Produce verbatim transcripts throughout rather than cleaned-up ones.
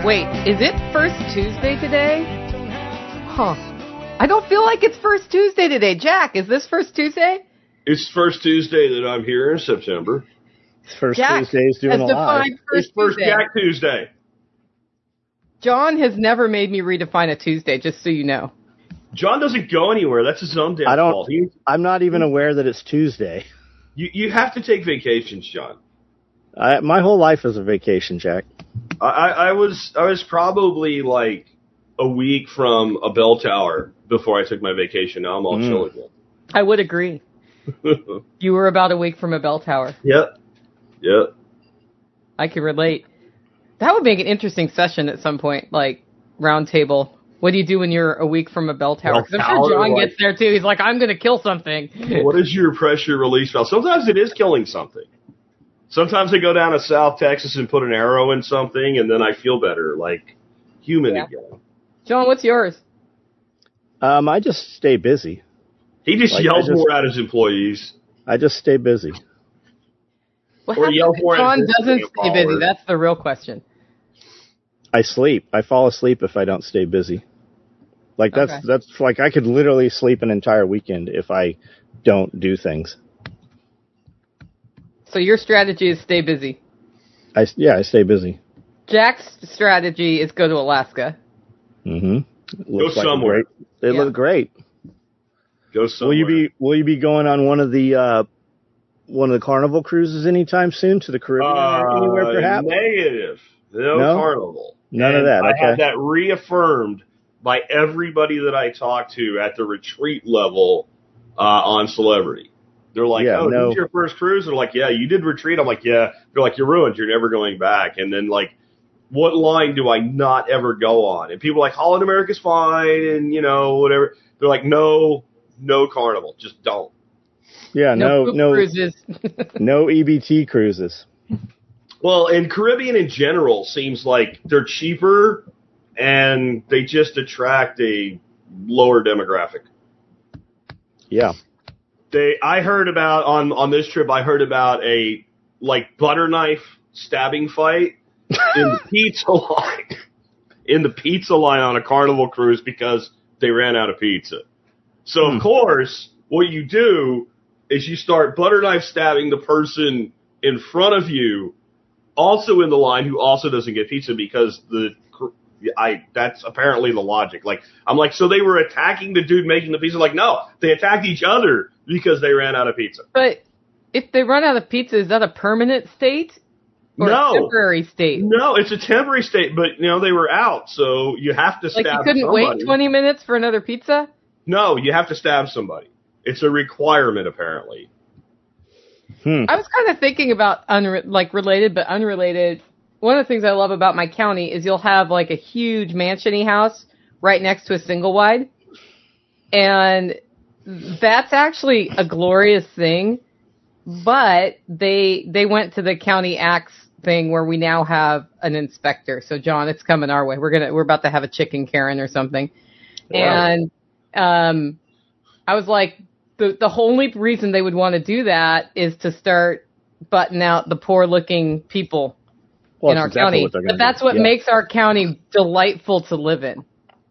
Wait, is it First Tuesday today? Huh. I don't feel like it's First Tuesday today. Jack, is this First Tuesday? It's First Tuesday that I'm here in September. It's First Jack Tuesday's doing a live. It's First Tuesday. Jack Tuesday. John has never made me redefine a Tuesday, just so you know. John doesn't go anywhere. That's his own damn I don't. fault. He, I'm not even aware that it's Tuesday. you, you have to take vacations, John. I, my whole life is a vacation, Jack. I, I, I was I was probably like a week from a bell tower before I took my vacation. Now I'm all Mm. chill again. I would agree. You were about a week from a bell tower. Yep. Yep. I can relate. That would make an interesting session at some point, like round table. What do you do when you're a week from a bell tower? 'Cause I'm sure John like, gets there too. He's like, I'm going to kill something. What is your pressure release valve? Sometimes it is killing something. Sometimes I go down to South Texas and put an arrow in something, and then I feel better, like human Yeah. again. John, what's yours? Um, I just stay busy. He just Like, yells I just- more at his employees. I just stay busy. What Or happens yell if for it John as doesn't a stay busy? follower. That's the real question. I sleep. I fall asleep if I don't stay busy. Like that's Okay. that's like I could literally sleep an entire weekend if I don't do things. So your strategy is stay busy. I yeah, I stay busy. Jack's strategy is go to Alaska. Mm-hmm. Go somewhere. It Yeah. looked great. Go somewhere. Will you be Will you be going on one of the uh, one of the Carnival cruises anytime soon to the Caribbean or Uh, anywhere perhaps? Negative. No, No? Carnival. None And of that. I Okay. had that reaffirmed by everybody that I talked to at the retreat level uh, on Celebrity. They're like, Yeah, oh, no. this is your first cruise? They're like, yeah, you did retreat. I'm like, yeah. They're like, you're ruined. You're never going back. And then, like, what line do I not ever go on? And people are like, Holland America's fine and, you know, whatever. They're like, no, no Carnival. Just don't. Yeah, no, poop no, cruises. no E B T cruises. Well, and Caribbean in general seems like they're cheaper and they just attract a lower demographic. Yeah. They, I heard about on on this trip. I heard about a like butter knife stabbing fight in the pizza line, in the pizza line on a Carnival cruise because they ran out of pizza. So Hmm. of course, what you do is you start butter knife stabbing the person in front of you, also in the line, who also doesn't get pizza because the I that's apparently the logic. Like I'm like, so they were attacking the dude making the pizza? Like, no, they attacked each other because they ran out of pizza. But if they run out of pizza, is that a permanent state or No. a temporary state? No, it's a temporary state, but you know they were out, so you have to Like stab you couldn't somebody. wait twenty minutes for another pizza? No, you have to stab somebody. It's a requirement apparently. Hmm. I was kind of thinking about unre- like related but unrelated. One of the things I love about my county is you'll have like a huge mansiony house right next to a single wide. And that's actually a glorious thing. But they they went to the county acts thing where we now have an inspector. So John, it's coming our way. We're gonna we're about to have a chicken Karen or something. Wow. And um I was like, the the only reason they would want to do that is to start butting out the poor looking people Well, in that's our exactly county. what they're But gonna that's do. what Yeah. makes our county delightful to live in.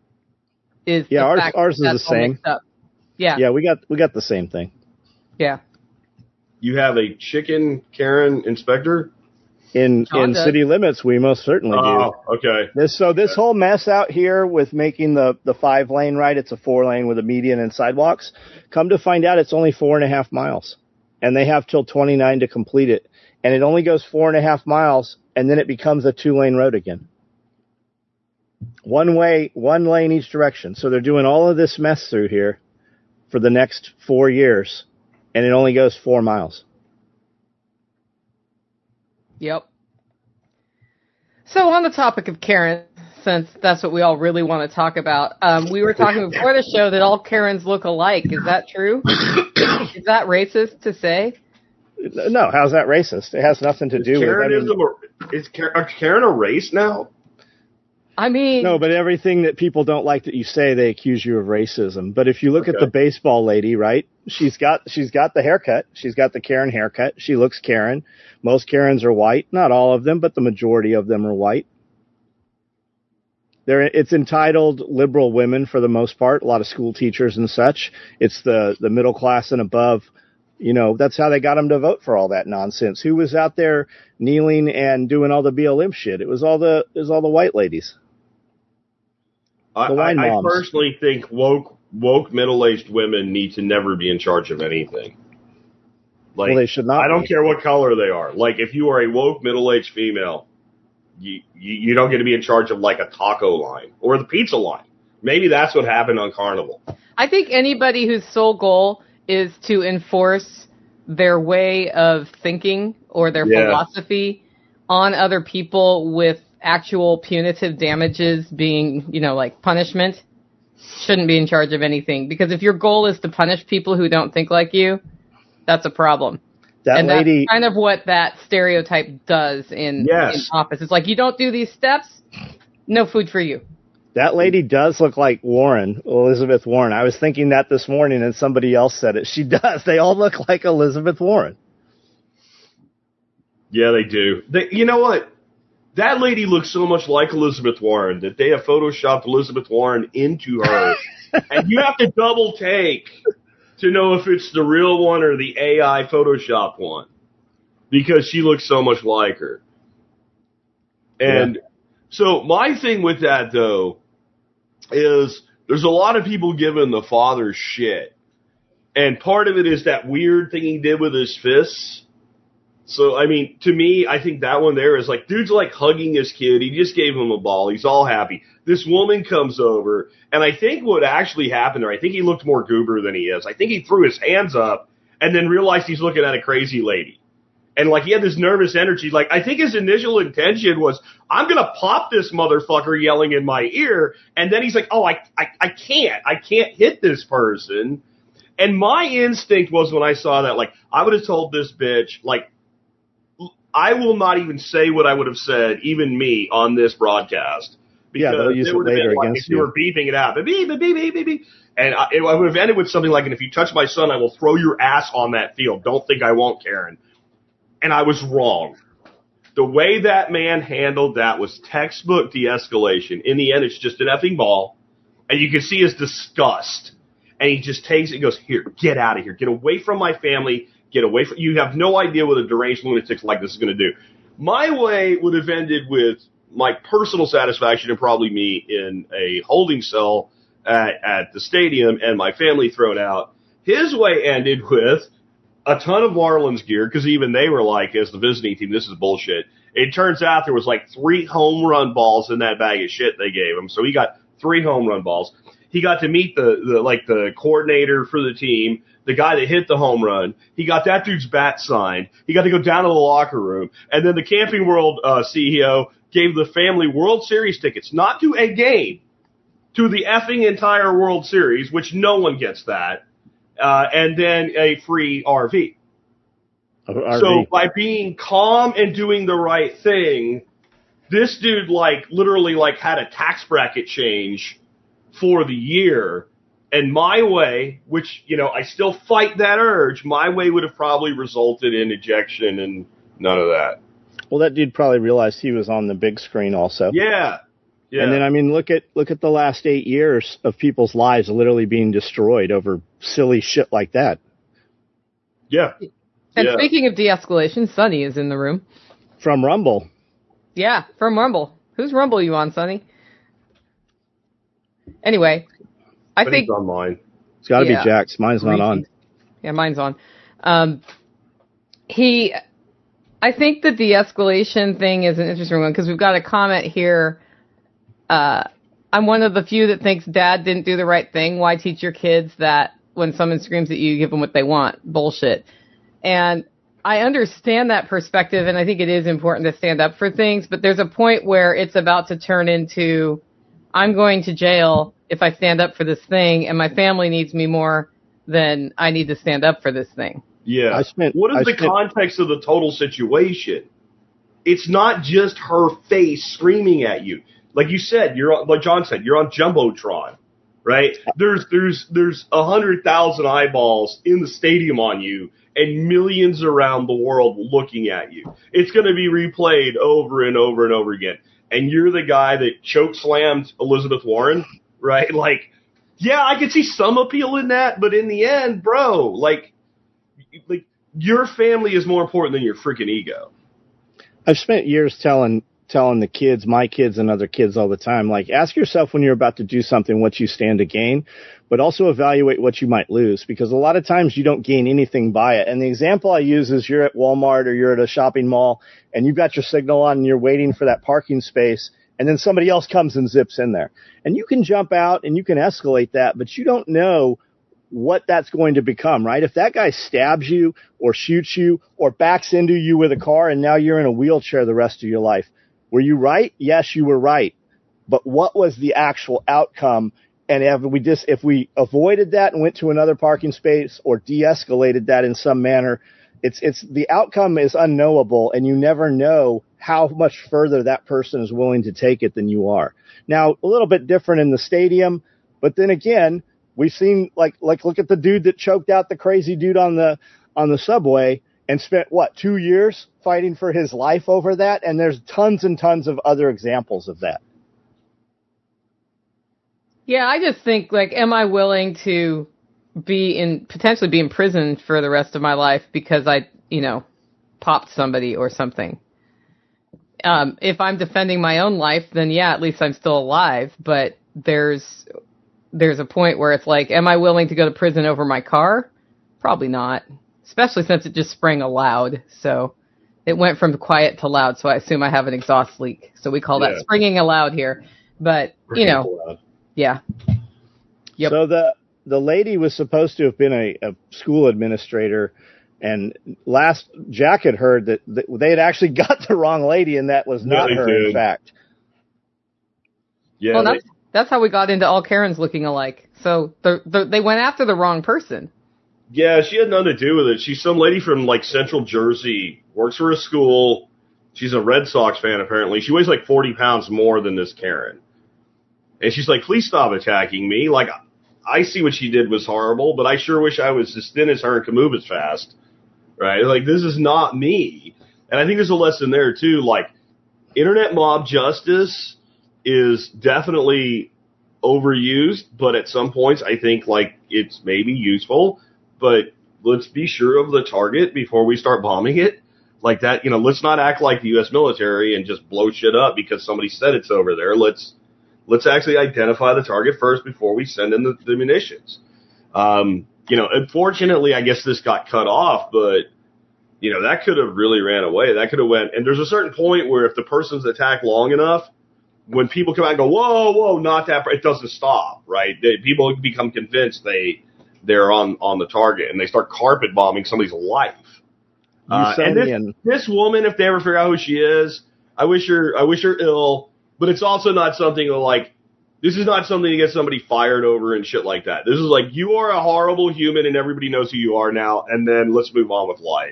Is Yeah, the ours- fact ours that is that's the all same. mixed up. Yeah, Yeah, we got we got the same thing. yeah. You have a chicken Karen inspector? In John in does. city limits, we most certainly do. Oh, okay. This so this whole mess out here with making the the five lane right, it's a four lane with a median and sidewalks. Come to find out, it's only four and a half miles, and they have till twenty nine to complete it, and it only goes four and a half miles, and then it becomes a two lane road again. One way, one lane each direction. So they're doing all of this mess through here for the next four years, and it only goes four miles. Yep. So on the topic of Karen, since that's what we all really want to talk about, um, we were talking before the show that all Karens look alike. Is that true? Is that racist to say? No, how's that racist? It has nothing to do with. I mean, Karenism, a- is Karen, Karen a race now? I mean, no, but everything that people don't like that you say, they accuse you of racism. But if you look at Okay. the baseball lady, right? She's got she's got the haircut. She's got the Karen haircut. She looks Karen. Most Karens are white. Not all of them, but the majority of them are white. They're, it's entitled Liberal Women for the most part, a lot of school teachers and such. It's the, the middle class and above. You know, that's how they got them to vote for all that nonsense. Who was out there kneeling and doing all the B L M shit? It was all the, it was all the white ladies. I, I, I personally think woke, woke middle-aged women need to never be in charge of anything. Like, well, they should not. I don't be. care what color they are. Like, if you are a woke middle-aged female, You, you you don't get to be in charge of like a taco line or the pizza line. Maybe that's what happened on Carnival. I think anybody whose sole goal is to enforce their way of thinking or their yeah. philosophy on other people with actual punitive damages being, you know, like punishment, shouldn't be in charge of anything. Because if your goal is to punish people who don't think like you, that's a problem. That and lady, that's kind of what that stereotype does in, yes. in office. It's like, you don't do these steps, no food for you. That lady does look like Warren, Elizabeth Warren. I was thinking that this morning and somebody else said it. She does. They all look like Elizabeth Warren. Yeah, they do. They, you know what? That lady looks so much like Elizabeth Warren that they have photoshopped Elizabeth Warren into her. And you have to double take to know if it's the real one or the A I Photoshop one, because she looks so much like her. And yeah. so my thing with that, though, is there's a lot of people giving the father shit. And part of it is that weird thing he did with his fists. So, I mean, to me, I think that one there is like, dude's like hugging his kid. He just gave him a ball. He's all happy. This woman comes over, and I think what actually happened there, I think he looked more goober than he is. I think he threw his hands up and then realized he's looking at a crazy lady. And, like, he had this nervous energy. Like, I think his initial intention was, I'm going to pop this motherfucker yelling in my ear. And then he's like, oh, I, I, I can't. I can't hit this person. And my instinct was when I saw that, like, I would have told this bitch, like, I will not even say what I would have said, even me, on this broadcast. Because yeah, they'll use it it would have later been like against if you you were beeping it out. Beep, beep, beep, beep, beep, beep. And I, it, I would have ended with something like, and if you touch my son, I will throw your ass on that field. Don't think I won't, Karen. And I was wrong. The way that man handled that was textbook de-escalation. In the end, it's just an effing ball. And you can see his disgust. And he just takes it and goes, here, get out of here. Get away from my family. Get away from, you have no idea what a deranged lunatic like this is going to do. My way would have ended with my personal satisfaction and probably me in a holding cell at, at the stadium and my family thrown out. His way ended with a ton of Marlins gear, because even they were like, as the visiting team, this is bullshit. It turns out there was like three home run balls in that bag of shit they gave him. So he got three home run balls. He got to meet the, the like the coordinator for the team, the guy that hit the home run. He got that dude's bat signed. He got to go down to the locker room. And then the Camping World uh, C E O gave the family World Series tickets, not to a game, to the effing entire World Series, which no one gets that, uh, and then a free R V. R V. So by being calm and doing the right thing, this dude like literally like had a tax bracket change for the year. And my way, which, you know, I still fight that urge, my way would have probably resulted in ejection and none of that. Well, that dude probably realized he was on the big screen also. Yeah. Yeah. And then, I mean, look at look at the last eight years of people's lives literally being destroyed over silly shit like that. Yeah. And yeah. Speaking of de-escalation, Sonny is in the room. From Rumble. Yeah, from Rumble. Whose Rumble are you on, Sonny? Anyway, I but think he's on mine. It's got to yeah, be Jack's. Mine's not on. Yeah, mine's on. Um, he, I think the de-escalation thing is an interesting one because we've got a comment here. Uh, I'm one of the few that thinks Dad didn't do the right thing. Why teach your kids that when someone screams at you, you give them what they want? Bullshit. And I understand that perspective, and I think it is important to stand up for things, but there's a point where it's about to turn into, I'm going to jail if I stand up for this thing, and my family needs me more than I need to stand up for this thing. Yeah. I spent, what is I the spent, context of the total situation? It's not just her face screaming at you. Like you said, you're on, like John said, you're on Jumbotron, right? There's there's there's a hundred thousand eyeballs in the stadium on you, and millions around the world looking at you. It's going to be replayed over and over and over again. And you're the guy that choke slammed Elizabeth Warren, right? Like, yeah, I could see some appeal in that, but in the end, bro, like, like your family is more important than your freaking ego. I've spent years telling telling the kids, my kids and other kids all the time, like, ask yourself when you're about to do something what you stand to gain, but also evaluate what you might lose, because a lot of times you don't gain anything by it. And the example I use is you're at Walmart or you're at a shopping mall and you've got your signal on and you're waiting for that parking space, and then somebody else comes and zips in there. And you can jump out and you can escalate that, but you don't know what that's going to become, right? If that guy stabs you or shoots you or backs into you with a car and now you're in a wheelchair the rest of your life, were you right? Yes, you were right. But what was the actual outcome? And if we just, if we avoided that and went to another parking space or de-escalated that in some manner, it's, it's, the outcome is unknowable, and you never know how much further that person is willing to take it than you are. Now, a little bit different in the stadium, but then again, we've seen, like, like, look at the dude that choked out the crazy dude on the, on the subway and spent, what, two years fighting for his life over that? And there's tons and tons of other examples of that. Yeah, I just think, like, am I willing to be in, potentially be in prison for the rest of my life because I, you know, popped somebody or something? Um, if I'm defending my own life, then yeah, at least I'm still alive. But there's, there's a point where it's like, am I willing to go to prison over my car? Probably not. Especially since it just sprang a loud. So it went from quiet to loud. So I assume I have an exhaust leak. So we call yeah. that springing a loud here. But, you know, yeah. Yep. So the, the lady was supposed to have been a, a school administrator. And last Jack had heard that, that they had actually got the wrong lady, and that was not yeah, her, did. in fact. Yeah. Well, that's, they, that's how we got into all Karens looking alike. So the, the, they went after the wrong person. Yeah, she had nothing to do with it. She's some lady from, like, Central Jersey, works for a school. She's a Red Sox fan, apparently. She weighs, like, forty pounds more than this Karen. And she's like, please stop attacking me. Like, I see what she did was horrible, but I sure wish I was as thin as her and could move as fast. Right? Like, this is not me. And I think there's a lesson there, too. Like, internet mob justice is definitely overused, but at some points I think, like, it's maybe useful. But let's be sure of the target before we start bombing it. Like that, you know, let's not act like the U S military and just blow shit up because somebody said it's over there. Let's let's actually identify the target first before we send in the, the munitions. Um, you know, unfortunately, I guess this got cut off, but, you know, that could have really ran away. That could have went. And there's a certain point where if the person's attacked long enough, when people come out and go, whoa, whoa, not that, it doesn't stop, right? They, people become convinced they, they're on, on the target, and they start carpet bombing somebody's life. Uh, and this, this woman, if they ever figure out who she is, I wish her, I wish her ill, but it's also not something to, like, this is not something to get somebody fired over and shit like that. This is like, you are a horrible human and everybody knows who you are now, and then let's move on with life.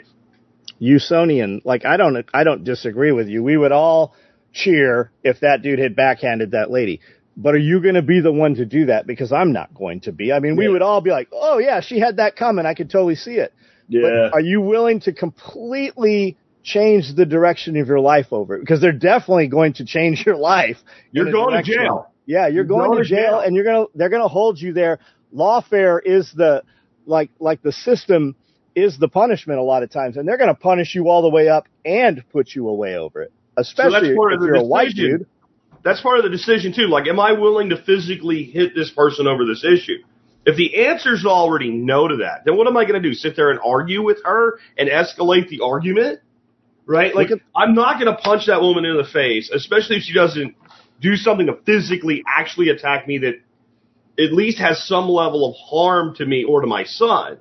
Usonian, like, I don't, I don't disagree with you. We would all cheer if that dude had backhanded that lady. But are you going to be the one to do that? Because I'm not going to be. I mean, we yeah. would all be like, oh, yeah, she had that coming. I could totally see it. Yeah. But are you willing to completely change the direction of your life over it? Because they're definitely going to change your life. You're going to jail. Yeah, you're, you're going, going to jail, jail, and you're going to, they're going to hold you there. Lawfare is the, like, like the system is the punishment a lot of times, and they're going to punish you all the way up and put you away over it. Especially so if you're decision. a white dude. That's part of the decision, too. Like, am I willing to physically hit this person over this issue? If the answer's already no to that, then what am I going to do? Sit there and argue with her and escalate the argument? Right? Like, at, I'm not going to punch that woman in the face, especially if she doesn't do something to physically actually attack me that at least has some level of harm to me or to my son.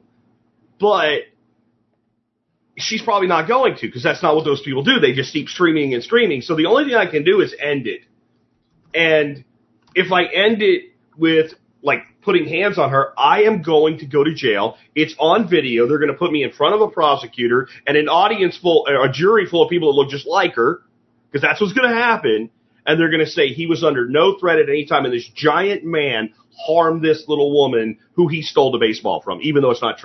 But she's probably not going to, because that's not what those people do. They just keep streaming and streaming. So the only thing I can do is end it. And if I end it with, like, putting hands on her, I am going to go to jail. It's on video. They're going to put me in front of a prosecutor and an audience full, or a jury full of people that look just like her, because that's what's going to happen. And they're going to say he was under no threat at any time, and this giant man harmed this little woman who he stole the baseball from, even though it's not true.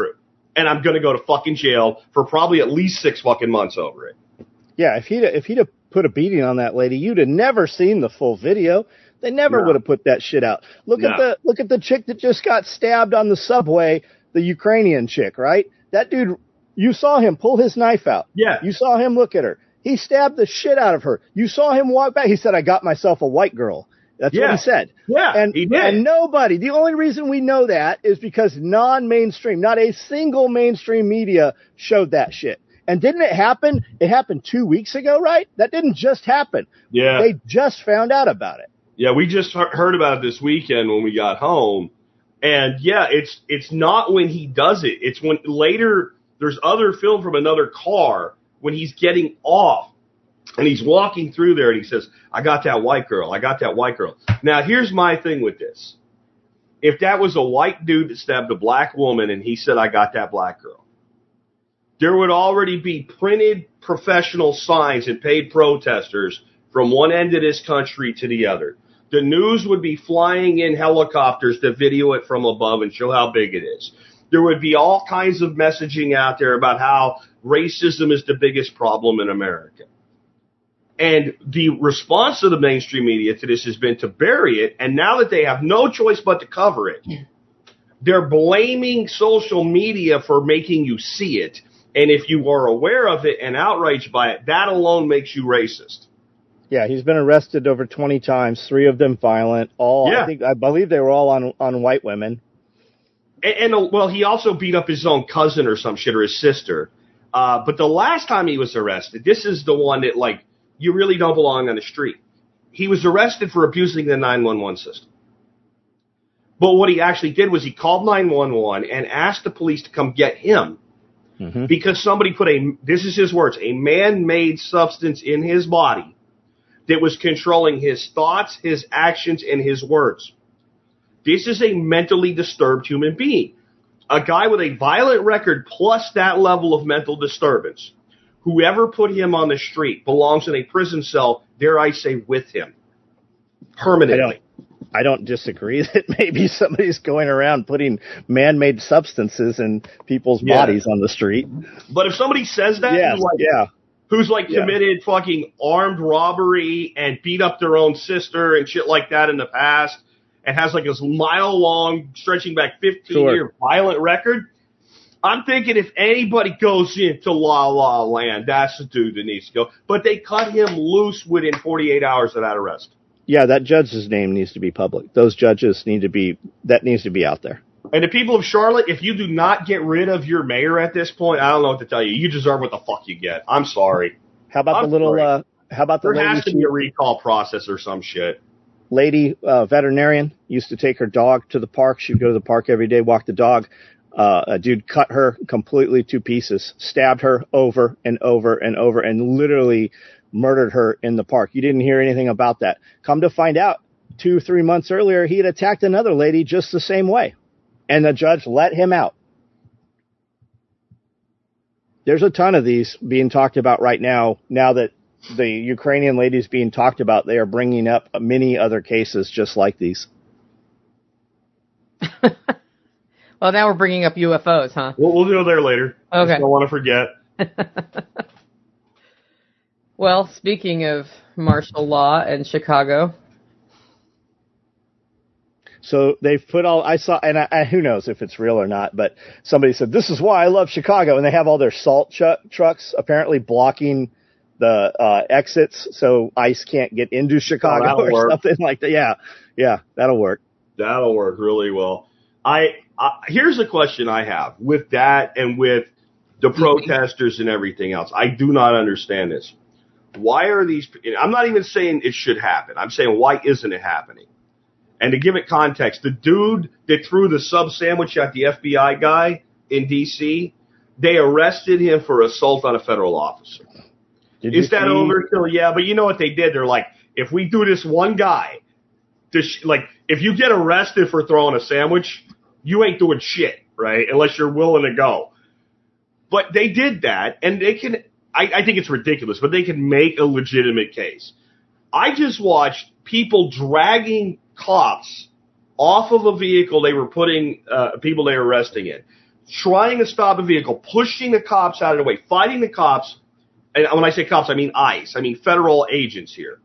and I'm going to go to fucking jail for probably at least six fucking months over it. Yeah, if he'd if he'd have put a beating on that lady, you'd have never seen the full video. They never No. would have put that shit out. Look No. at the look at the chick that just got stabbed on the subway, the Ukrainian chick, right? That dude, you saw him pull his knife out. Yeah. You saw him look at her. He stabbed the shit out of her. You saw him walk back. He said, "I got myself a white girl." That's Yeah. what he said. Yeah, and, he did. And nobody, the only reason we know that is because non-mainstream, not a single mainstream media showed that shit. And didn't it happen? It happened two weeks ago, right? That didn't just happen. Yeah. They just found out about it. Yeah, we just he- heard about it this weekend when we got home. And yeah, it's it's not when he does it. It's when later there's other film from another car when he's getting off and he's walking through there and he says, "I got that white girl. I got that white girl." Now, here's my thing with this. If that was a white dude that stabbed a black woman and he said, "I got that black girl," there would already be printed professional signs and paid protesters from one end of this country to the other. The news would be flying in helicopters to video it from above and show how big it is. There would be all kinds of messaging out there about how racism is the biggest problem in America. And the response of the mainstream media to this has been to bury it, and now that they have no choice but to cover it, they're blaming social media for making you see it. And if you are aware of it and outraged by it, that alone makes you racist. Yeah, he's been arrested over twenty times, three of them violent. All Yeah. I think I believe they were all on on white women. And, and well, he also beat up his own cousin or some shit, or his sister. Uh, but the last time he was arrested, this is the one that, like, you really don't belong on the street. He was arrested for abusing the nine one one system. But what he actually did was he called nine one one and asked the police to come get him. Mm-hmm. Because somebody put a, this is his words, a man-made substance in his body that was controlling his thoughts, his actions, and his words. This is a mentally disturbed human being. A guy with a violent record plus that level of mental disturbance. Whoever put him on the street belongs in a prison cell, dare I say, with him. Permanently. I don't, I don't disagree that maybe somebody's going around putting man-made substances in people's Yeah. bodies on the street. But if somebody says that, Yes, who's like, yeah. who's like Yeah. committed fucking armed robbery and beat up their own sister and shit like that in the past, and has like this mile-long, stretching back fifteen-year Sure. violent record, I'm thinking if anybody goes into La La Land, that's the dude that needs to go. But they cut him loose within forty-eight hours of that arrest. Yeah, that judge's name needs to be public. Those judges need to be, that needs to be out there. And the people of Charlotte, if you do not get rid of your mayor at this point, I don't know what to tell you. You deserve what the fuck you get. I'm sorry. How about I'm the little, sorry. uh, how about the There lady, has to be a recall process or some shit. lady uh, veterinarian used to take her dog to the park. She'd go to the park every day, walk the dog. Uh, a dude cut her completely to pieces, stabbed her over and over and over, and literally murdered her in the park. You didn't hear anything about that. Come to find out, two, three months earlier, he had attacked another lady just the same way. And the judge let him out. There's a ton of these being talked about right now. Now that the Ukrainian lady's being talked about, they are bringing up many other cases just like these. Well, now we're bringing up U F Os, huh? We'll, we'll go there later. Okay. I don't want to forget. Well, speaking of martial law in Chicago. So they've put all, I saw, and I, I, who knows if it's real or not, but somebody said, this is why I love Chicago. And they have all their salt ch- trucks apparently blocking the uh, exits so ICE can't get into Chicago Oh, or work. something like that. Yeah, yeah, that'll work. That'll work really well. I, I here's a question I have with that and with the protesters and everything else. I do not understand this. Why are these? I'm not even saying it should happen. I'm saying why isn't it happening? And to give it context, the dude that threw the sub sandwich at the F B I guy in D C, they arrested him for assault on a federal officer. Did you Is that see- overkill? Yeah, but you know what they did? They're like, if we do this one guy, this, like, if you get arrested for throwing a sandwich, you ain't doing shit, right? Unless you're willing to go. But they did that, and they can, I, I think it's ridiculous, but they can make a legitimate case. I just watched people dragging cops off of a vehicle they were putting uh, people they were arresting in, trying to stop a vehicle, pushing the cops out of the way, fighting the cops. And when I say cops, I mean ICE. I mean federal agents here.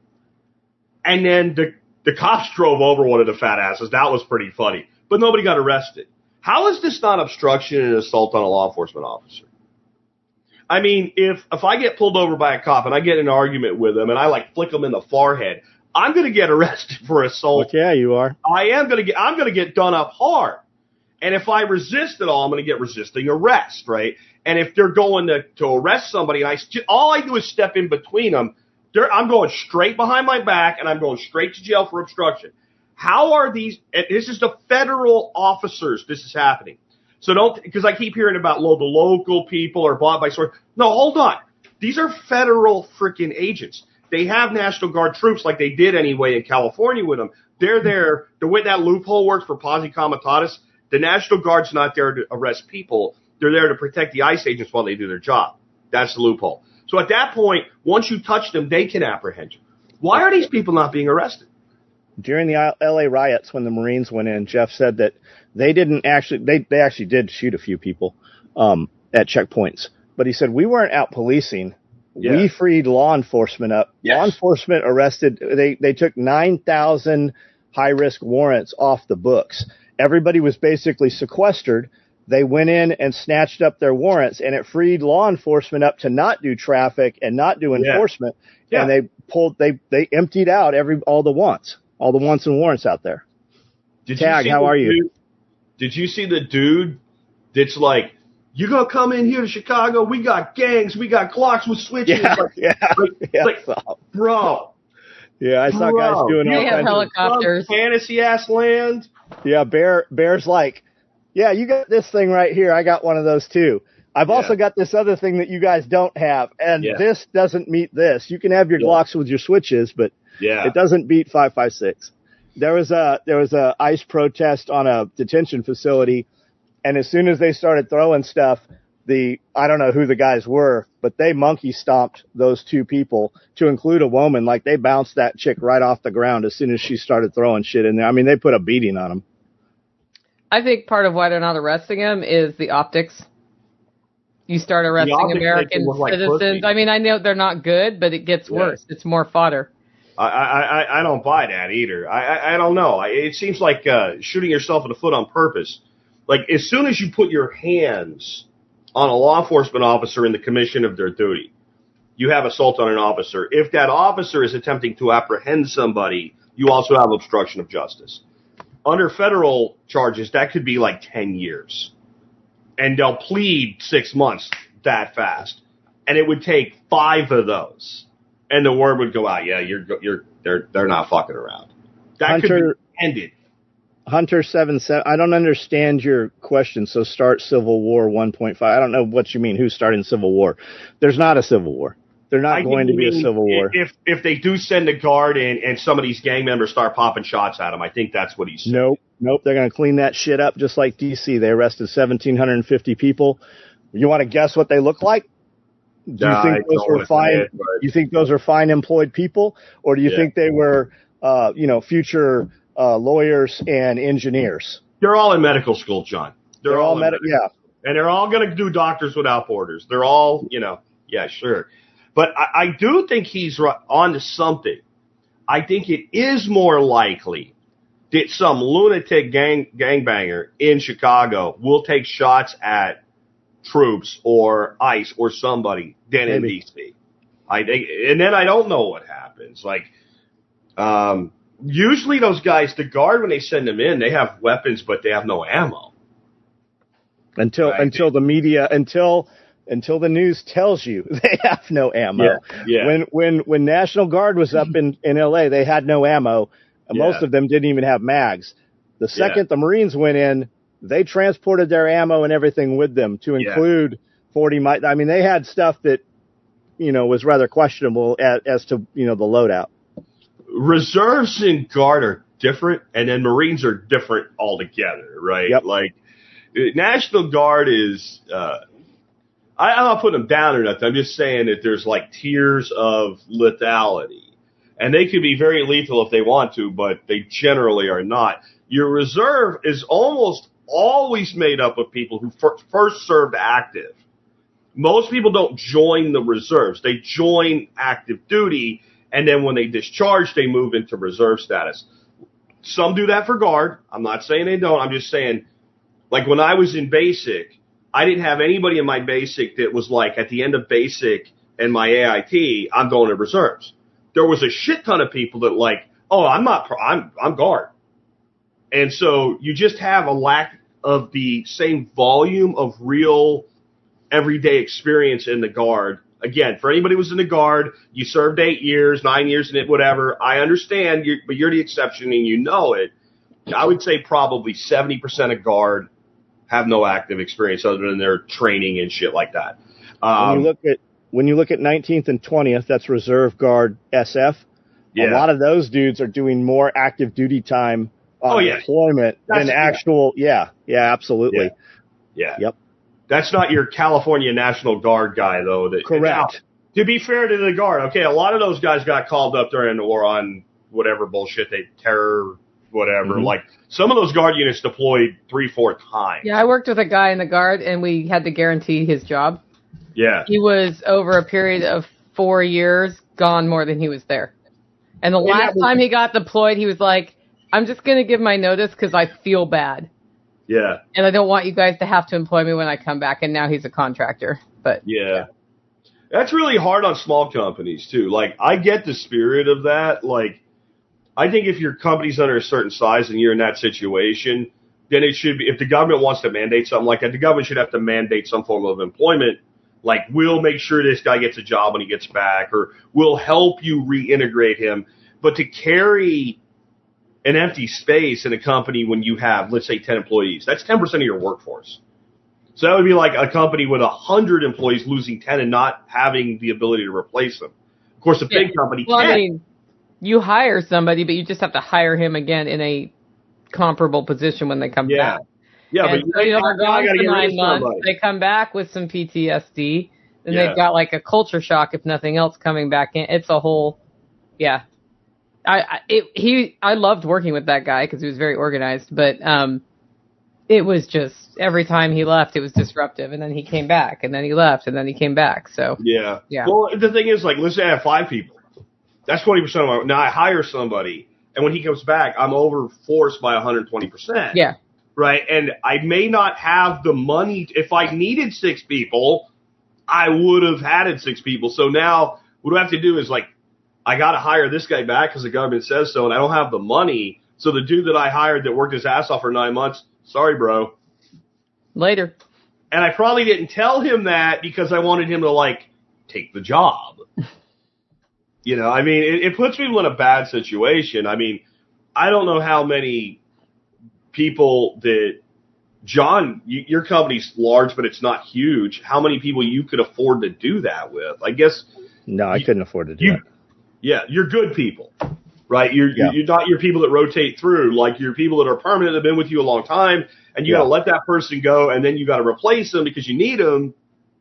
And then the, the cops drove over one of the fat asses. That was pretty funny. But nobody got arrested. How is this not obstruction and assault on a law enforcement officer? I mean, if if I get pulled over by a cop and I get in an argument with him and I like flick him in the forehead, I'm going to get arrested for assault. Well, yeah, you are. I am going to get. I'm going to get done up hard. And if I resist at all, I'm going to get resisting arrest, right? And if they're going to to arrest somebody, and I all I do is step in between them, I'm going straight behind my back and I'm going straight to jail for obstruction. How are these? This is the federal officers. This is happening. So don't, because I keep hearing about lo, the local people are bought by sort. No, hold on. These are federal freaking agents. They have National Guard troops like they did anyway in California with them. They're there. The way that loophole works for posse comitatus, the National Guard's not there to arrest people. They're there to protect the ICE agents while they do their job. That's the loophole. So at that point, once you touch them, they can apprehend you. Why are these people not being arrested? During the L A riots, when the Marines went in, Jeff said that they didn't actually, they, they actually did shoot a few people um, at checkpoints. But he said, we weren't out policing. Yeah. We freed law enforcement up. Yes. Law enforcement arrested, they, they took nine thousand high-risk warrants off the books. Everybody was basically sequestered. They went in and snatched up their warrants, and it freed law enforcement up to not do traffic and not do enforcement. Yeah. Yeah. And they pulled, they, they emptied out every, all the wants. All the wants and warrants out there. Did Tag, you how are you? Dude, did you see the dude that's like, you gonna come in here to Chicago? We got gangs. We got Glocks with switches. Yeah, like, yeah, like, yeah, like bro. Yeah, I saw bro, guys doing all they have kinds helicopters. of fantasy ass land. Yeah, Bear. Bear's like, yeah, you got this thing right here. I got one of those too. I've yeah. also got this other thing that you guys don't have, and yeah. this doesn't meet this. You can have your yeah. Glocks with your switches, but yeah. it doesn't beat five five six. There was a there was a ICE protest on a detention facility, and as soon as they started throwing stuff, the I don't know who the guys were, but they monkey stomped those two people, to include a woman. Like, they bounced that chick right off the ground as soon as she started throwing shit in there. I mean, they put a beating on them. I think part of why they're not arresting him is the optics. You start arresting American like citizens. Pussy. I mean, I know they're not good, but it gets yeah. worse. It's more fodder. I, I, I don't buy that either. I, I, I don't know. I, it seems like uh, shooting yourself in the foot on purpose. Like, as soon as you put your hands on a law enforcement officer in the commission of their duty, you have assault on an officer. If that officer is attempting to apprehend somebody, you also have obstruction of justice. Under federal charges, that could be like ten years. And they'll plead six months that fast. And it would take five of those. And the word would go out, yeah, you're, you're, they're, they're not fucking around. That Hunter, could be ended. Hunter seven seven, I don't understand your question. So start Civil War one point five. I don't know what you mean. Who's starting Civil War? There's not a Civil War. They're not I going to be a Civil War. If, if they do send a guard in and some of these gang members start popping shots at them, I think that's what he's saying. Nope. Nope. They're going to clean that shit up just like D C. They arrested one thousand seven hundred fifty people. You want to guess what they look like? Do you nah, think those were fine? It, you think those are fine employed people, or do you yeah. think they were, uh, you know, future uh, lawyers and engineers? They're all in medical school, John. They're, they're all, all medical, yeah, and they're all going to do Doctors Without Borders. They're all, you know, yeah, sure. But I, I do think he's on to something. I think it is more likely that some lunatic gang gangbanger in Chicago will take shots at troops or ICE or somebody than in D C. I think, and then I don't know what happens. Like, um, usually those guys, the guard, when they send them in, they have weapons, but they have no ammo. Until right? until the media, until until the news tells you they have no ammo. Yeah, yeah. When when when National Guard was up in in L A, they had no ammo. And yeah. Most of them didn't even have mags. The second yeah. the Marines went in, they transported their ammo and everything with them, to include yeah. forty. Mi- I mean, they had stuff that, you know, was rather questionable as, as to, you know, the loadout. Reserves and Guard are different, and then Marines are different altogether, right? Yep. Like, National Guard is, uh, I, I'm not putting them down or nothing. I'm just saying that there's like tiers of lethality. And they can be very lethal if they want to, but they generally are not. Your reserve is almost always made up of people who fir- first served active. Most people don't join the reserves. They join active duty, and then when they discharge, they move into reserve status. Some do that for guard. I'm not saying they don't. I'm just saying, like when I was in basic, I didn't have anybody in my basic that was like, at the end of basic and my A I T, I'm going to reserves. There was a shit ton of people that like, oh, I'm not, I'm, I'm guard. And so you just have a lack of the same volume of real everyday experience in the guard. Again, for anybody who was in the guard, you served eight years, nine years in it, whatever. I understand, you're, but you're the exception and you know it. I would say probably seventy percent of guard have no active experience other than their training and shit like that. Um, when you look at when you look at nineteenth and twentieth, that's Reserve Guard S F. Yeah. A lot of those dudes are doing more active duty time on oh, yeah. deployment That's, than actual. Yeah, yeah, absolutely. Yeah. yeah. Yep. That's not your California National Guard guy, though. That, Correct. Now, to be fair to the Guard, okay, a lot of those guys got called up during the war on whatever bullshit, they terror, whatever. Mm-hmm. Like, some of those Guard units deployed three, four times. Yeah, I worked with a guy in the Guard, and we had to guarantee his job. Yeah. He was, over a period of four years, gone more than he was there. And the last time he got deployed, he was like, I'm just going to give my notice because I feel bad. Yeah. And I don't want you guys to have to employ me when I come back. And now he's a contractor. But yeah. yeah. That's really hard on small companies, too. Like, I get the spirit of that. Like, I think if your company's under a certain size and you're in that situation, then it should be, if the government wants to mandate something like that, the government should have to mandate some form of employment. Like, we'll make sure this guy gets a job when he gets back, or we'll help you reintegrate him. But to carry an empty space in a company when you have, let's say, ten employees, that's ten percent of your workforce. So that would be like a company with one hundred employees losing ten and not having the ability to replace them. Of course, a big yeah. company well, can. I mean, you hire somebody, but you just have to hire him again in a comparable position when they come yeah. back. Yeah, and but so, you know, they're gone for nine months. They come back with some P T S D, and yeah. they've got like a culture shock, if nothing else, coming back in. It's a whole, yeah. I, I it, he I loved working with that guy because he was very organized, but um, it was just every time he left, it was disruptive, and then he came back, and then he left, and then he came back. So yeah, yeah. Well, the thing is, like, let's say I have five people. That's twenty percent of my. Now I hire somebody, and when he comes back, I'm overforced by one hundred twenty percent. Yeah. Right, and I may not have the money. If I needed six people, I would have added six people. So now what I have to do is like, I got to hire this guy back because the government says so, and I don't have the money. So the dude that I hired that worked his ass off for nine months, sorry, bro. Later. And I probably didn't tell him that because I wanted him to, like, take the job. You know, I mean, it, it puts people in a bad situation. I mean, I don't know how many people that, John, you, your company's large, but it's not huge. How many people you could afford to do that with? I guess. No, I you, couldn't afford to do you, that. Yeah, you're good people, right? You're, yeah. you're not your people that rotate through. Like, you're people that are permanent, that have been with you a long time, and you yeah. got to let that person go, and then you got to replace them because you need them.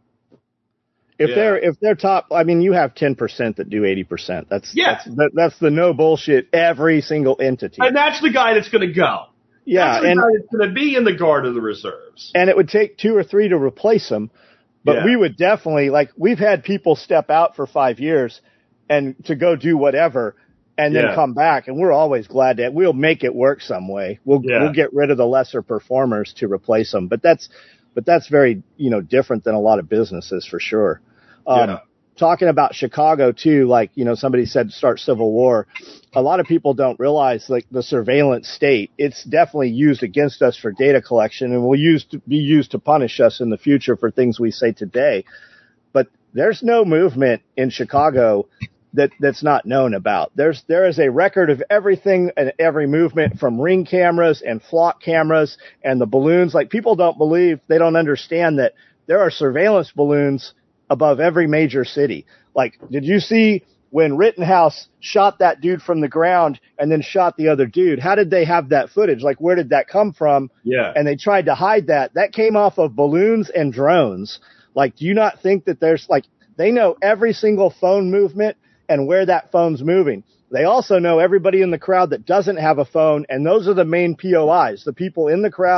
If yeah. they're if they're top, I mean, you have ten percent that do eighty percent. That's yeah. that's, that, that's the no bullshit every single entity, and that's the guy that's going to go. Yeah, that's the and guy that's going to be in the guard of the reserves. And it would take two or three to replace them, but yeah. we would definitely, like, we've had people step out for five years and to go do whatever, and then yeah. come back, and we're always glad that we'll make it work some way. We'll yeah. we'll get rid of the lesser performers to replace them, but that's but that's very you know different than a lot of businesses for sure. Um, yeah. Talking about Chicago too, like you know somebody said start civil war. A lot of people don't realize like the surveillance state. It's definitely used against us for data collection, and will use to be used to punish us in the future for things we say today. But there's no movement in Chicago that that's not known about. There's there is a record of everything and every movement, from ring cameras and flock cameras and the balloons. Like, people don't believe, they don't understand that there are surveillance balloons above every major city. Like, did you see when Rittenhouse shot that dude from the ground and then shot the other dude? How did they have that footage? Like, where did that come from? Yeah. And they tried to hide that. That came off of balloons and drones. Like, do you not think that there's like, they know every single phone movement and where that phone's moving. They also know everybody in the crowd that doesn't have a phone, and those are the main P O Is, the people in the crowd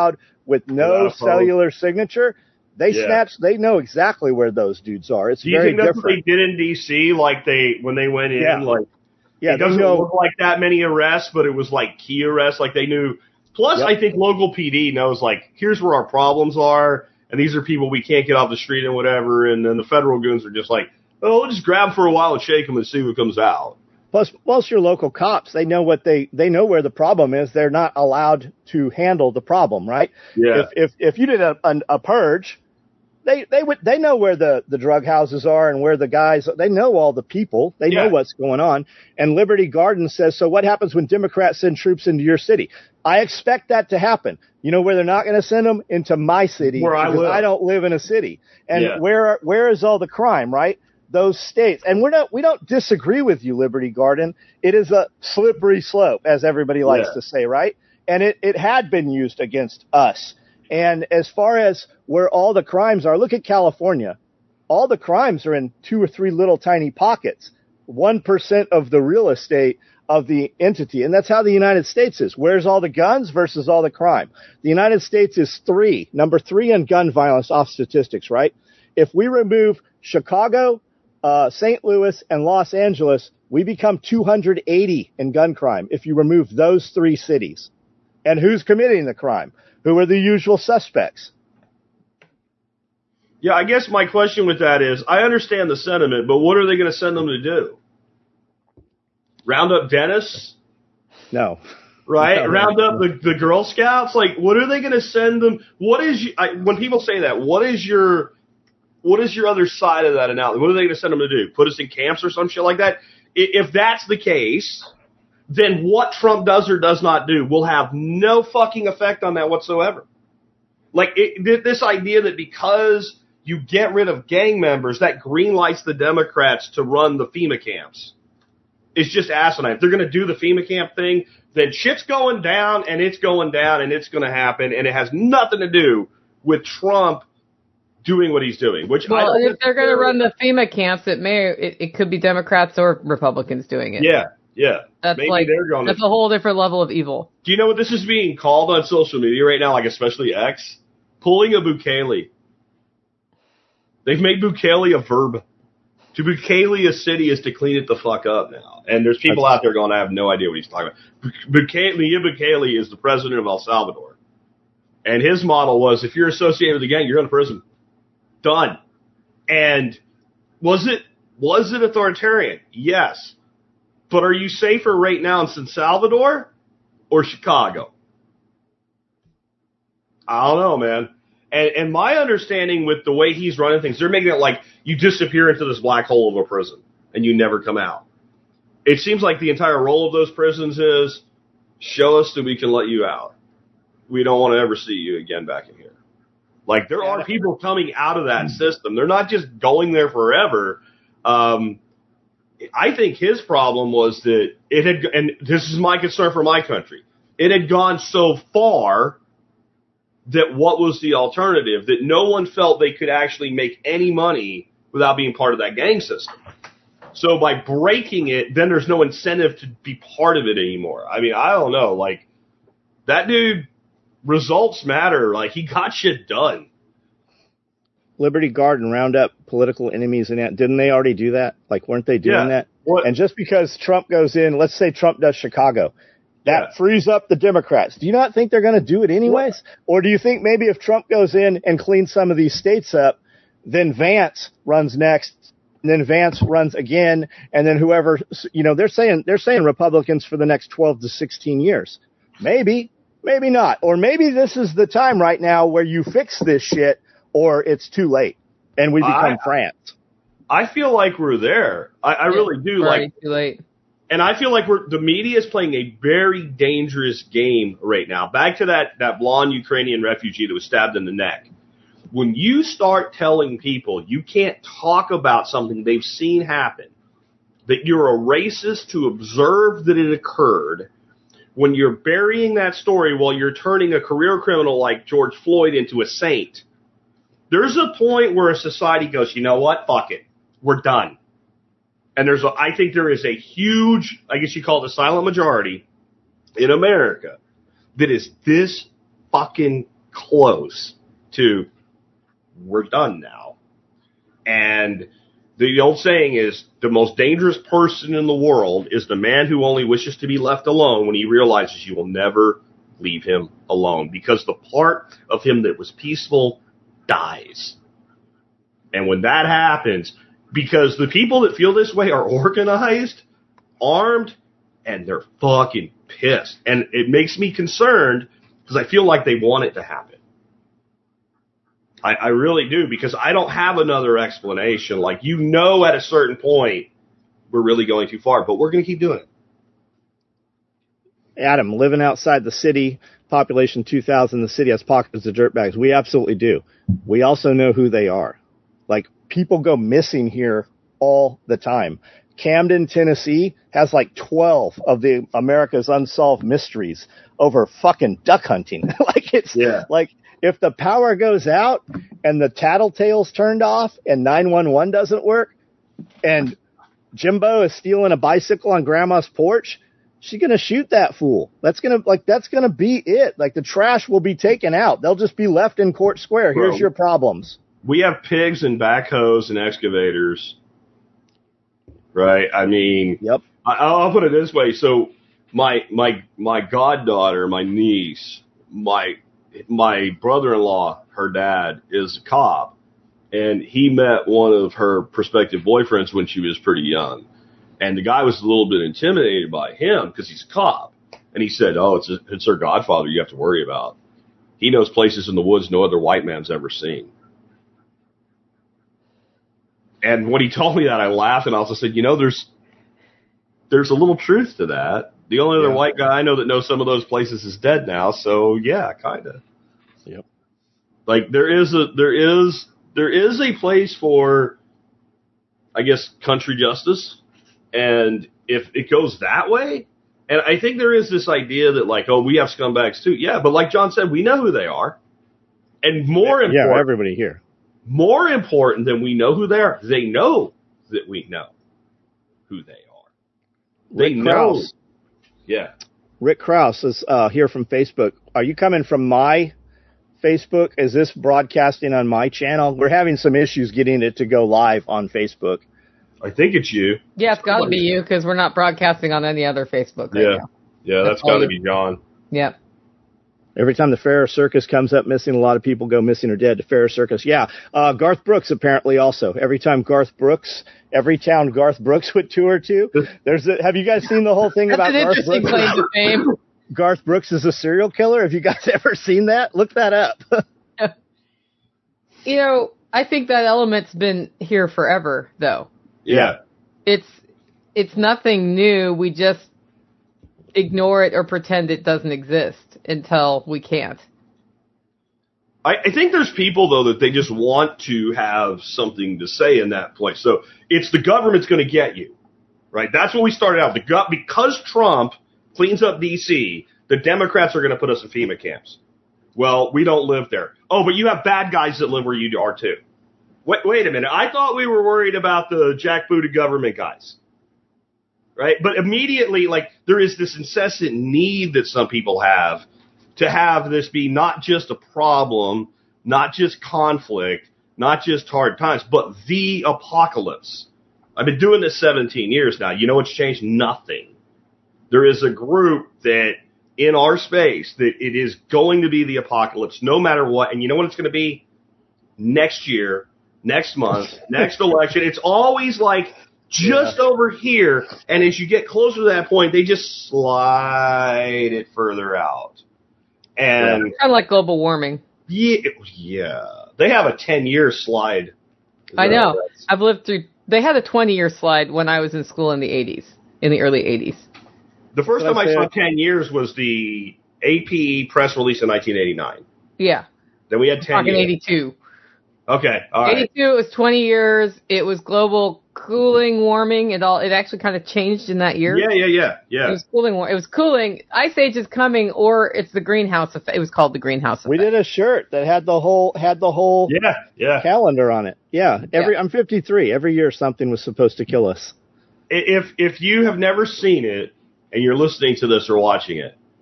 with no cellular signature, they yeah. snatch. They know exactly where those dudes are. It's Do you very think that's different. what they did in D C? Like they when they went in, yeah. like yeah, it doesn't know, look like that many arrests, but it was like key arrests. Like they knew. Plus, yep. I think local P D knows like here's where our problems are, and these are people we can't get off the street and whatever. And then the federal goons are just like, oh, we'll just grab them for a while and shake them and see what comes out. Plus, plus your local cops, they know what they, they know where the problem is. They're not allowed to handle the problem, right? Yeah. If, if, if you did a, a, a purge, they, they would, they know where the, the drug houses are and where the guys, they know all the people. They yeah. know what's going on. And Liberty Garden says, so what happens when Democrats send troops into your city? I expect that to happen. You know where they're not going to send them? Into my city. Where I live. I don't live in a city. And yeah. where, where is all the crime, right? Those states. And we're not, we don't disagree with you, Liberty Garden. It is a slippery slope, as everybody likes yeah. to say, right? And it, it had been used against us. And as far as where all the crimes are, look at California. All the crimes are in two or three little tiny pockets. one percent of the real estate of the entity. And that's how the United States is. Where's all the guns versus all the crime? The United States is three, number three in gun violence off statistics, right? If we remove Chicago, Uh, Saint Louis and Los Angeles, we become two hundred eighty in gun crime if you remove those three cities. And who's committing the crime? Who are the usual suspects? Yeah, I guess my question with that is, I understand the sentiment, but what are they going to send them to do? Round up Dennis? No. Right? No, Round no. up the, the Girl Scouts? Like, what are they going to send them? What is, I, when people say that, what is your... What is your other side of that analysis? What are they going to send them to do? Put us in camps or some shit like that? If that's the case, then what Trump does or does not do will have no fucking effect on that whatsoever. Like, it, this idea that because you get rid of gang members, that greenlights the Democrats to run the FEMA camps is just asinine. If they're going to do the FEMA camp thing, then shit's going down, and it's going down, and it's going to happen, and it has nothing to do with Trump doing what he's doing, which well, I don't if they're going to run the FEMA camps, it may it, it could be Democrats or Republicans doing it. Yeah, yeah. That's Maybe like they're going that's to, a whole different level of evil. Do you know what this is being called on social media right now? Like especially X, pulling a Bukele. They've made Bukele a verb. To Bukele a city is to clean it the fuck up now. And there's people out there going, I have no idea what he's talking about. Bukele, Nayib Bukele is the president of El Salvador, and his model was if you're associated with the gang, you're going to prison. Done. And was it was it authoritarian? Yes. But are you safer right now in San Salvador or Chicago? I don't know, man. And, and my understanding with the way he's running things, they're making it like you disappear into this black hole of a prison and you never come out. It seems like the entire role of those prisons is show us that we can let you out. We don't want to ever see you again back in here. Like, there are people coming out of that system. They're not just going there forever. Um, I think his problem was that it had, and this is my concern for my country, it had gone so far that what was the alternative? That no one felt they could actually make any money without being part of that gang system. So by breaking it, then there's no incentive to be part of it anymore. I mean, I don't know. Like, that dude... Results matter. Like, he got shit done. Liberty Garden round up political enemies in that. Didn't they already do that? Like, weren't they doing yeah. that? What? And just because Trump goes in, let's say Trump does Chicago, that yeah. frees up the Democrats. Do you not think they're going to do it anyways? What? Or do you think maybe if Trump goes in and cleans some of these states up, then Vance runs next, and then Vance runs again, and then whoever, you know, they're saying, they're saying Republicans for the next twelve to sixteen years. Maybe. Maybe not. Or maybe this is the time right now where you fix this shit or it's too late and we become I, France. I feel like we're there. I, I yeah, really do. Like, too late. And I feel like we're the media is playing a very dangerous game right now. Back to that, that blonde Ukrainian refugee that was stabbed in the neck. When you start telling people you can't talk about something they've seen happen, that you're a racist to observe that it occurred, when you're burying that story while you're turning a career criminal like George Floyd into a saint, there's a point where a society goes, you know what? Fuck it. We're done. And there's a, I think there is a huge, I guess you call it a silent majority in America that is this fucking close to we're done now. And the old saying is the most dangerous person in the world is the man who only wishes to be left alone when he realizes you will never leave him alone, because the part of him that was peaceful dies. And when that happens, because the people that feel this way are organized, armed, and they're fucking pissed. And it makes me concerned because I feel like they want it to happen. I, I really do, because I don't have another explanation. Like, you know, at a certain point, we're really going too far, but we're going to keep doing it. Adam, living outside the city, population two thousand, the city has pockets of dirtbags. We absolutely do. We also know who they are. Like, people go missing here all the time. Camden, Tennessee has like twelve of the America's unsolved mysteries over fucking duck hunting. Like, it's yeah. like, if the power goes out and the tattletale's turned off and nine one one doesn't work and Jimbo is stealing a bicycle on grandma's porch, she's going to shoot that fool. That's going to, like, that's going to be it. Like, the trash will be taken out. They'll just be left in Court Square. Here's Bro, your problems. We have pigs and backhoes and excavators. Right? I mean, yep. I, I'll put it this way. So my, my, my goddaughter, my niece, my, my brother-in-law, her dad is a cop, and he met one of her prospective boyfriends when she was pretty young. And the guy was a little bit intimidated by him because he's a cop. And he said, oh, it's a, it's her godfather you have to worry about. He knows places in the woods no other white man's ever seen. And when he told me that, I laughed and I also said, you know, there's there's a little truth to that. The only other yeah. white guy I know that knows some of those places is dead now. So, yeah, kind of. Yep. Like, there is a there is there is a place for, I guess, country justice. And if it goes that way, and I think there is this idea that, like, oh, we have scumbags too. Yeah, but like John said, we know who they are. And more yeah, important, yeah, everybody here. More important than we know who they are, they know that we know who they are. They Rick know. Krause. Yeah. Rick Krause is uh, here from Facebook. Are you coming from my Facebook? Is this broadcasting on my channel? We're having some issues getting it to go live on Facebook. I think it's you. Yeah, it's got to be you because we're not broadcasting on any other Facebook right yeah. now. Yeah, that's, that's got to be John. Yep. Every time the Ferris Circus comes up missing, a lot of people go missing or dead. The Ferris Circus, yeah. Uh, Garth Brooks apparently also. Every time Garth Brooks, every town Garth Brooks would tour to, there's a, have you guys seen the whole thing That's about an Garth interesting Brooks? claim to fame. Garth Brooks is a serial killer. Have you guys ever seen that? Look that up. You know, I think that element's been here forever, though. Yeah. It's it's nothing new. We just ignore it or pretend it doesn't exist until we can't. I, I think there's people, though, that they just want to have something to say in that place. So it's the government's going to get you, right? That's what we started out. The gut, because Trump cleans up D C, the Democrats are going to put us in FEMA camps. Well, we don't live there. Oh, but you have bad guys that live where you are, too. Wait, wait a minute. I thought we were worried about the jackbooted government guys. Right? But immediately, like, there is this incessant need that some people have to have this be not just a problem, not just conflict, not just hard times, but the apocalypse. I've been doing this seventeen years now. You know what's changed? Nothing. There is a group that in our space that it is going to be the apocalypse no matter what. And you know what it's going to be? Next year, next month, next election. It's always like just yeah. over here. And as you get closer to that point, they just slide it further out. And kind of like global warming. Yeah, yeah. They have a ten-year slide. I know. I've lived through. They had a twenty-year slide when I was in school in the eighties, in the early eighties. The first time I saw ten years was the A P E press release in nineteen eighty-nine. Yeah. Then we had ten Talking years. eighty-two. Okay, all right. eighty-two, it was twenty years. It was global cooling, warming. It all. It actually kind of changed in that year. Yeah, yeah, yeah, yeah. It was cooling. It was cooling. Ice Age is coming, or it's the greenhouse effect. It was called the greenhouse effect. We did a shirt that had the whole had the whole yeah, yeah. calendar on it. Yeah, every yeah. I'm fifty-three. Every year something was supposed to kill us. If if you have never seen it and you're listening to this or watching it,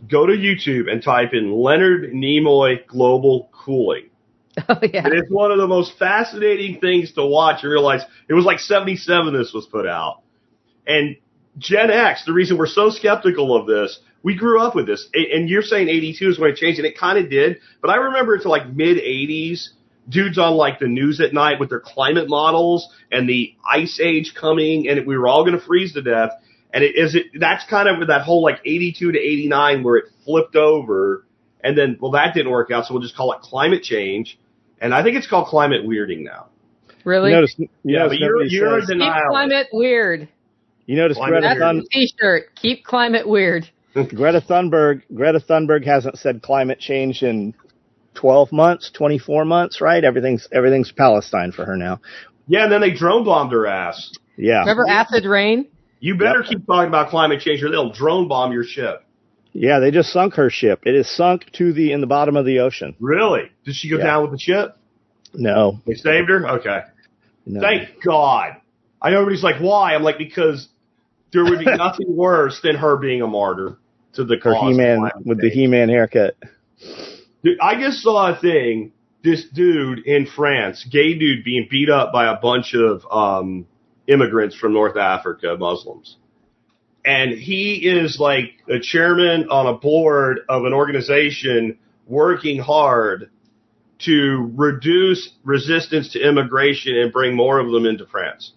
go to YouTube and type in Leonard Nimoy global cooling. Oh, yeah. And it's one of the most fascinating things to watch and realize it was like seventy-seven this was put out. And Gen X, the reason we're so skeptical of this, we grew up with this. And you're saying eighty-two is when it changed, and it kind of did. But I remember until like mid-eighties, dudes on like the news at night with their climate models and the ice age coming, and we were all going to freeze to death. And it is it that's kind of that whole like eighty-two to eighty-nine where it flipped over. And then, well, that didn't work out, so we'll just call it climate change. And I think it's called climate weirding now. Really? You notice, you yeah, notice but you're, you're in Keep denial. climate weird. You notice Climate Greta, That's Thun, the t-shirt. Keep climate weird. Greta Thunberg. Greta Thunberg hasn't said climate change in twelve months, twenty-four months, right? Everything's everything's Palestine for her now. Yeah, and then they drone bombed her ass. Yeah. Remember acid rain? You better Yep. keep talking about climate change or they'll drone bomb your ship. Yeah, they just sunk her ship. It is sunk to the in the bottom of the ocean. Really? Did she go Yeah. down with the ship? No. They saved her? Okay. no. Thank God. I know everybody's like, why? I'm like, because there would be nothing worse than her being a martyr to the Her cause. of He-Man climate with the change. He-Man haircut. Dude, I just saw a thing, this dude in France, gay dude being beat up by a bunch of um, immigrants from North Africa, Muslims. And he is like a chairman on a board of an organization working hard to reduce resistance to immigration and bring more of them into France.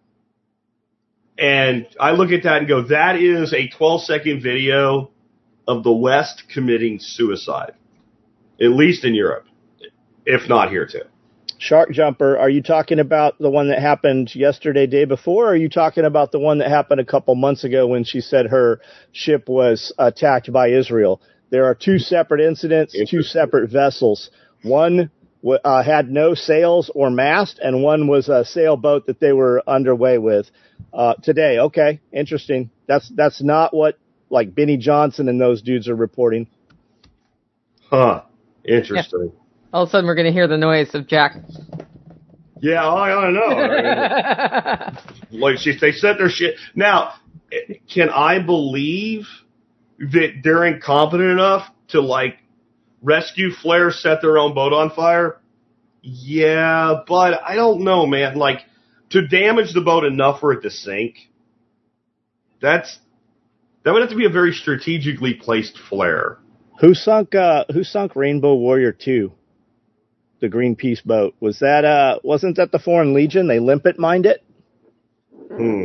And I look at that and go, that is a twelve second video of the West committing suicide, at least in Europe, if not here too. Shark Jumper, are you talking about the one that happened yesterday, day before, or are you talking about the one that happened a couple months ago when she said her ship was attacked by Israel? There are two separate incidents, two separate vessels. One uh, had no sails or mast, and one was a sailboat that they were underway with uh, today. Okay, interesting. That's that's not what like Benny Johnson and those dudes are reporting. Huh. Interesting. All of a sudden, we're going to hear the noise of Jack. Yeah, I, I know. Like she, they set their shit. Now, can I believe that they're incompetent enough to like rescue flares, set their own boat on fire? Yeah, but I don't know, man. Like to damage the boat enough for it to sink. That's that would have to be a very strategically placed flare. Who sunk? Uh, who sunk Rainbow Warrior two? The Greenpeace boat. Was that? Uh, wasn't that the Foreign Legion? They limpet mined it. Hmm.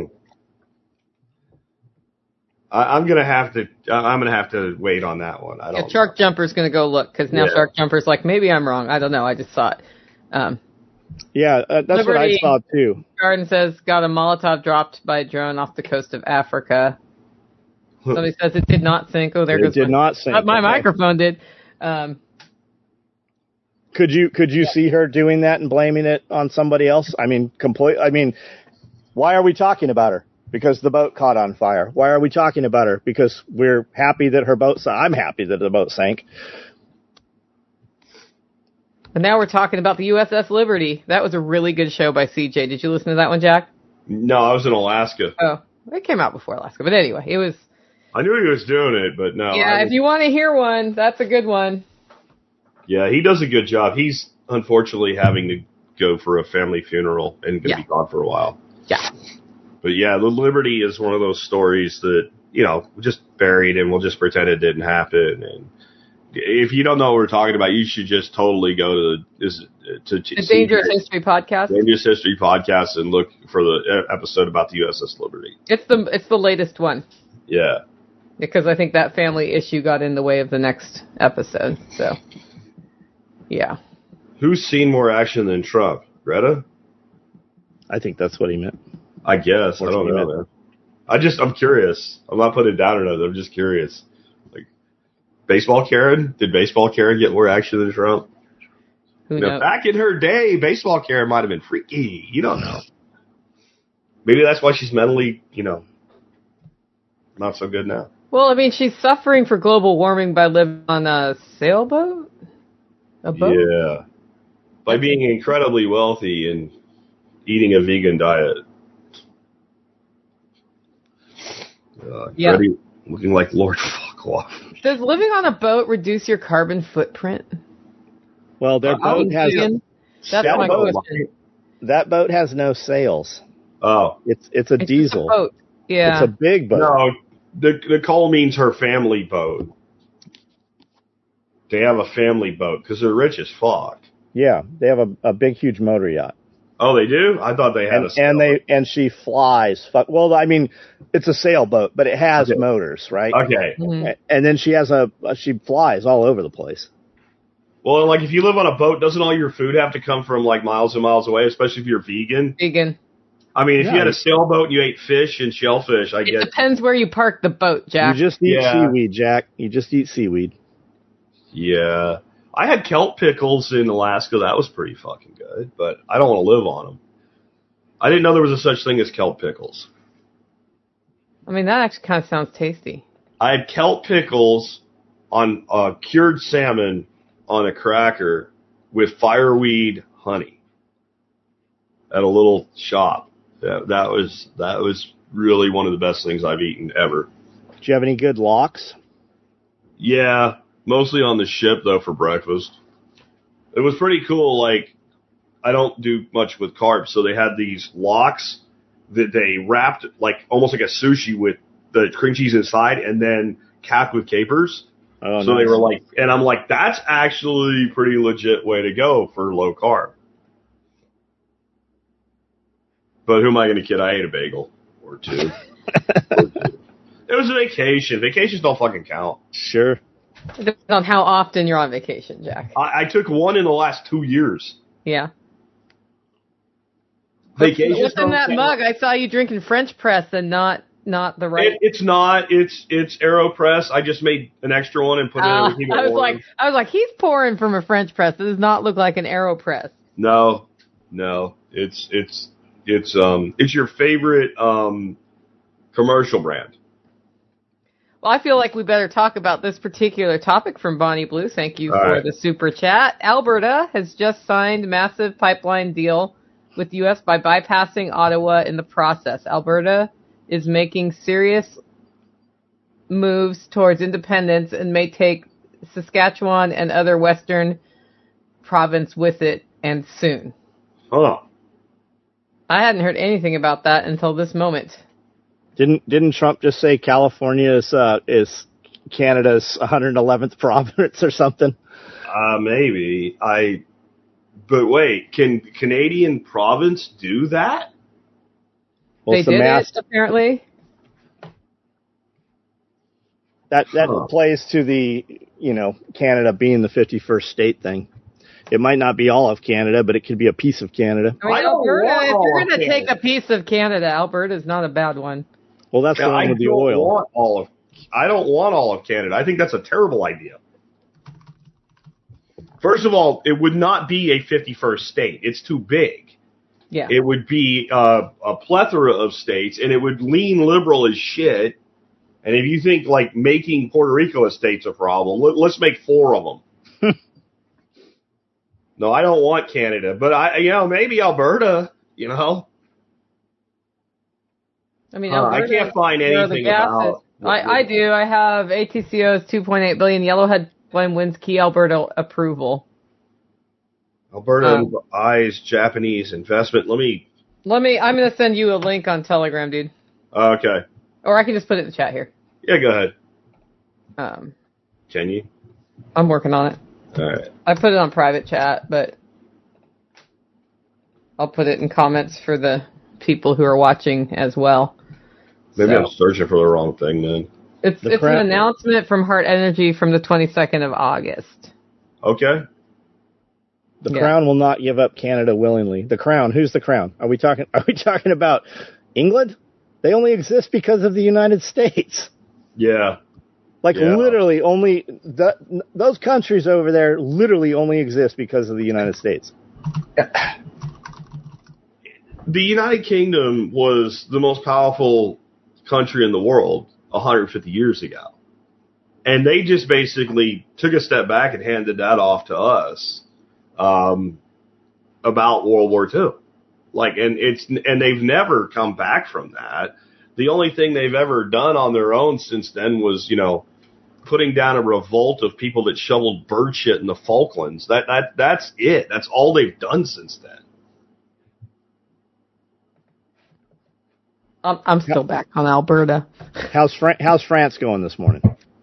I, I'm gonna have to. I'm gonna have to wait on that one. I don't. Yeah, Shark Jumper's going to go look because now Yeah. Shark Jumper's like, maybe I'm wrong. I don't know. I just saw it. Um, Yeah, uh, that's what I Liberty. saw too. Garden says got a Molotov dropped by a drone off the coast of Africa. Somebody says it did not sink. Oh, there It goes did my, not sink. uh, my Okay. microphone did. Um, Could you could you see her doing that and blaming it on somebody else? I mean, complete. I mean, why are we talking about her? Because the boat caught on fire. Why are we talking about her? Because we're happy that her boat sank. I'm happy that the boat sank. and now we're talking about the U S S Liberty. That was a really good show by C J. Did you listen to that one, Jack? No, I was in Alaska. Oh, it came out before Alaska. But anyway, it was. I knew he was doing it, but no. Yeah, I if was- you want to hear one, that's a good one. Yeah, he does a good job. He's unfortunately having to go for a family funeral and going to Yeah. be gone for a while. Yeah. But yeah, the Liberty is one of those stories that, you know, just buried and we'll just pretend it didn't happen. And if you don't know what we're talking about, you should just totally go to is to, to The Dangerous History Podcast. Dangerous History Podcast and look for the episode about the U S S Liberty. It's the it's the latest one Yeah. because I think that family issue got in the way of the next episode. So, yeah. Who's seen more action than Trump? Greta? I think that's what he meant. I guess. I don't know, man. I just, I'm curious. I'm not putting it down or nothing. I'm just curious. Like, baseball Karen? Did baseball Karen get more action than Trump? Who You know, knows? back in her day, baseball Karen might have been freaky. You don't know. Maybe that's why she's mentally, you know, not so good now. Well, I mean, she's suffering for global warming by living on a sailboat? A boat? Yeah. By being incredibly wealthy and eating a vegan diet. Uh, Yeah. Freddie looking like Lord Fuck Off. Does living on a boat reduce your carbon footprint? Well, their Uh, boat has Vegan? That's That my boat- question. that boat has no sails. Oh. It's it's a It's just diesel. a boat. Yeah. It's a big boat. No, the Nicole means her family boat. They have a family boat because they're rich as fuck. Yeah, they have a, a big, huge motor yacht. Oh, they do? I thought they had And, a sailboat. and they and she flies. Fuck. Well, I mean, it's a sailboat, but it has Okay. motors, right? Okay. Mhm. And then she has a she flies all over the place. Well, like if you live on a boat, doesn't all your food have to come from like miles and miles away, especially if you're vegan? Vegan. I mean, if Yeah. you had a sailboat and you ate fish and shellfish, I It get. depends where you park the boat, Jack. You just eat Yeah. seaweed, Jack. You just eat seaweed. Yeah. I had kelp pickles in Alaska. That was pretty fucking good, but I don't want to live on them. I didn't know there was a such thing as kelp pickles. I mean, that actually kind of sounds tasty. I had kelp pickles on uh, cured salmon on a cracker with fireweed honey at a little shop. That, that was that was really one of the best things I've eaten ever. Do you have any good locks? Yeah, mostly on the ship though for breakfast. It was pretty cool. Like I don't do much with carbs, so they had these lox that they wrapped like almost like a sushi with the cream cheese inside and then capped with capers. Oh, so nice. they were like, and I'm like, that's actually a pretty legit way to go for low carb. But who am I going to kid? I ate a bagel or two. or two. It was a vacation. Vacations don't fucking count. Sure. It depends on how often you're on vacation, Jack. I, I took one in the last two years. Yeah. Vacations What's in don't that count. mug? I saw you drinking French press and not not the right. It, it's not. It's it's AeroPress. I just made an extra one and put it Uh, in to keep it I was warm. like, I was like, he's pouring from a French press. It does not look like an AeroPress. No, no. It's it's it's um it's your favorite um commercial brand. Well, I feel like we better talk about this particular topic from Bonnie Blue. Thank you All for right. the super chat. Alberta has just signed massive pipeline deal with the U S by bypassing Ottawa in the process. Alberta is making serious moves towards independence and may take Saskatchewan and other western province with it, and soon. Huh. I hadn't heard anything about that until this moment. Didn't didn't Trump just say California is uh, is Canada's one hundred eleventh province or something? Uh, maybe I. But wait, can Canadian province do that? Well, they it's the did mass- it, apparently. That that Huh. plays to the, you know, Canada being the fifty-first state thing. It might not be all of Canada, but it could be a piece of Canada. I mean, I don't Alberta, want if all you're of going to take Canada. a piece of Canada, Alberta's not a bad one. Well, that's Yeah, the one I with the don't oil. want all of. I don't want all of Canada. I think that's a terrible idea. First of all, it would not be a fifty-first state. It's too big. Yeah. It would be uh, a plethora of states, and it would lean liberal as shit. And if you think like making Puerto Rico a state's a problem, let, let's make four of them. No, I don't want Canada, but I, you know, maybe Alberta. You know, I mean, Uh, I Alberta, can't find where the anything gas about- is. I, I do. I have A T C O's two point eight billion Yellowhead Flame wins key Alberta approval. Alberta Um, eyes Japanese investment. Let me. Let me. I'm going to send you a link on Telegram, dude, Okay, or I can just put it in the chat here. yeah, go ahead. Um, Can you? I'm working on it. All right. I put it on private chat, but I'll put it in comments for the people who are watching as well. Maybe So, I'm searching for the wrong thing then. it's The it's crap- an announcement from Heart Energy from the twenty-second of August. Okay. The Yeah. Crown will not give up Canada willingly. The Crown, who's the Crown? Are we talking? Are we talking about England? They only exist because of the United States. Yeah. Like Yeah. literally, only the, those countries over there literally only exist because of the United States. The United Kingdom was the most powerful country in the world one hundred fifty years ago. And they just basically took a step back and handed that off to us um, about World War Two. Like, and it's and they've never come back from that. The only thing they've ever done on their own since then was, you know, putting down a revolt of people that shoveled bird shit in the Falklands. That that that's it. That's all they've done since then. I'm, I'm still back on Alberta. How's Fran- How's France going this morning?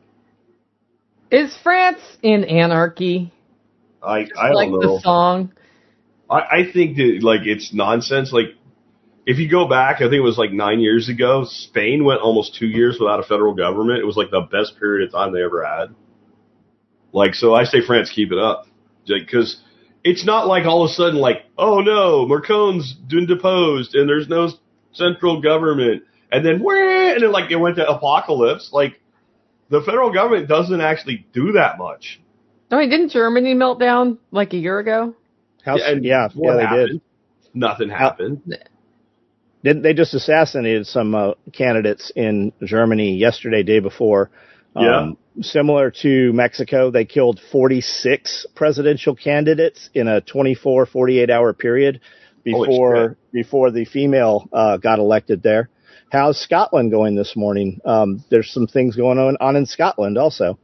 Is France in anarchy? I I don't like know. the song. I, I think that like it's nonsense. Like if you go back, I think it was like nine years ago, Spain went almost two years without a federal government. It was like the best period of time they ever had. Like so, I say France, keep it up, because it's not like all of a sudden like, oh no, Macron's been deposed and there's no central government, and then where and then like it went to apocalypse. Like the federal government doesn't actually do that much. I mean, didn't Germany melt down like a year ago? How's, and yeah, yeah, they happened? did. Nothing happened. Didn't they just assassinated some uh, candidates in Germany yesterday, day before? Yeah. Um, similar to Mexico, they killed forty-six presidential candidates in a twenty-four, forty-eight hour period before before the female uh, got elected there. How's Scotland going this morning? Um, there's some things going on, on in Scotland also.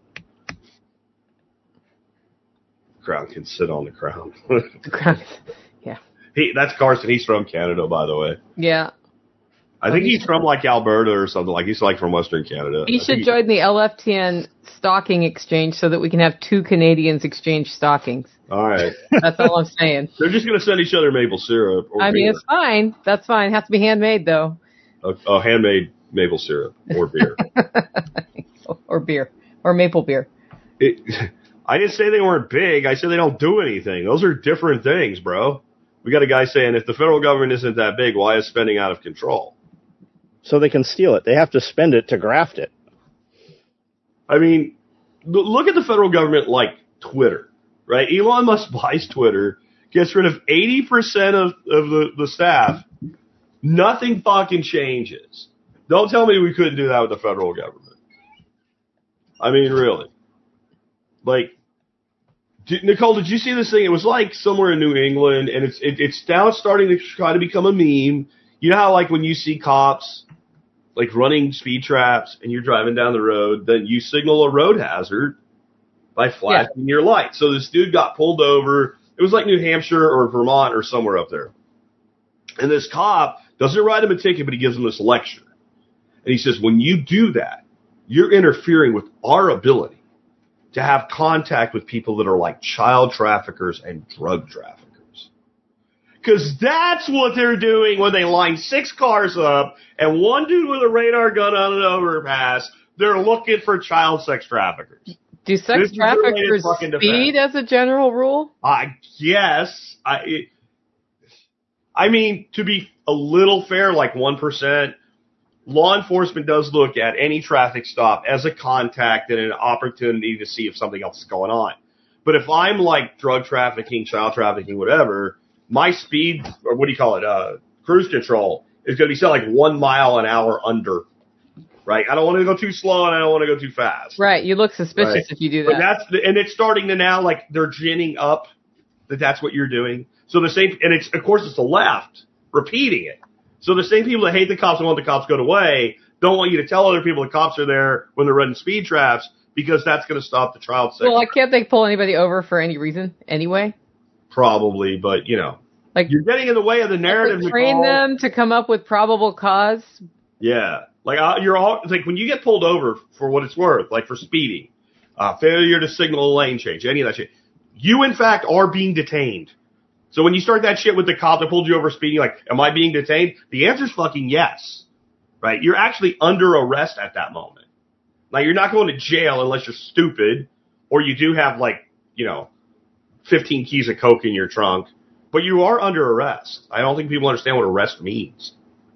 Crown can sit on the crown. yeah. He, that's Carson. He's from Canada, by the way. Yeah. I think he's from like Alberta or something. Like he's like from Western Canada. He I should think join the L F T N stocking exchange so that we can have two Canadians exchange stockings. All right. That's all I'm saying. They're just going to send each other maple syrup. Or I mean, beer. it's fine. That's fine. It has to be handmade, though. Oh, oh, handmade maple syrup or beer. or beer. Or maple beer. It, I didn't say they weren't big. I said they don't do anything. Those are different things, bro. We got a guy saying if the federal government isn't that big, why is spending out of control? So they can steal it. They have to spend it to graft it. I mean, look at the federal government like Twitter, right? Elon Musk buys Twitter, gets rid of eighty percent of, of the, the staff. Nothing fucking changes. Don't tell me we couldn't do that with the federal government. I mean, really. Like, did, Nicole, did you see this thing? It was like somewhere in New England, and it's it, it's now starting to try to become a meme. You know how, like, when you see cops, like, running speed traps, and you're driving down the road, then you signal a road hazard by flashing yeah. your light. So this dude got pulled over. It was like New Hampshire or Vermont or somewhere up there. And this cop doesn't write him a ticket, but he gives him this lecture. And he says, when you do that, you're interfering with our ability to have contact with people that are like child traffickers and drug traffickers. Because that's what they're doing when they line six cars up and one dude with a radar gun on an overpass, they're looking for child sex traffickers. Do sex traffickers speed as a general rule? I guess. I, it, I mean, to be a little fair, like one percent, law enforcement does look at any traffic stop as a contact and an opportunity to see if something else is going on. But if I'm like drug trafficking, child trafficking, whatever, my speed, or what do you call it, uh, cruise control, is going to be set like one mile an hour under, right? I don't want to go too slow and I don't want to go too fast. Right. You look suspicious right? if you do that. But that's the, and it's starting to now, like, they're ginning up that that's what you're doing. So the same, and it's, of course, it's the left repeating it. So the same people that hate the cops and want the cops to go away don't want you to tell other people the cops are there when they're running speed traps because that's going to stop the child sex. Well, like, can't they pull anybody over for any reason anyway? Probably, but, you know, like you're getting in the way of the narrative. Like train them to come up with probable cause. Yeah. Like, uh, you're all, like, when you get pulled over for what it's worth, like for speeding, uh, failure to signal a lane change, any of that shit, you, in fact, are being detained. So when you start that shit with the cop that pulled you over speeding, like, am I being detained? The answer's fucking yes. Right? You're actually under arrest at that moment. Like, you're not going to jail unless you're stupid, or you do have, like, you know, fifteen keys of coke in your trunk, but you are under arrest. I don't think people understand what arrest means.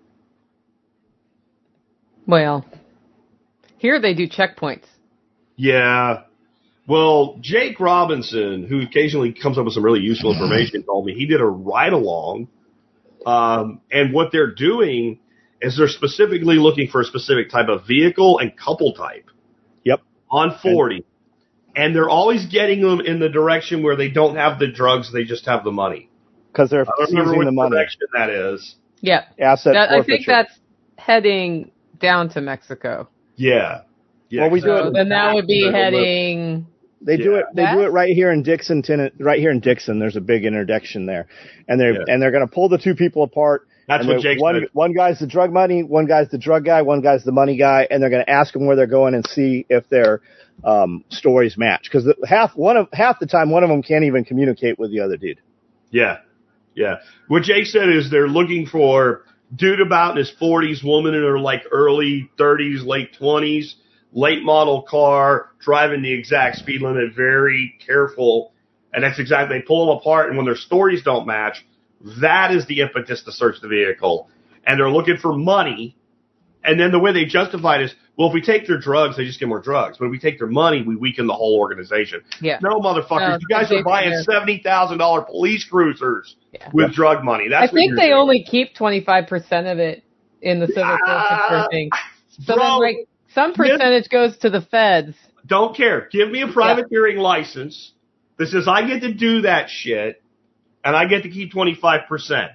Well, here they do checkpoints. Yeah. Well, Jake Robinson, who occasionally comes up with some really useful information, told me he did a ride-along, um, and what they're doing is they're specifically looking for a specific type of vehicle and couple type. Yep. On forty. And they're always getting them in the direction where they don't have the drugs, they just have the money. Because they're seizing the money. Direction that is. Yeah. Asset that, forfeiture. I think that's heading down to Mexico. Yeah. Yeah, Well, we do So it. then that would be Back to the heading. They do Yeah. it. They do it right here in Dixon, Ten- right here in Dixon. There's a big interdiction there, and they're Yeah. and they're going to pull the two people apart. That's and what they're- Jake one said. one guy's the drug money, one guy's the drug guy, one guy's the money guy, and they're going to ask them where they're going and see if their um, stories match. Because half one of half the time, one of them can't even communicate with the other dude. Yeah, yeah. What Jake said is they're looking for dude about in his forties, woman in her like early thirties, late twenties, late model car, driving the exact speed limit, very careful. And that's exactly, they pull them apart, and when their stories don't match, that is the impetus to search the vehicle. And they're looking for money. And then the way they justify it is, well, if we take their drugs, they just get more drugs. But if we take their money, we weaken the whole organization. Yeah. No, motherfuckers, No, you guys they- are buying they're- seventy thousand dollars police cruisers Yeah. with drug money. That's I what think you're they doing. only keep twenty-five percent of it in the civil Ah, forfeiture thing. So bro, then, like, some percentage goes to the feds. Don't care. Give me a privateering license that says I get to do that shit, and I get to keep twenty-five percent.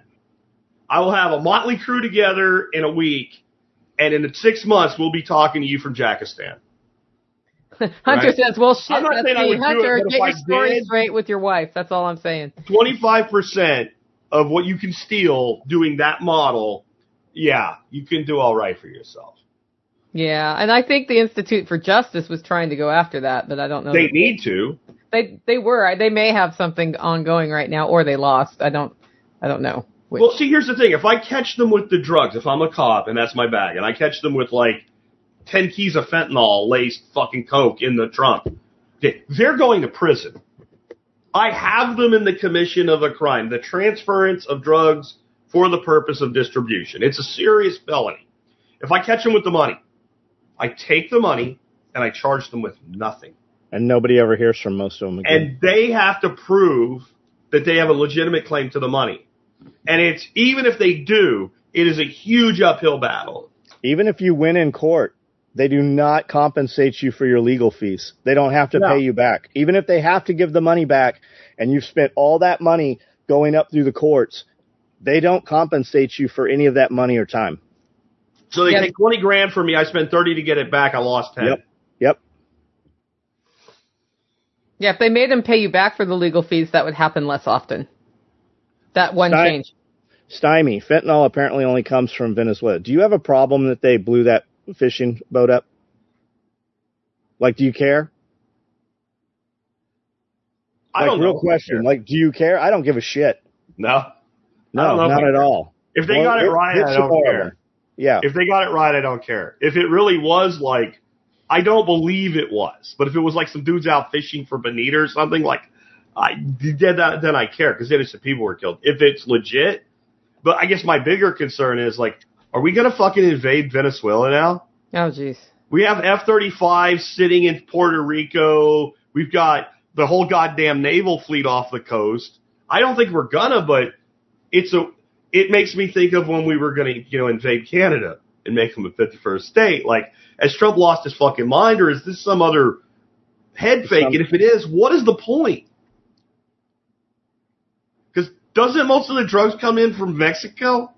I will have a motley crew together in a week, and in six months, we'll be talking to you from Jakistan. Hunter Right. says, well, shit, I'm not that's saying I me. would do Hunter, it, but if get I your story did- straight with your wife. That's all I'm saying. twenty-five percent of what you can steal doing that model, yeah, you can do all right for yourself. Yeah, and I think the Institute for Justice was trying to go after that, but I don't know. They that- need to. They they were. I- They may have something ongoing right now, or they lost. I don't. I don't know. Which. Well, see, here's the thing. If I catch them with the drugs, if I'm a cop and that's my bag, and I catch them with like ten keys of fentanyl laced fucking coke in the trunk, okay, they're going to prison. I have them in the commission of a crime, the transference of drugs for the purpose of distribution. It's a serious felony. If I catch them with the money, I take the money and I charge them with nothing. And nobody ever hears from most of them again. And they have to prove that they have a legitimate claim to the money. And it's, even if they do, it is a huge uphill battle. Even if you win in court, they do not compensate you for your legal fees. They don't have to No. pay you back. Even if they have to give the money back and you've spent all that money going up through the courts, they don't compensate you for any of that money or time. So they Yes. take twenty grand from me. I spent thirty to get it back. I lost ten. Yep. Yep. Yeah, if they made them pay you back for the legal fees, that would happen less often. That one Stein- change. Stymie, fentanyl apparently only comes from Venezuela. Do you have a problem that they blew that fishing boat up? Like, do you care? I Like, don't real know. question. Like, do you care? I don't give a shit. No. I No, don't know if not I at care. all. If they Well, got it it- right, it's I don't horrible. care. Yeah. If they got it right, I don't care. If it really was like, I don't believe it was, but if it was like some dudes out fishing for bonita or something, like, I did that, then I care because innocent people were killed. If it's legit, but I guess my bigger concern is like, are we gonna fucking invade Venezuela now? Oh, jeez. We have F thirty-five sitting in Puerto Rico. We've got the whole goddamn naval fleet off the coast. I don't think we're gonna, but it's a. It makes me think of when we were gonna, you know, invade Canada and make them a fifty-first state. Like, has Trump lost his fucking mind, or is this some other head fake? Some- And if it is, what is the point? Because doesn't most of the drugs come in from Mexico?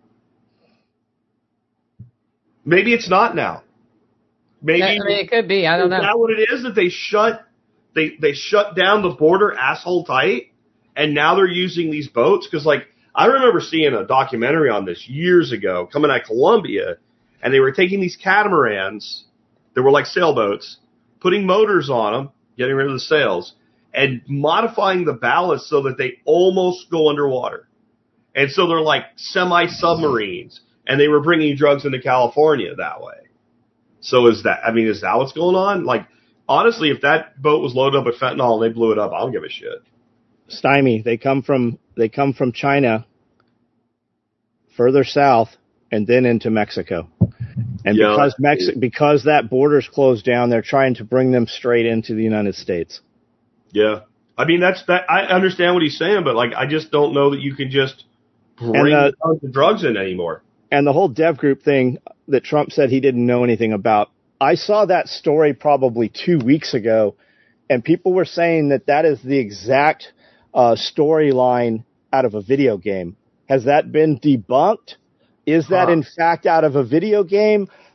Maybe it's not now. Maybe I mean, it could be. I don't is know. that what it is? That they shut they they shut down the border asshole tight, and now they're using these boats? Because like I remember seeing a documentary on this years ago, coming out of Colombia, and they were taking these catamarans that were like sailboats, putting motors on them, getting rid of the sails, and modifying the ballast so that they almost go underwater. And so they're like semi-submarines, and they were bringing drugs into California that way. So is that, I mean, is that what's going on? Like, honestly, if that boat was loaded up with fentanyl and they blew it up, I don't give a shit. Stymie, they come from they come from China, further south, and then into Mexico. And Yeah, because Mexi- because that border's closed down, they're trying to bring them straight into the United States. Yeah. I mean, that's that. I understand what he's saying, but like, I just don't know that you can just bring And, uh, the drugs in anymore. And the whole dev group thing that Trump said he didn't know anything about. I saw that story probably two weeks ago, and people were saying that that is the exact uh, storyline out of a video game. Has that been debunked? Is that Huh. in fact out of a video game?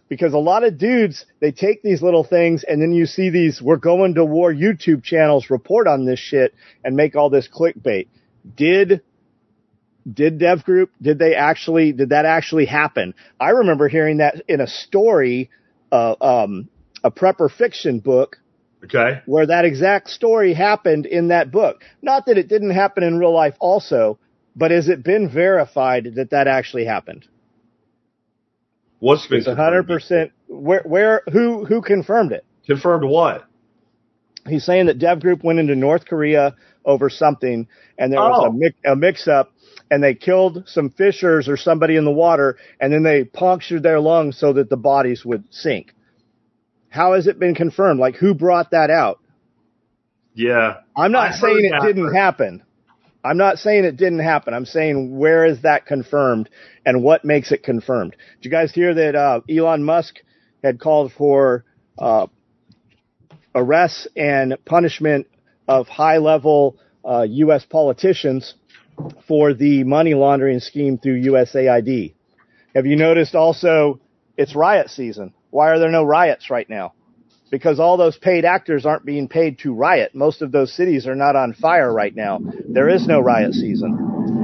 because a lot of dudes, they take these little things and then you see these "we're going to war" YouTube channels report on this shit and make all this clickbait. Did did Dev Group, did they actually, did that actually happen? I remember hearing that in a story, uh, um, a prepper fiction book. Okay. Where that exact story happened in that book. Not that it didn't happen in real life also, but has it been verified that that actually happened? What's been It's one hundred percent. Where, where, who, who confirmed it? confirmed? What? He's saying that Dev Group went into North Korea over something, and there was Oh. a, mix, a mix-up, and they killed some fishers or somebody in the water, and then they punctured their lungs so that the bodies would sink. How has it been confirmed? Like, who brought that out? Yeah. I'm not I saying heard it that. didn't happen. I'm not saying it didn't happen. I'm saying where is that confirmed and what makes it confirmed? Did you guys hear that uh, Elon Musk had called for uh, arrests and punishment of high-level uh, U S politicians for the money laundering scheme through U S A I D? Have you noticed also it's riot season? Why are there no riots right now? Because all those paid actors aren't being paid to riot. Most of those cities are not on fire right now. There is no riot season.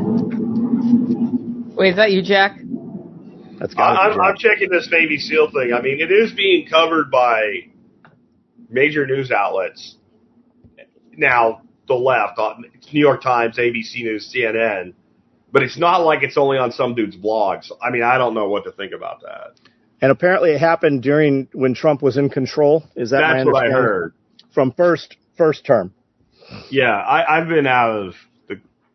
Wait, is that you, Jack? That's I, gotta be I'm, Jack. I'm checking this Navy SEAL thing. I mean, it is being covered by major news outlets. Now, the left, uh, it's New York Times, A B C News, C N N, but it's not like it's only on some dude's blogs. I mean, I don't know what to think about that. And apparently it happened during when Trump was in control. Is that my That's what I understanding? heard. From first first term. Yeah, I, I've been out of the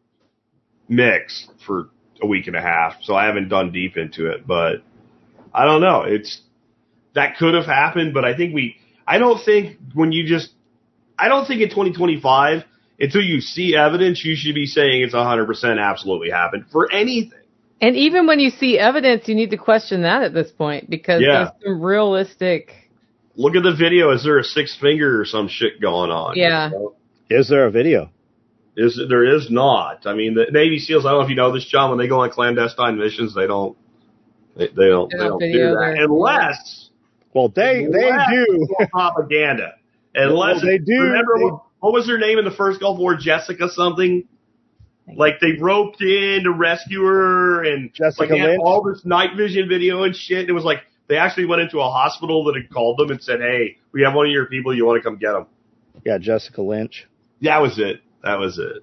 mix for a week and a half, so I haven't done deep into it. But I don't know. It's that could have happened, but I think we. I don't think when you just. I don't think in twenty twenty-five, until you see evidence, you should be saying it's one hundred percent absolutely happened for anything. And even when you see evidence, you need to question that at this point because Yeah. there's some realistic. Look at the video. Is there a six finger or some shit going on? Yeah. You know? Is there a video? Is there is not. I mean, the Navy SEALs. I don't know if you know this, John. When they go on clandestine missions, they don't. They, they don't. They They don't don't do video that their- unless Well, they they unless do. it's propaganda. Unless Well, they do. Remember They- what, what was her name in the first Gulf War? Jessica something. Like they roped in to rescue her, and Jessica like they had Lynch? all this night vision video and shit. It was like they actually went into a hospital that had called them and said, "Hey, we have one of your people. You want to come get them?" Yeah, Jessica Lynch. That was it. That was it.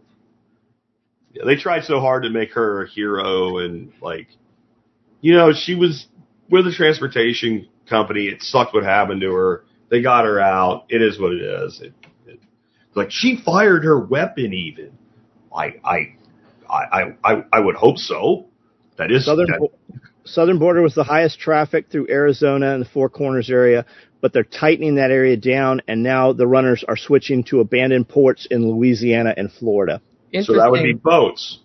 Yeah, they tried so hard to make her a hero, and like, you know, she was with a transportation company. It sucked what happened to her. They got her out. It is what it is. It, it, like she fired her weapon even. I, I, I, I, I would hope so. That is Southern that, Bo- Southern border was the highest traffic through Arizona and the Four Corners area, but they're tightening that area down, and now the runners are switching to abandoned ports in Louisiana and Florida. so that would be boats.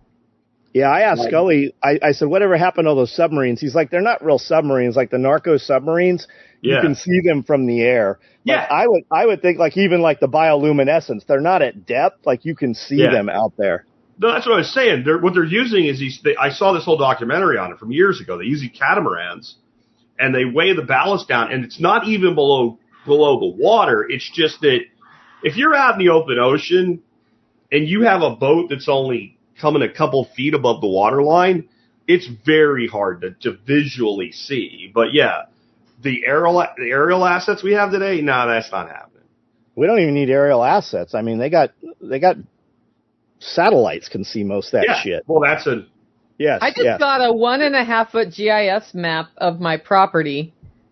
Yeah, I asked Right. Scully, I, I said, whatever happened to all those submarines? He's like, they're not real submarines, like the narco submarines. You Yeah. can see them from the air. Like, Yeah. I would I would think like even like the bioluminescence, they're not at depth, like you can see Yeah. them out there. No, that's what I was saying. They're, what they're using is these. They, I saw this whole documentary on it from years ago. They use these catamarans, and they weigh the ballast down, and it's not even below below the water. It's just that if you're out in the open ocean and you have a boat that's only coming a couple feet above the water line, it's very hard to, to visually see. But yeah, the aerial the aerial assets we have today, no, that's not happening. We don't even need aerial assets. I mean, they got they got satellites can see most of that Yeah, shit. well, that's a Yes, I just yes. got a one and a half foot G I S map of my property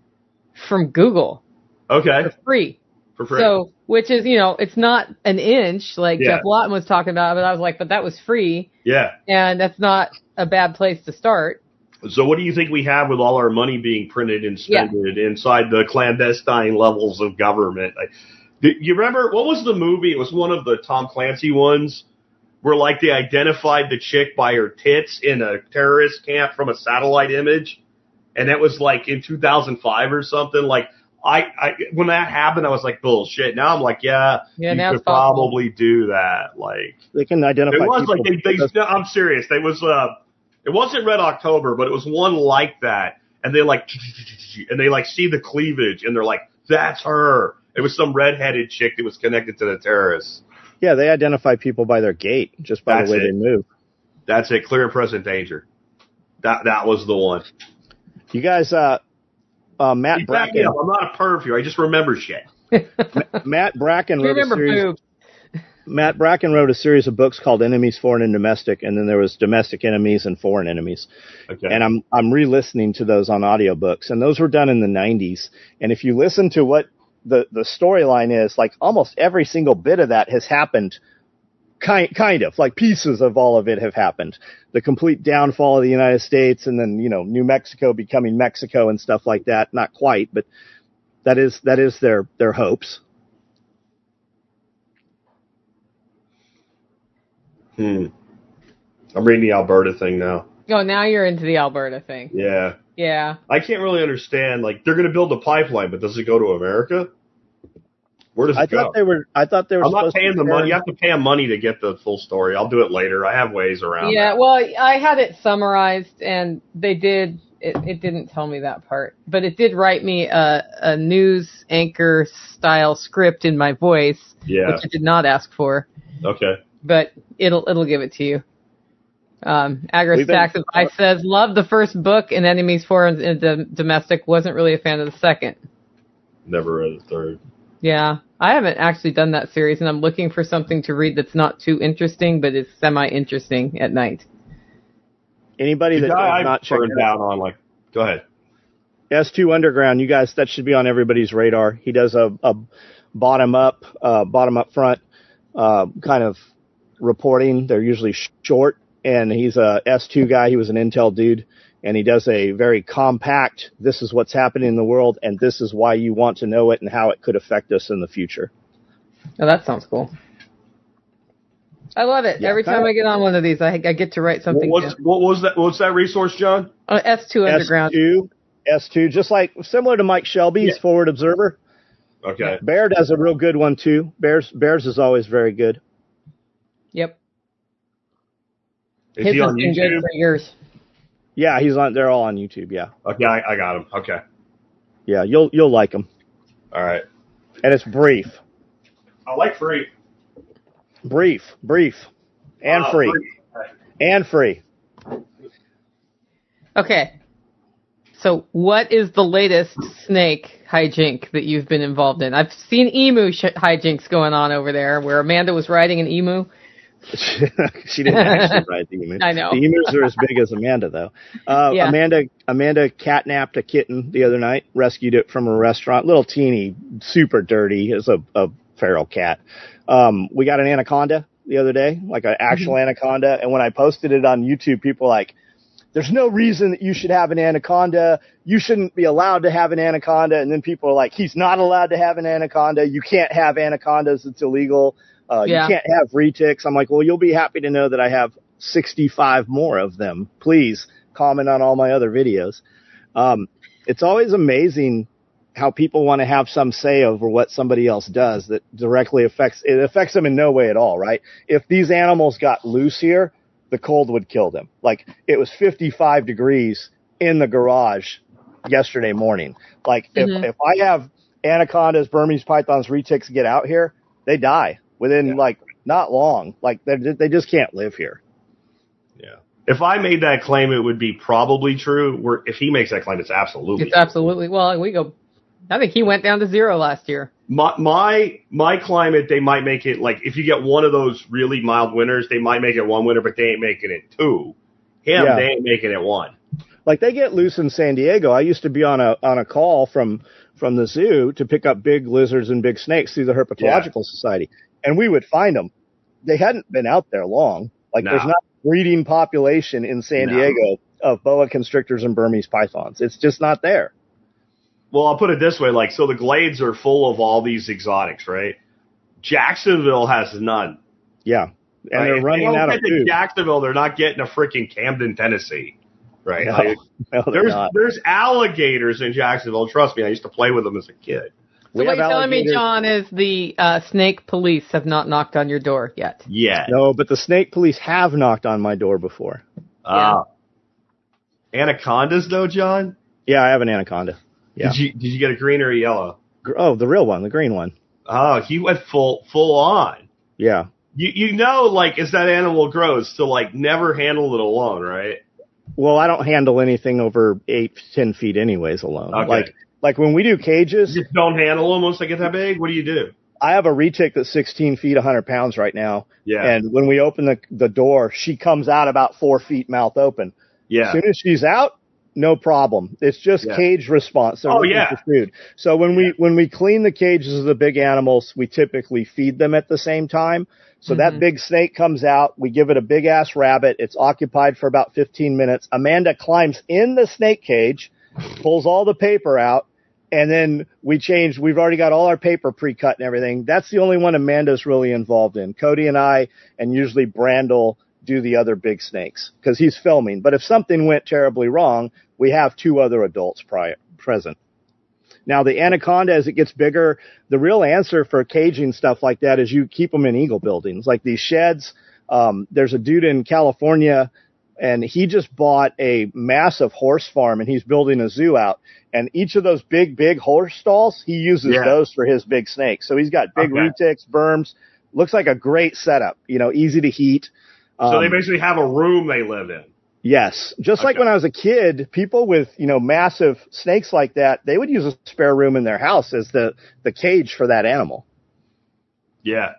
from Google okay for free. for free. So, which is, you know, it's not an inch like Yeah. Jeff Lawton was talking about, but I was like, but that was free, yeah. and that's not a bad place to start. So what do you think we have with all our money being printed and spent inside the clandestine levels of government? Like, do you remember, what was the movie? It was one of the Tom Clancy ones where like they identified the chick by her tits in a terrorist camp from a satellite image. And that was like in two thousand five or something. Like I, I when that happened, I was like, bullshit. Now I'm like, yeah, Yeah, you now could it's possible. probably do that. Like, They can identify it was people. like they, they no, I'm serious. They was uh, it wasn't Red October, but it was one like that. and they like, and they like see the cleavage, and they're like, that's her. It was some redheaded chick that was connected to the terrorists. Yeah, they identify people by their gait, just by That's the way it. they move. That's it. Clear and present danger. That that was the one. You guys, uh, uh, Matt You back me Bracken. up. I'm not a perv here. I just remember shit. Matt Bracken wrote a Remember series. boobs. Matt Bracken wrote a series of books called Enemies, Foreign and Domestic, and then there was Domestic Enemies and Foreign Enemies. Okay. And I'm I'm re-listening to those on audiobooks, and those were done in the nineties. And if you listen to what the the storyline is, like almost every single bit of that has happened. Kind kind of like pieces of all of it have happened. The complete downfall of the United States, and then you know New Mexico becoming Mexico and stuff like that. Not quite, but that is that is their their hopes. Hmm. I'm reading the Alberta thing now. Oh, now you're into the Alberta thing. Yeah. Yeah. I can't really understand. Like, they're going to build a pipeline, but does it go to America? Where does it I go? thought they were. I thought they were. I'm not supposed paying to the turn- money. You have to pay them money to get the full story. I'll do it later. I have ways around Yeah, that. well, I had it summarized, and they did. It, it didn't tell me that part, but it did write me a, a news anchor style script in my voice, Yeah. which I did not ask for. Okay. But it'll it'll give it to you. Um, Agris We've been- Tax Advice says, love the first book, and Enemies, Foreign and Dom- Domestic. Wasn't really a fan of the second. Never read the third. Yeah, I haven't actually done that series, and I'm looking for something to read that's not too interesting, but is semi-interesting at night. Anybody that The guy does not I check burned it out, down on, like, go ahead. S two Underground, you guys, that should be on everybody's radar. He does a, a bottom up, uh, bottom up front, uh, kind of reporting. They're usually sh- short, and he's a S two guy. He was an Intel dude, and he does a very compact, this is what's happening in the world, and this is why you want to know it and how it could affect us in the future. Oh, that sounds cool. I love it. Yeah, Every time kinda- I get on one of these, I, I get to write What something was, new. what was that? What's that resource, John? Oh, S two Underground. S two, S two, just like similar to Mike Shelby's Yeah. Forward Observer. Okay. Bear does a real good one too. Bears, Bears is always very good. Yep. Is His he has on been good YouTube? for years. Yeah, he's on. They're all on YouTube. Yeah, Okay, I, I got him. Okay. yeah, you'll you'll like him, All right. and it's brief, I like free. brief, brief, and Uh, free, and free. Okay. So, what is the latest snake hijink that you've been involved in? I've seen emu sh- hijinks going on over there, where Amanda was riding an emu. She didn't actually ride the emu. I know. The emus are as big as Amanda, though. Uh, Yeah. Amanda Amanda catnapped a kitten the other night, rescued it from a restaurant, little teeny, super dirty. It's a, a feral cat. Um, we got an anaconda the other day, like an actual anaconda, and when I posted it on YouTube, people were like, there's no reason that you should have an anaconda. You shouldn't be allowed to have an anaconda. And then people are like, he's not allowed to have an anaconda. You can't have anacondas. It's illegal. Uh, Yeah. You can't have retics. I'm like, well, you'll be happy to know that I have sixty-five more of them. Please comment on all my other videos. Um, it's always amazing how people want to have some say over what somebody else does that directly affects, it affects them in no way at all, right? If these animals got loose here, the cold would kill them. Like, it was fifty-five degrees in the garage yesterday morning. Like, if, Mhm. if I have anacondas, Burmese pythons, retics get out here, they die within, Yeah. like, not long. Like, they they just can't live here. Yeah. If I made that claim, it would be probably true. Where if he makes that claim, it's absolutely It's absolutely, well, we go, I think he went down to zero last year. My, my my climate, they might make it like if you get one of those really mild winters, they might make it one winter, but they ain't making it two. Him, Yeah. they ain't making it one. Like, they get loose in San Diego. I used to be on a on a call from from the zoo to pick up big lizards and big snakes through the Herpetological Society, and we would find them. They hadn't been out there long. Like, No. there's not a breeding population in San No. Diego of boa constrictors and Burmese pythons. It's just not there. Well, I'll put it this way: like, so the glades are full of all these exotics, right? Jacksonville has none. Yeah, and right? they're If they running don't out of get to food. Jacksonville, they're not getting to freaking Camden, Tennessee, right? No, Like, no, they're there's not. there's alligators in Jacksonville. Trust me, I used to play with them as a kid. So We what have you're telling me, alligators- John, is the uh, snake police have not knocked on your door yet. Yeah. No, but the snake police have knocked on my door before. Uh, anacondas, though, John. Yeah, I have an anaconda. Yeah. Did you did you get a green or a yellow? Oh, the real one, the green one. Oh, he went full full on. Yeah. You you know, like as that animal grows, to like never handle it alone, right? Well, I don't handle anything over eight, ten feet anyways alone. Okay. Like like when we do cages, You just don't handle them once they get that big. What do you do? I have a retic that's sixteen feet, one hundred pounds right now. Yeah. And when we open the the door, she comes out about four feet, mouth open. Yeah. As soon as she's out, no problem. It's just Yeah. cage response. They're Oh, looking yeah. for food. So when we Yeah. when we clean the cages of the big animals, we typically feed them at the same time. So Mhm. that big snake comes out. We give it a big ass rabbit. It's occupied for about fifteen minutes. Amanda climbs in the snake cage, pulls all the paper out, and then we change. We've already got all our paper pre-cut and everything. That's the only one Amanda's really involved in. Cody and I, and usually Brandel, do the other big snakes because he's filming. But if something went terribly wrong, we have two other adults prior, present. Now, the anaconda, as it gets bigger, the real answer for caging stuff like that is you keep them in eagle buildings, like these sheds. Um, there's a dude in California, and he just bought a massive horse farm, and he's building a zoo out. And each of those big, big horse stalls, he uses Yeah. those for his big snakes. So he's got big Okay. retics, berms. Looks like a great setup, you know, easy to heat. So they Um, basically have a room they live in. Yes. Just like Okay. when I was a kid, people with, you know, massive snakes like that, they would use a spare room in their house as the, the cage for that animal. Yeah.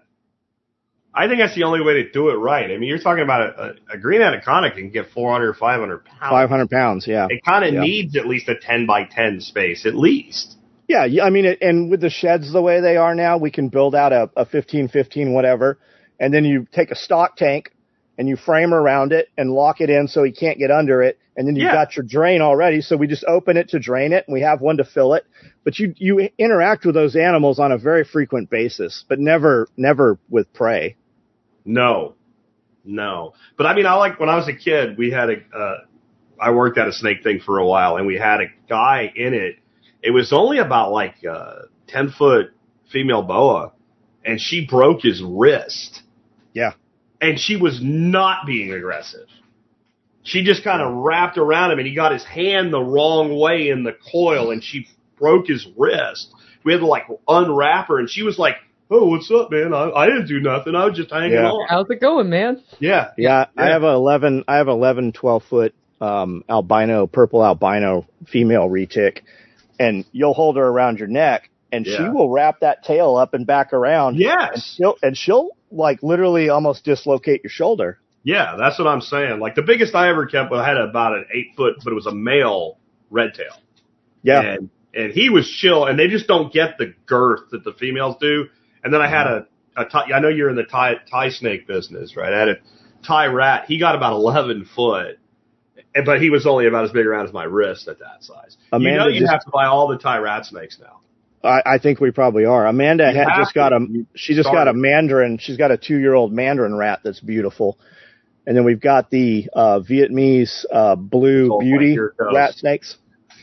I think that's the only way to do it right. I mean, you're talking about a, a, a green anaconda can get four hundred or five hundred pounds. five hundred pounds. Yeah. It kind of Yeah. needs at least a ten by ten space, at least. Yeah. yeah, I mean, it, and with the sheds the way they are now, we can build out a, a fifteen fifteen whatever. And then you take a stock tank and you frame around it and lock it in so he can't get under it. And then you've Yeah. got your drain already. So we just open it to drain it and we have one to fill it. But you, you interact with those animals on a very frequent basis, but never, never with prey. No, no. But I mean, I like when I was a kid, we had a, uh, I worked at a snake thing for a while and we had a guy in it. It was only about like a ten foot female boa and she broke his wrist. Yeah. And she was not being aggressive. She just kind of wrapped around him and he got his hand the wrong way in the coil and she broke his wrist. We had to like unwrap her and she was like, "Oh, what's up, man? I, I didn't do nothing. I was just hanging Yeah. on." How's it going, man? Yeah. Yeah, I Yeah. have a eleven. I have eleven, twelve foot um, albino, purple albino female retic, and you'll hold her around your neck, and she Yeah. will wrap that tail up and back around. And Yes. she'll and she'll like literally almost dislocate your shoulder. Yeah, that's what I'm saying. Like the biggest I ever kept, I had about an eight foot, but it was a male red tail. Yeah, And, and he was chill, and they just don't get the girth that the females do. And then I had a, a Thai, I know you're in the Thai, Thai snake business, right? I had a Thai rat. He got about eleven foot, and- but he was only about as big around as my wrist at that size. Amanda you know you just- have to buy all the Thai rat snakes now. I, I think we probably are. Amanda You had have just got to. a. You She just got a started. mandarin. She's got a two year old mandarin rat that's beautiful. And then we've got the uh, Vietnamese uh, blue Oh, beauty here it goes. rat snakes.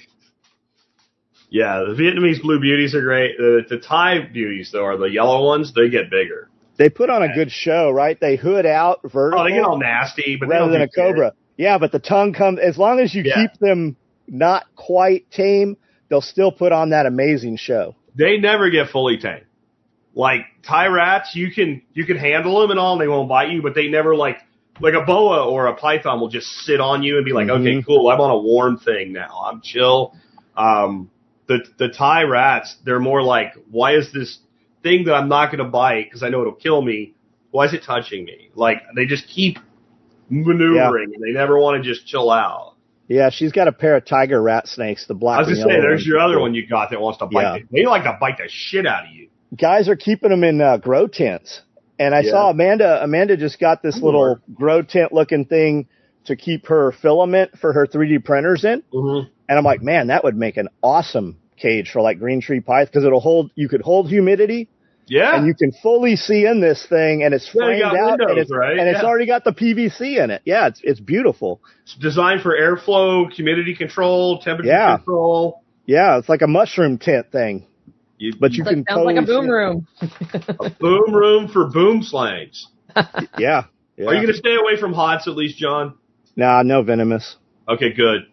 Yeah, the Vietnamese blue beauties are great. The, the Thai beauties, though, are the yellow ones. They get bigger. They put on a good show, right? They hood out vertical. Oh, they get all nasty, but they rather don't than do a cobra. shit. Yeah, but the tongue comes, as long as you Yeah. keep them not quite tame, they'll still put on that amazing show. They never get fully tame. Like Thai rats, you can you can handle them and all, and they won't bite you, but they never like like a boa or a python will just sit on you and be like, Mhm. okay, cool, I'm on a warm thing now, I'm chill. Um, the the Thai rats, they're more like, why is this thing that I'm not going to bite because I know it'll kill me? Why is it touching me? Like they just keep maneuvering and they never want to just chill out. Yeah, she's got a pair of tiger rat snakes, the black I was and just saying, yellow there's ones. your other one you got that wants to bite. Yeah. The, they like to bite the shit out of you. Guys are keeping them in uh, grow tents. And I Yeah. saw Amanda, Amanda just got this Ooh. little grow tent looking thing to keep her filament for her three D printers in. Mm-hmm. And I'm like, man, that would make an awesome cage for like green tree python because it'll hold, you could hold humidity. Yeah. And you can fully see in this thing, and it's Yeah, you framed got out, and windows, it's right? and it's Yeah. already got the P V C in it. Yeah, it's it's beautiful. It's designed for airflow, humidity control, temperature Yeah. control. Yeah, it's like a mushroom tent thing, You, but you Like, can sounds like a totally boom see- room. a boom room for boom slangs. Yeah, yeah. Are you going to stay away from hots at least, John? Nah, no venomous. Okay, good.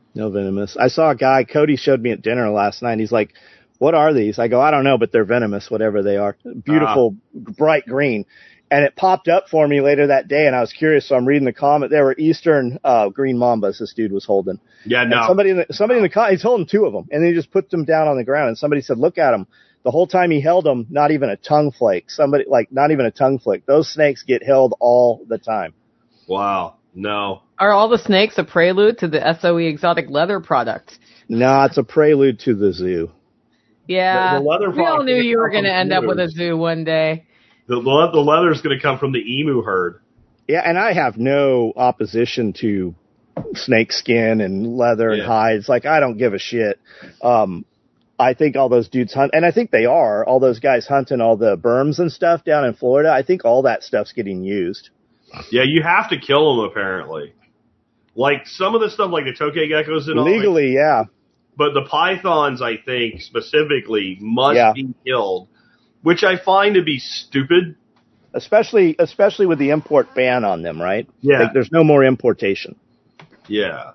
No venomous. I saw a guy, Cody showed me at dinner last night. He's like, what are these? I go, I don't know, but they're venomous, whatever they are. Beautiful, uh, bright green. And it popped up for me later that day, and I was curious, so I'm reading the comment. There were Eastern uh, green mambas this dude was holding. Yeah, no. And somebody in the, somebody in the comment, he's holding two of them, and then he just put them down on the ground, and somebody said, look at him. The whole time he held them, not even a tongue flake. Somebody, like, not even a tongue flake. Those snakes get held all the time. Wow. No. Are all the snakes a prelude to the S O E exotic leather product? No, it's a prelude to the zoo. Yeah. The, the leather we all knew you were going to end up with a zoo one day. The, the, the leather's going to come from the emu herd. Yeah, and I have no opposition to snake skin and leather yeah. and hides. Like, I don't give a shit. Um, I think all those dudes hunt, and I think they are, all those guys hunting all the berms and stuff down in Florida. I think all that stuff's getting used. Yeah, you have to kill them, apparently. Like, some of the stuff, like the tokay geckos and all. Legally, like, yeah. But the pythons, I think, specifically, must yeah. be killed, which I find to be stupid. Especially especially with the import ban on them, right? Yeah. Like, there's no more importation. Yeah.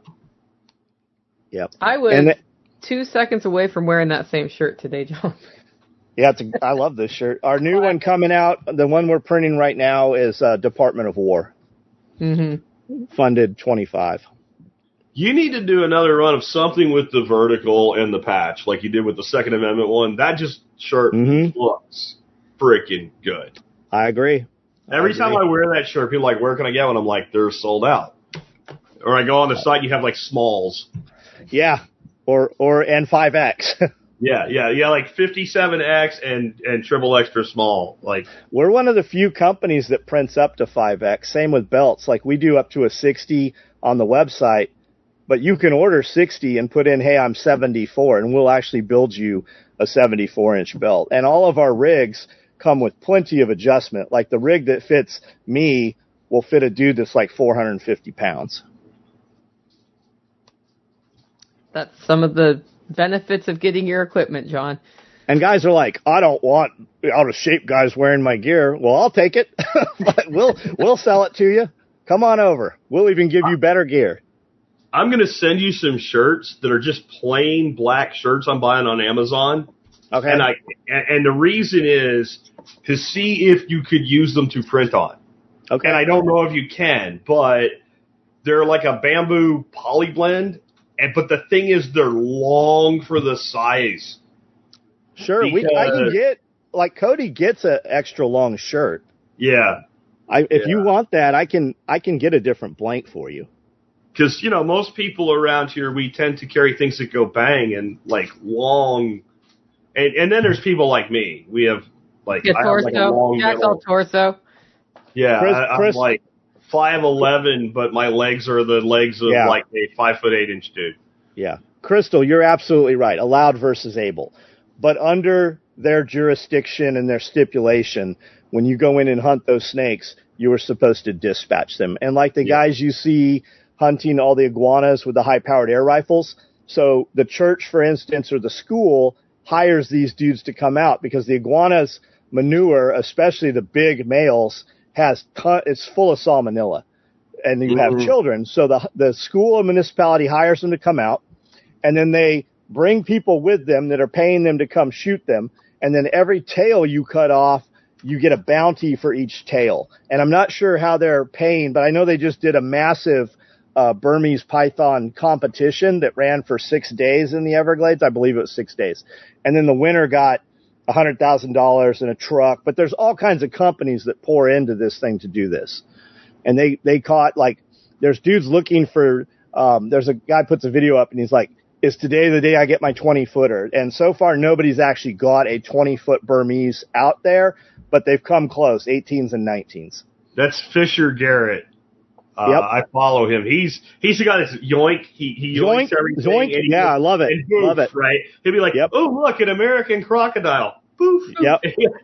Yep. I was and it, two seconds away from wearing that same shirt today, John. Yeah, it's a, I love this shirt. Our new one coming out, the one we're printing right now is uh, Department of War. Mm-hmm. Funded twenty-five. You need to do another run of something with the vertical and the patch, like you did with the Second Amendment one. That just shirt mm-hmm. looks freaking good. I agree. Every I time agree. I wear that shirt, people are like, where can I get one? I'm like, they're sold out. Or I go on the site, you have like smalls. Yeah, or or and five X. Yeah, yeah, yeah, like fifty-seven X and, and triple extra small. Like, we're one of the few companies that prints up to five X. Same with belts. Like, we do up to a sixty on the website, but you can order sixty and put in, hey, I'm seventy-four, and we'll actually build you a seventy-four inch belt. And all of our rigs come with plenty of adjustment. Like, the rig that fits me will fit a dude that's like four hundred fifty pounds. That's some of the benefits of getting your equipment, John. And guys are like, I don't want out of shape guys wearing my gear. Well, I'll take it, but we'll we'll sell it to you. Come on over. We'll even give you better gear. I'm going to send you some shirts that are just plain black shirts I'm buying on Amazon. Okay. And I and the reason is to see if you could use them to print on. Okay. And I don't know if you can, but they're like a bamboo poly blend. And but the thing is, they're long for the size. Sure, we I can get like Cody gets an extra long shirt. Yeah. I if yeah. you want that, I can I can get a different blank for you. Because you know, most people around here, we tend to carry things that go bang and like long. And and then there's people like me. We have like, yeah, I torso. have like a long Jack's middle. all torso. Yeah, Chris, I, I'm Chris, like five eleven, but my legs are the legs of yeah. like a five foot eight inch dude. Yeah, Crystal, you're absolutely right. Allowed versus able, but under their jurisdiction and their stipulation, when you go in and hunt those snakes, you are supposed to dispatch them. And like the yeah. guys you see hunting all the iguanas with the high powered air rifles. So the church, for instance, or the school hires these dudes to come out because the iguanas manure, especially the big males, has ton, it's full of salmonella, and you have mm-hmm. children. So the the school or municipality hires them to come out, and then they bring people with them that are paying them to come shoot them. And then every tail you cut off, you get a bounty for each tail. And I'm not sure how they're paying, but I know they just did a massive uh, Burmese python competition that ran for six days in the Everglades. I believe it was six days. And then the winner got one hundred thousand dollars in a truck. But there's all kinds of companies that pour into this thing to do this. And they, they caught, like, there's dudes looking for, um, there's a guy puts a video up and he's like, is today the day I get my twenty footer? And so far, nobody's actually got a twenty foot Burmese out there, but they've come close, eighteens and nineteens. That's Fisher Garrett. Uh, yep. I follow him. He's he's the guy that's yoink. He he yoinks Zoink, everything. Zoink. And he Yeah, I love it. And boof, love it. Right? He'll be like, yep. oh, look, an American crocodile. Boof. Yep.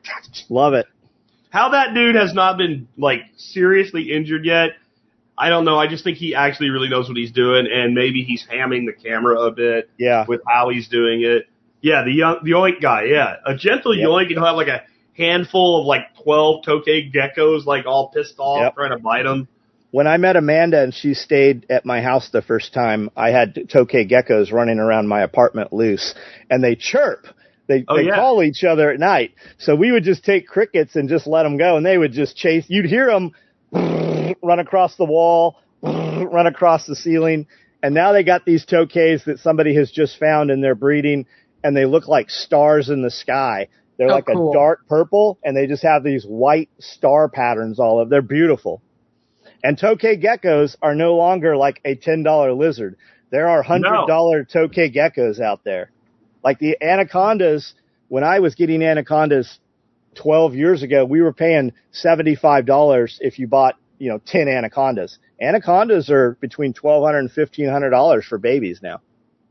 Love it. How that dude has not been, like, seriously injured yet, I don't know. I just think he actually really knows what he's doing, and maybe he's hamming the camera a bit yeah. with how he's doing it. Yeah, the young, the yoink guy, yeah. A gentle yep. yoink, and he'll have, like, a handful of, like, twelve tokay geckos, like, all pissed off, yep. trying to bite him. when I met Amanda and she stayed at my house the first time, I had tokay geckos running around my apartment loose, and they chirp. They, oh, they yeah. call each other at night. So we would just take crickets and just let them go, and they would just chase. You'd hear them run across the wall, run across the ceiling. And now they got these tokays that somebody has just found and they're breeding, and they look like stars in the sky. They're Oh, like cool. a dark purple, and they just have these white star patterns all over. They're beautiful. And tokay geckos are no longer like a ten dollar lizard. There are one hundred dollar no. tokay geckos out there. Like the anacondas, when I was getting anacondas twelve years ago, we were paying seventy-five dollars if you bought, you know, ten anacondas. Anacondas are between twelve hundred dollars and fifteen hundred dollars for babies now.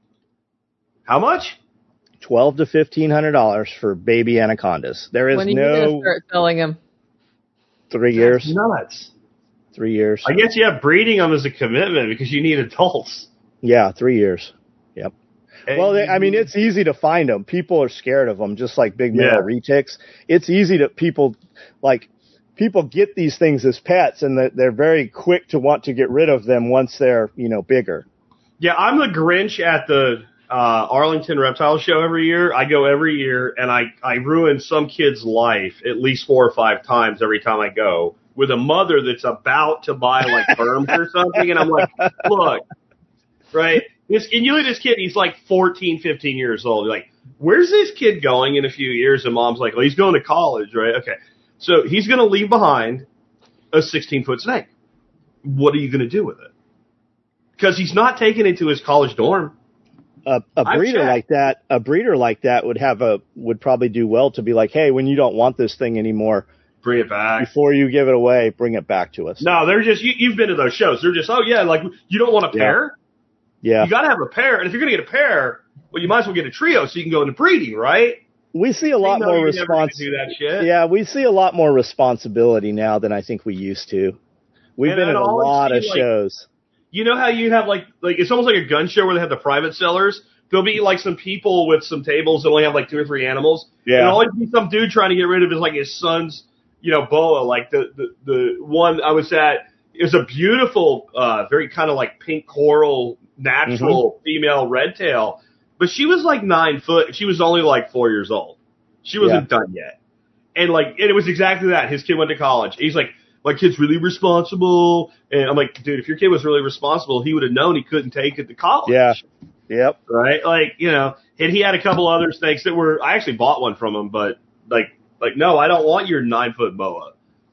How much? twelve to fifteen hundred dollars for baby anacondas. There is when are you no gonna start selling them? Three years. That's nuts. Three years. I guess yeah, breeding them is a commitment because you need adults. Yeah, three years. Yep. And well, they, I mean, it's easy to find them. People are scared of them, just like big male yeah. retics. It's easy to people like people get these things as pets, and they're very quick to want to get rid of them once they're, you know, bigger. Yeah, I'm the Grinch at the uh, Arlington Reptile Show every year. I go every year, and I, I ruin some kid's life at least four or five times every time I go with a mother that's about to buy, like, berms or something. And I'm like, look, right? This, and you look at this kid, he's like fourteen, fifteen years old. You're like, where's this kid going in a few years? And mom's like, well, he's going to college, right? Okay. So he's going to leave behind a sixteen-foot snake. What are you going to do with it? Because he's not taking it to his college dorm. A, a breeder like that, a breeder like that would have a would probably do well to be like, hey, when you don't want this thing anymore, bring it back. Before you give it away, bring it back to us. No, they're just you, you've been to those shows. They're just oh yeah, like you don't want a pair. Yeah, you got to have a pair, and if you're going to get a pair, well, you might as well get a trio so you can go into breeding, right? We see a lot more responsibility. Yeah, we see a lot more responsibility now than I think we used to. We've and been in a lot of like, shows. You know how you have like like it's almost like a gun show where they have the private sellers. There'll be like some people with some tables that only have like two or three animals. Yeah. And there'll always be some dude trying to get rid of his like his son's, you know, boa. Like the the the one I was at, it was a beautiful, uh, very kind of like pink coral, natural mm-hmm. female red tail. But she was like nine foot. She was only like four years old. She wasn't yeah. done yet. And like, and it was exactly that. His kid went to college. He's like, my kid's really responsible. And I'm like, dude, if your kid was really responsible, he would have known he couldn't take it to college. Yeah. Yep. Right. Like, you know, and he had a couple other snakes that were, I actually bought one from him, but like, like, no, I don't want your nine foot boa.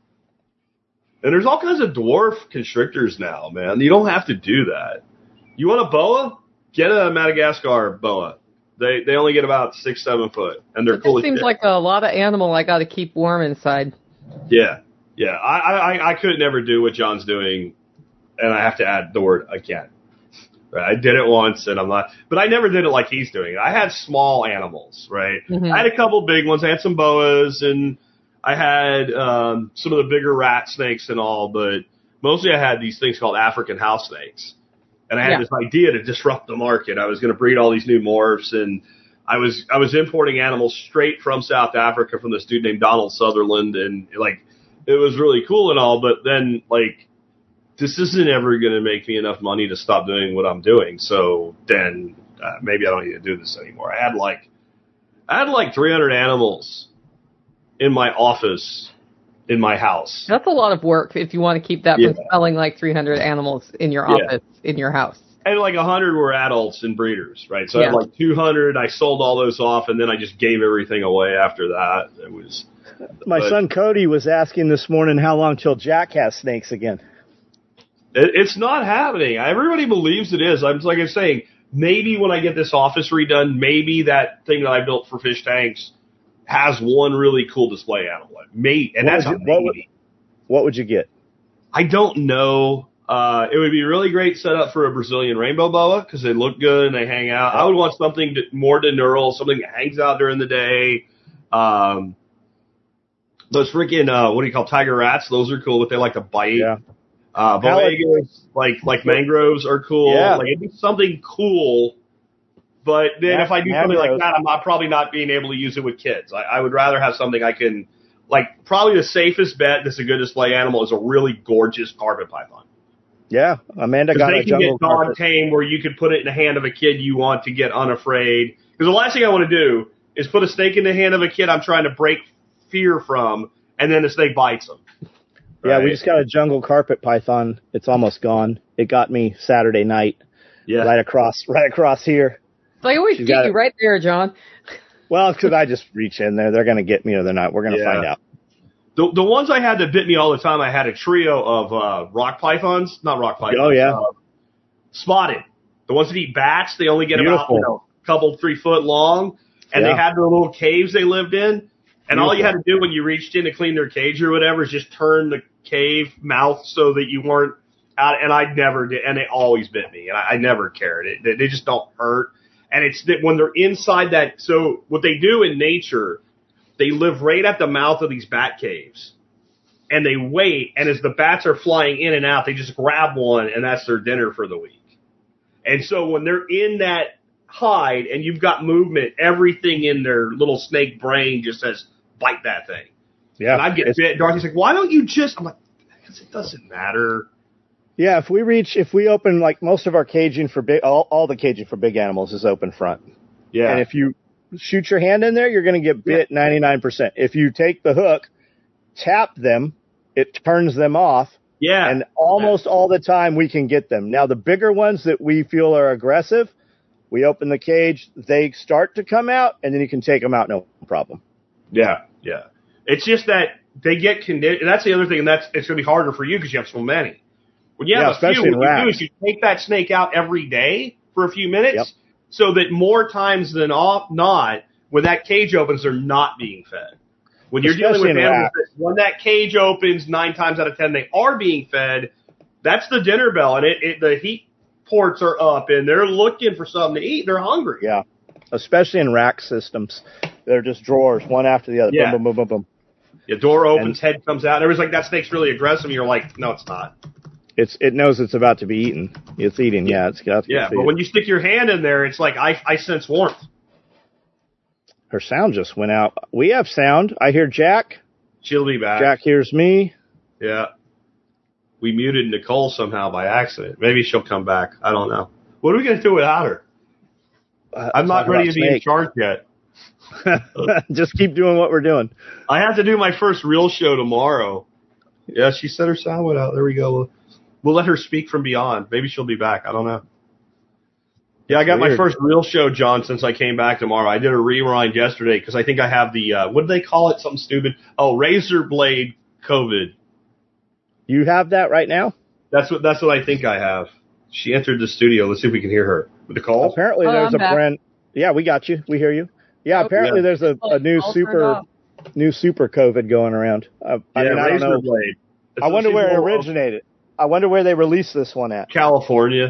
And there's all kinds of dwarf constrictors now, man. You don't have to do that. You want a boa? Get a Madagascar boa. They they only get about six, seven foot, and they're it cool. It seems like a lot of animal I got to keep warm inside. Yeah, yeah. I, I I could never do what John's doing, and I have to add the word again. Right? I did it once, and I'm not, but I never did it like he's doing it. I had small animals, right? Mm-hmm. I had a couple big ones. I had some boas, and I had um, some of the bigger rat snakes and all, but mostly I had these things called African house snakes. And I had yeah. this idea to disrupt the market. I was going to breed all these new morphs, and I was I was importing animals straight from South Africa from this dude named Donald Sutherland, and like it was really cool and all. But then like this isn't ever going to make me enough money to stop doing what I'm doing. So then uh, maybe I don't need to do this anymore. I had like I had like three hundred animals in my office. In my house. That's a lot of work if you want to keep that yeah. from selling like three hundred animals in your office, yeah. in your house. And like one hundred were adults and breeders, right? So yeah. I had like two hundred. I sold all those off, and then I just gave everything away after that. It was. My but, son Cody was asking this morning how long till Jack has snakes again. It, it's not happening. Everybody believes it is. I'm like I'm saying, maybe when I get this office redone, maybe that thing that I built for fish tanks has one really cool display animal. Maybe, and what that's you, what, would, what would you get? I don't know. Uh, it would be a really great setup for a Brazilian rainbow boa because they look good and they hang out. I would want something to, more deneural, something that hangs out during the day. Um, those freaking uh, what do you call tiger rats? Those are cool, but they like to bite. Yeah. Uh, Bovegas, like like mangroves are cool. Yeah. Like it'd be something cool. But then yeah, if I do something like that, I'm not, probably not being able to use it with kids. I, I would rather have something I can, like, probably the safest bet that's a good display animal is a really gorgeous carpet python. Yeah, Amanda got they a can jungle get dog carpet. tame where you could put it in the hand of a kid you want to get unafraid. Because the last thing I want to do is put a snake in the hand of a kid I'm trying to break fear from, and then the snake bites them. Yeah, Right? we just got a jungle carpet python. It's almost gone. It got me Saturday night, Yeah. right across, right across here. So I always She's get got you it. right there, John. Well, because I just reach in there. They're going to get me or they're not. We're going to Yeah. find out. The the ones I had that bit me all the time, I had a trio of uh, rock pythons, not rock pythons. Oh, yeah. Uh, spotted. The ones that eat bats, they only get about Beautiful. you know, a couple, three foot long, and Yeah. they had their little caves they lived in. And all you had Beautiful. to do when you reached in to clean their cage or whatever is just turn the cave mouth so that you weren't out. And I never did, and they always bit me, and I, I never cared. It, they, they just don't hurt. And it's that when they're inside that. So what they do in nature, they live right at the mouth of these bat caves, and they wait. And as the bats are flying in and out, they just grab one, and that's their dinner for the week. And so when they're in that hide and you've got movement, everything in their little snake brain just says, bite that thing. Yeah. And I get it's- bit. Dorothy's like, why don't you just? I'm like, because it doesn't matter. Yeah, if we reach, if we open, like most of our caging for big, all, all the caging for big animals is open front. Yeah. And if you shoot your hand in there, you're going to get bit ninety-nine percent. If you take the hook, tap them, it turns them off. yeah. And almost all the time we can get them. Now, the bigger ones that we feel are aggressive, we open the cage, they start to come out, and then you can take them out, no problem. Yeah. Yeah. It's just that they get conditioned. That's the other thing, and that's it's going to be harder for you because you have so many. When you Yeah, have a few, especially what in you do rats. is you take that snake out every day for a few minutes, Yep. so that more times than off, not, when that cage opens, they're not being fed. When you're dealing Especially with in animals, that- when that cage opens, nine times out of ten they are being fed. That's the dinner bell, and it, it the heat ports are up, and they're looking for something to eat. They're hungry. Yeah. Especially in rack systems. They're just drawers, one after the other. Yeah. Boom, boom, boom, boom, boom. The door opens, And- head comes out, and everybody's like, "That snake's really aggressive." And you're like, "No, it's not." It's It knows it's about to be eaten. It's eating, yeah. It's got to Yeah, but when you stick your hand in there, it's like I I sense warmth. Her sound just went out. We have sound. I hear Jack. She'll be back. Jack hears me. Yeah. We muted Nicole somehow by accident. Maybe she'll come back. I don't know. What are we going to do without her? Uh, I'm not talk ready about to be in snake. charge yet. Just keep doing what we're doing. I have to do my first real show tomorrow. Yeah, she said her sound went out. There we go. We'll, we'll let her speak from beyond. Maybe she'll be back. I don't know. Yeah, I got my Weird. first real show, John, since I came back tomorrow. I did a rewind yesterday because I think I have the, uh, what do they call it? Something stupid. Oh, razor blade COVID. You have that right now? That's what, that's what I think I have. She entered the studio. Let's see if we can hear her. With the call? Apparently Oh, there's I'm a back. brand. Yeah, we got you. We hear you. Yeah, Oh, apparently yeah. there's a, a new I'll turn it super off. new super COVID going around. Uh, I Yeah, mean, I don't razor know. blade. I wonder She's where it all- originated. I wonder where they released this one at. California.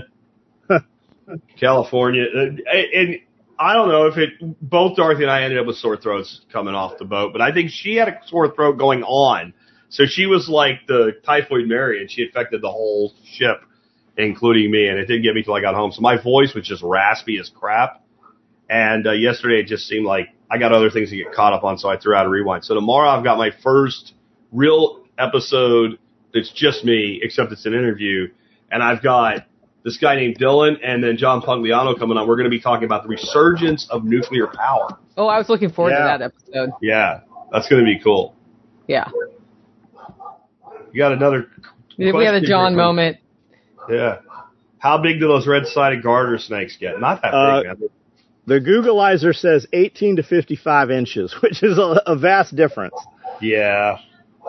California. And, and I don't know if it, both Dorothy and I ended up with sore throats coming off the boat, but I think she had a sore throat going on. So she was like the typhoid Mary, and she infected the whole ship, including me, and it didn't get me till I got home. So my voice was just raspy as crap. And uh, yesterday it just seemed like I got other things to get caught up on, so I threw out a rewind. So tomorrow I've got my first real episode that's just me, except it's an interview, and I've got this guy named Dylan and then John Pugliano coming on. We're going to be talking about the resurgence of nuclear power. Oh, I was looking forward Yeah. to that episode. Yeah, that's going to be cool. Yeah. You got another We had a question John here from- moment. Yeah. How big do those red-sided garter snakes get? Not that Uh, big, man. The Googleizer says eighteen to fifty-five inches, which is a, a vast difference. Yeah.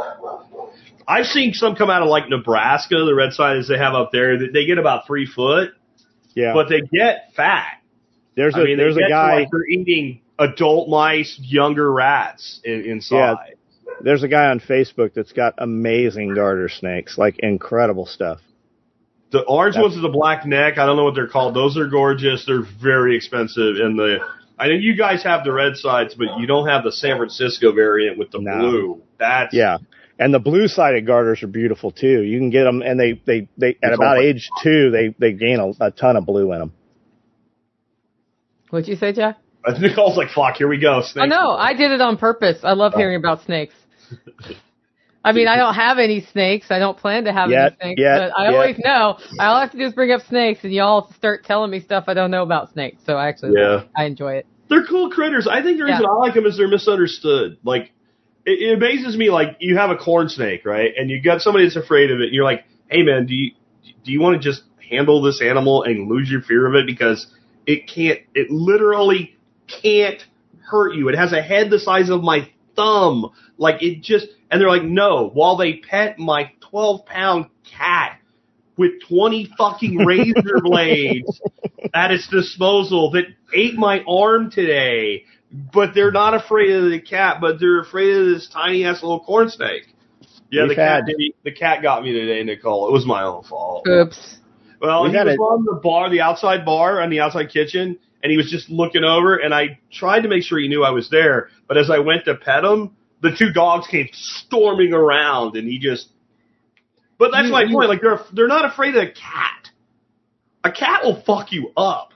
I've seen some come out of like Nebraska, the red-sided they have up there. They get about three foot, Yeah, but they get fat. there's a I mean, there's they a get to, guy like they're eating adult mice, younger rats in, inside. there's a guy on Facebook that's got amazing garter snakes, like incredible stuff. The orange ones with the black neck, I don't know what they're called. Those are gorgeous. They're very expensive. And the I know you guys have the red sides, but you don't have the San Francisco variant with the No. blue. That's Yeah, and the blue-sided garters are beautiful too. You can get them, and they they, they at It's about all- age two, they they gain a, a ton of blue in them. What'd you say, Jack? Nicole's like, fuck, here we go. Oh, Snakes. no, I did it on purpose. I love hearing about snakes. I mean, I don't have any snakes. I don't plan to have Yet, any snakes, yet, but I yet. always know. All I have to do is bring up snakes, and y'all start telling me stuff I don't know about snakes. So I actually, Yeah. I enjoy it. They're cool critters. I think the reason Yeah. I like them is they're misunderstood. Like, it, it amazes me, like, you have a corn snake, right? And you got somebody that's afraid of it, and you're like, hey, man, do you do you want to just handle this animal and lose your fear of it? Because it can't, it literally can't hurt you. It has a head the size of my thumb. Like, it just, and they're like, no, while they pet my twelve pound cat with twenty fucking razor blades at its disposal that ate my arm today, but they're not afraid of the cat, but they're afraid of this tiny ass little corn snake. Yeah, We've the cat had- did, the cat got me today, Nicole. It was my own fault. Oops. Well, We've he had was a- on the bar, the outside bar, on the outside kitchen, and he was just looking over, and I tried to make sure he knew I was there, but as I went to pet him, the two dogs came storming around, and he just... But that's You- my you- point. Like, they're they're not afraid of a cat. A cat will fuck you up.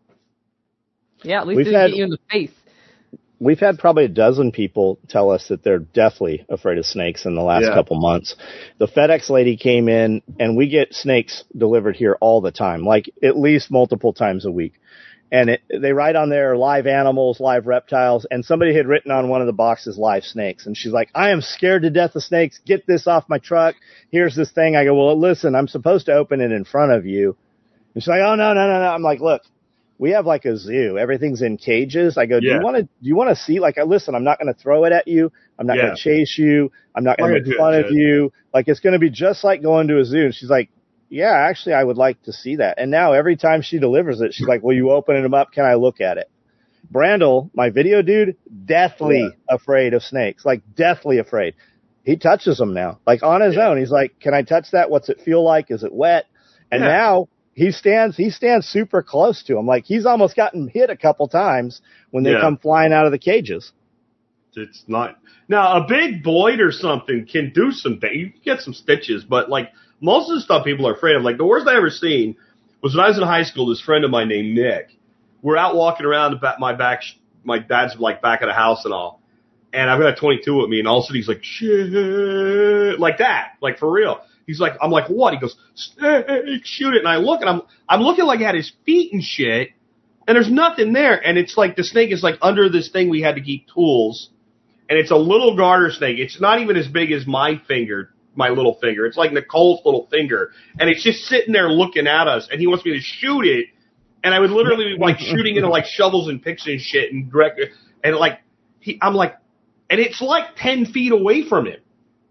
Yeah, at least We've it didn't had- get you in the face. We've had probably a dozen people tell us that they're deathly afraid of snakes in the last Yeah. couple months. The FedEx lady came in, and we get snakes delivered here all the time, like at least multiple times a week. And it, they write on there live animals, live reptiles, and somebody had written on one of the boxes live snakes. And she's like, I am scared to death of snakes. Get this off my truck. Here's this thing. I go, well, listen, I'm supposed to open it in front of you. And she's like, oh, no, no, no, no. I'm like, look. We have like a zoo. Everything's in cages. I go, do Yeah. you want to, do you want to see? Like, I listen, I'm not going to throw it at you. I'm not Yeah. going to chase you. I'm not going Like to a make fun good of kid. you. Like, it's going to be just like going to a zoo. And she's like, yeah, actually, I would like to see that. And now every time she delivers it, she's like, will you open them up? Can I look at it? Brandel, my video dude, deathly Yeah. afraid of snakes, like deathly afraid. He touches them now, like on his Yeah. own. He's like, can I touch that? What's it feel like? Is it wet? And Yeah. now he stands, he stands super close to him. Like he's almost gotten hit a couple times when they Yeah. come flying out of the cages. It's not now a big Boyd or something can do some things. You can get some stitches, but like most of the stuff people are afraid of. Like the worst I ever seen was when I was in high school. This friend of mine named Nick. We're out walking around the back, my back, my dad's like back of the house and all, and I've got a twenty-two with me, and all of a sudden he's like shit, like that, like for real. He's like, I'm like, what? He goes, snake, shoot it. And I look, and I'm, I'm looking like at his feet and shit, and there's nothing there. And it's like the snake is like under this thing we had to keep tools, and it's a little garter snake. It's not even as big as my finger, my little finger. It's like Nicole's little finger, and it's just sitting there looking at us. And he wants me to shoot it, and I would literally be like shooting into like shovels and picks and shit, and direct, and like he, I'm like, and it's like ten feet away from him.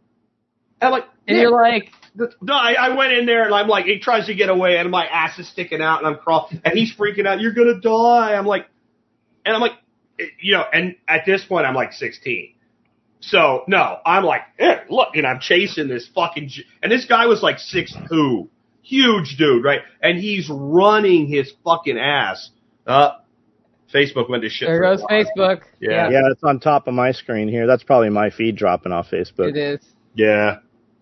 And I'm like, And yeah. you're like, No, I, I went in there and I'm like, he tries to get away and my ass is sticking out and I'm crawling and he's freaking out. You're gonna die. I'm like, and I'm like, you know, and at this point I'm like sixteen. So no, I'm like, eh, look, and I'm chasing this fucking, j- and this guy was like six two, huge dude, right? And he's running his fucking ass. Uh, Facebook went to shit. there for a goes while. Facebook. Yeah. Yeah, it's on top of my screen here. That's probably my feed dropping off Facebook. It is. Yeah.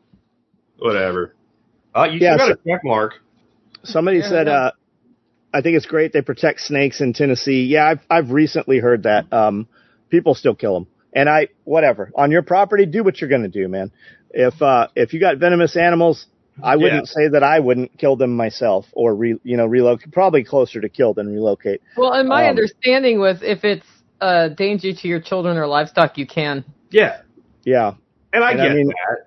Whatever. Uh, you Yeah, still got so- a check mark. Somebody Yeah, said, yeah. uh, I think it's great they protect snakes in Tennessee. Yeah, I've, I've recently heard that. Um, people still kill them. And I, whatever, on your property, do what you're going to do, man. If, uh, if you got venomous animals, I wouldn't Yeah. say that I wouldn't kill them myself or re, you know, relocate, probably closer to kill than relocate. Well, and my Um, understanding was if it's a danger to your children or livestock, you can. Yeah. Yeah. And I And get I mean, that.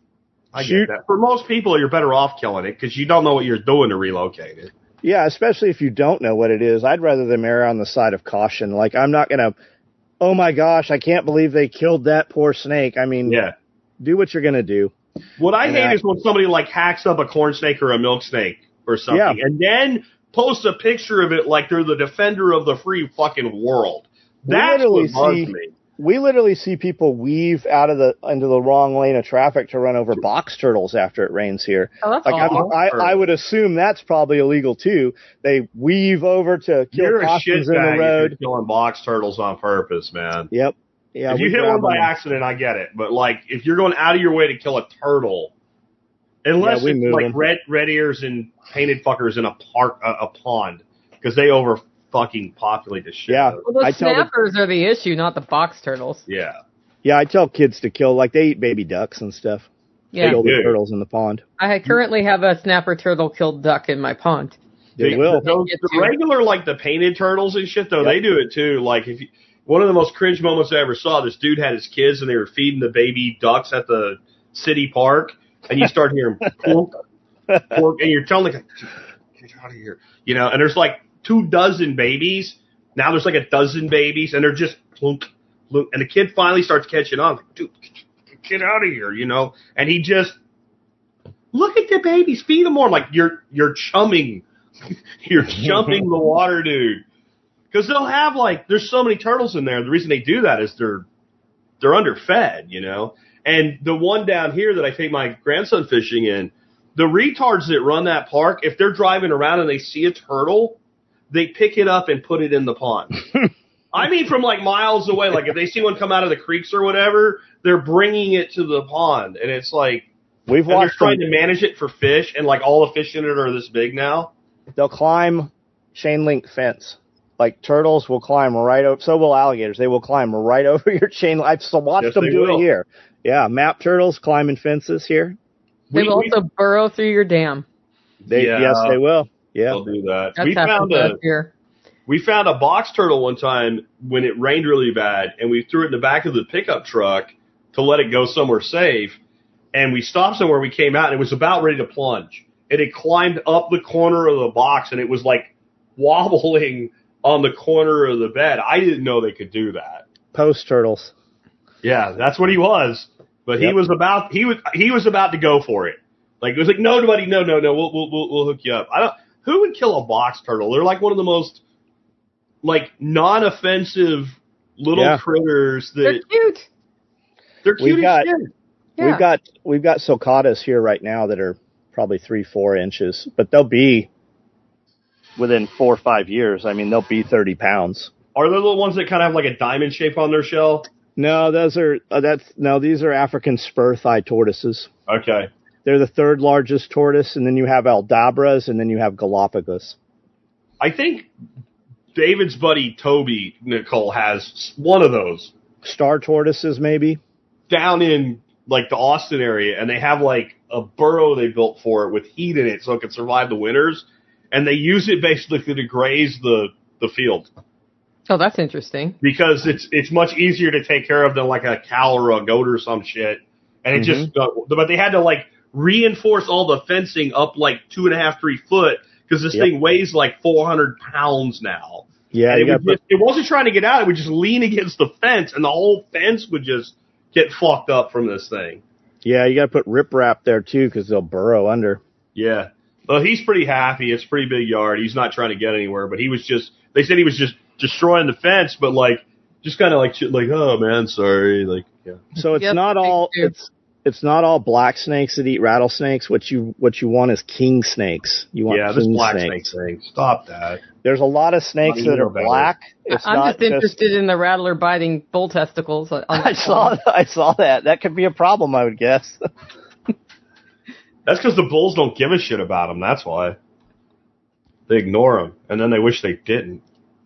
I shoot- get that. For most people, you're better off killing it because you don't know what you're doing to relocate it. Yeah, especially if you don't know what it is. I'd rather them err on the side of caution. Like, I'm not going to, oh my gosh, I can't believe they killed that poor snake. I mean, Yeah. do what you're going to do. What I And hate I- is when somebody like hacks up a corn snake or a milk snake or something Yeah. and then posts a picture of it like they're the defender of the free fucking world. We That's literally what bugs see- me. We literally see people weave out of the into the wrong lane of traffic to run over box turtles after it rains here. Oh, that's Like I'm, awful. I, I would assume that's probably illegal too. They weave over to kill You're a possums shit in bag the if road. you're killing box turtles on purpose, man. Yep. Yeah. if you we hit grab one by them. accident, I get it. But like, if you're going out of your way to kill a turtle, unless Yeah, we it's move like them. red red ears and painted fuckers in a park, a, a pond, because they over fucking populate the shit. Yeah. out of it. Well, the I tell the- snappers are the issue, not the box turtles. Yeah. Yeah, I tell kids to kill, like they eat baby ducks and stuff. Yeah. They kill the Yeah. turtles in the pond. I currently have a snapper turtle killed duck in my pond. They the, will. Those, the regular, like the painted turtles and shit, though, Yep. they do it too. Like if you, one of the most cringe moments I ever saw, this dude had his kids and they were feeding the baby ducks at the city park, and you start hearing plunk, plunk, and you're telling the guy, get out of here, you know. And there's like two dozen babies. Now there's like a dozen babies, and they're just plunk, plunk, and the kid finally starts catching on. Like, dude, get out of here, you know. And he just look at the babies, feed them more. I'm like you're you're chumming. You're jumping the water, dude. Because they'll have, like, there's so many turtles in there. The reason they do that is they're they're underfed, you know. And the one down here that I take my grandson fishing in, the retards that run that park, if they're driving around and they see a turtle, they pick it up and put it in the pond. I mean, from, like, miles away. Like, if they see one come out of the creeks or whatever, they're bringing it to the pond. And it's like, We've and they're watched trying them. to manage it for fish, and, like, all the fish in it are this big now. They'll climb chain link fence. Like turtles will climb right over. So will alligators. They will climb right over your chain. I've watched Yes, them they do will. it here. Yeah, map turtles climbing fences here. They We- will we- also burrow through your dam. They Yeah. yes, they will. Yeah. They'll do that. That's we happened found to a us here. we found a box turtle one time when it rained really bad, and we threw it in the back of the pickup truck to let it go somewhere safe. And we stopped somewhere. We came out, and it was about ready to plunge. It had climbed up the corner of the box, and it was like wobbling on the corner of the bed. I didn't know they could do that. Post turtles. Yeah, that's what he was. But he Yep. was about he was he was about to go for it. Like it was like no, nobody, no, no, no. We'll we'll we'll, we'll hook you up. I don't. Who would kill a box turtle? They're like one of the most like non-offensive little Yeah. critters that They're cute. they're We've cute got- as shit. Yeah. We've got we've got sulcatas here right now that are probably three, four inches, but they'll be within four or five years. I mean, they'll be thirty pounds. Are they the little ones that kind of have like a diamond shape on their shell? No, those are uh, that's no. These are African spur thigh tortoises. Okay. They're the third largest tortoise, and then you have Aldabras, and then you have Galapagos. I think David's buddy Toby Nicole has one of those Star tortoises, maybe. down in like the Austin area, and they have like a burrow they built for it with heat in it so it can survive the winters, and they use it basically to graze the the field Oh, that's interesting. because it's it's much easier to take care of than like a cow or a goat or some shit. And it just, uh, but they had to like reinforce all the fencing up like two and a half, three foot because this Yep. thing weighs like four hundred pounds now. Yeah, And you it, got would just, it wasn't trying to get out. It would just lean against the fence, and the whole fence would just get fucked up from this thing. yeah, you got to put riprap there too because they'll burrow under. Yeah. Well, he's pretty happy. It's a pretty big yard. He's not trying to get anywhere, but he was just, they said he was just destroying the fence, but like, just kind of like, shit, like, oh man, sorry. Like, yeah. So it's Yep, not me all too. it's it's not all black snakes that eat rattlesnakes. What you what you want is king snakes. You want Yeah, this king black snake snakes. thing. Stop that. There's a lot of snakes Not even that are about it. black. It's I'm not just interested in the rattler biting bull testicles. On I saw I saw that. That could be a problem, I would guess. That's because the bulls don't give a shit about them. That's why. They ignore them, and then they wish they didn't.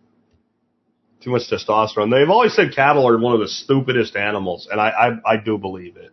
Too much testosterone. They've always said cattle are one of the stupidest animals, and I I, I do believe it.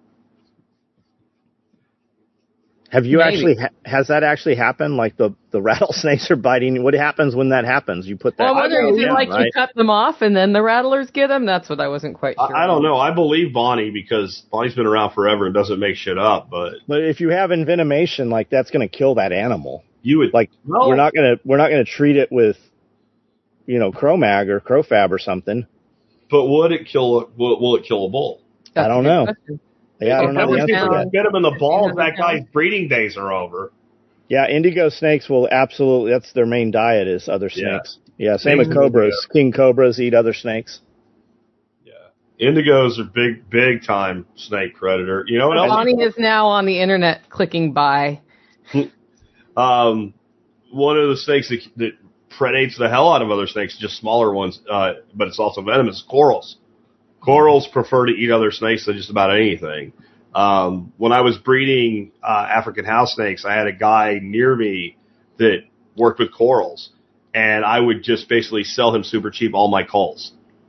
Have you Maybe. actually ha- has that actually happened? Like the the rattlesnakes are biting. What happens when that happens? You put that. Well, I wonder, is it Yeah, like right? you cut them off and then the rattlers get them? That's what I wasn't quite sure. I, I don't know. I believe Bonnie because Bonnie's been around forever and doesn't make shit up. But But if you have envenomation, like that's going to kill that animal. you would Like no, we're not gonna we're not gonna treat it with, you know, Cromag or Crofab or something. But would it kill? A, will, will it kill a bull? That's I don't a good know. question. Yeah, I don't know the If answer to you that. Get him in the balls. If you That have a guy's breeding days are over. Yeah, indigo snakes will absolutely. That's their main diet is other Yeah. snakes. Yeah, same Snakes with and cobras. King cobras eat other snakes. Yeah, indigos are big, big time snake predator. You know what else? Bonnie is now on the internet clicking buy. Um, one of the snakes that, that predates the hell out of other snakes, just smaller ones, uh, but it's also venomous. Corals. Corals prefer to eat other snakes than just about anything. Um, when I was breeding uh, African house snakes, I had a guy near me that worked with corals, and I would just basically sell him super cheap all my culls.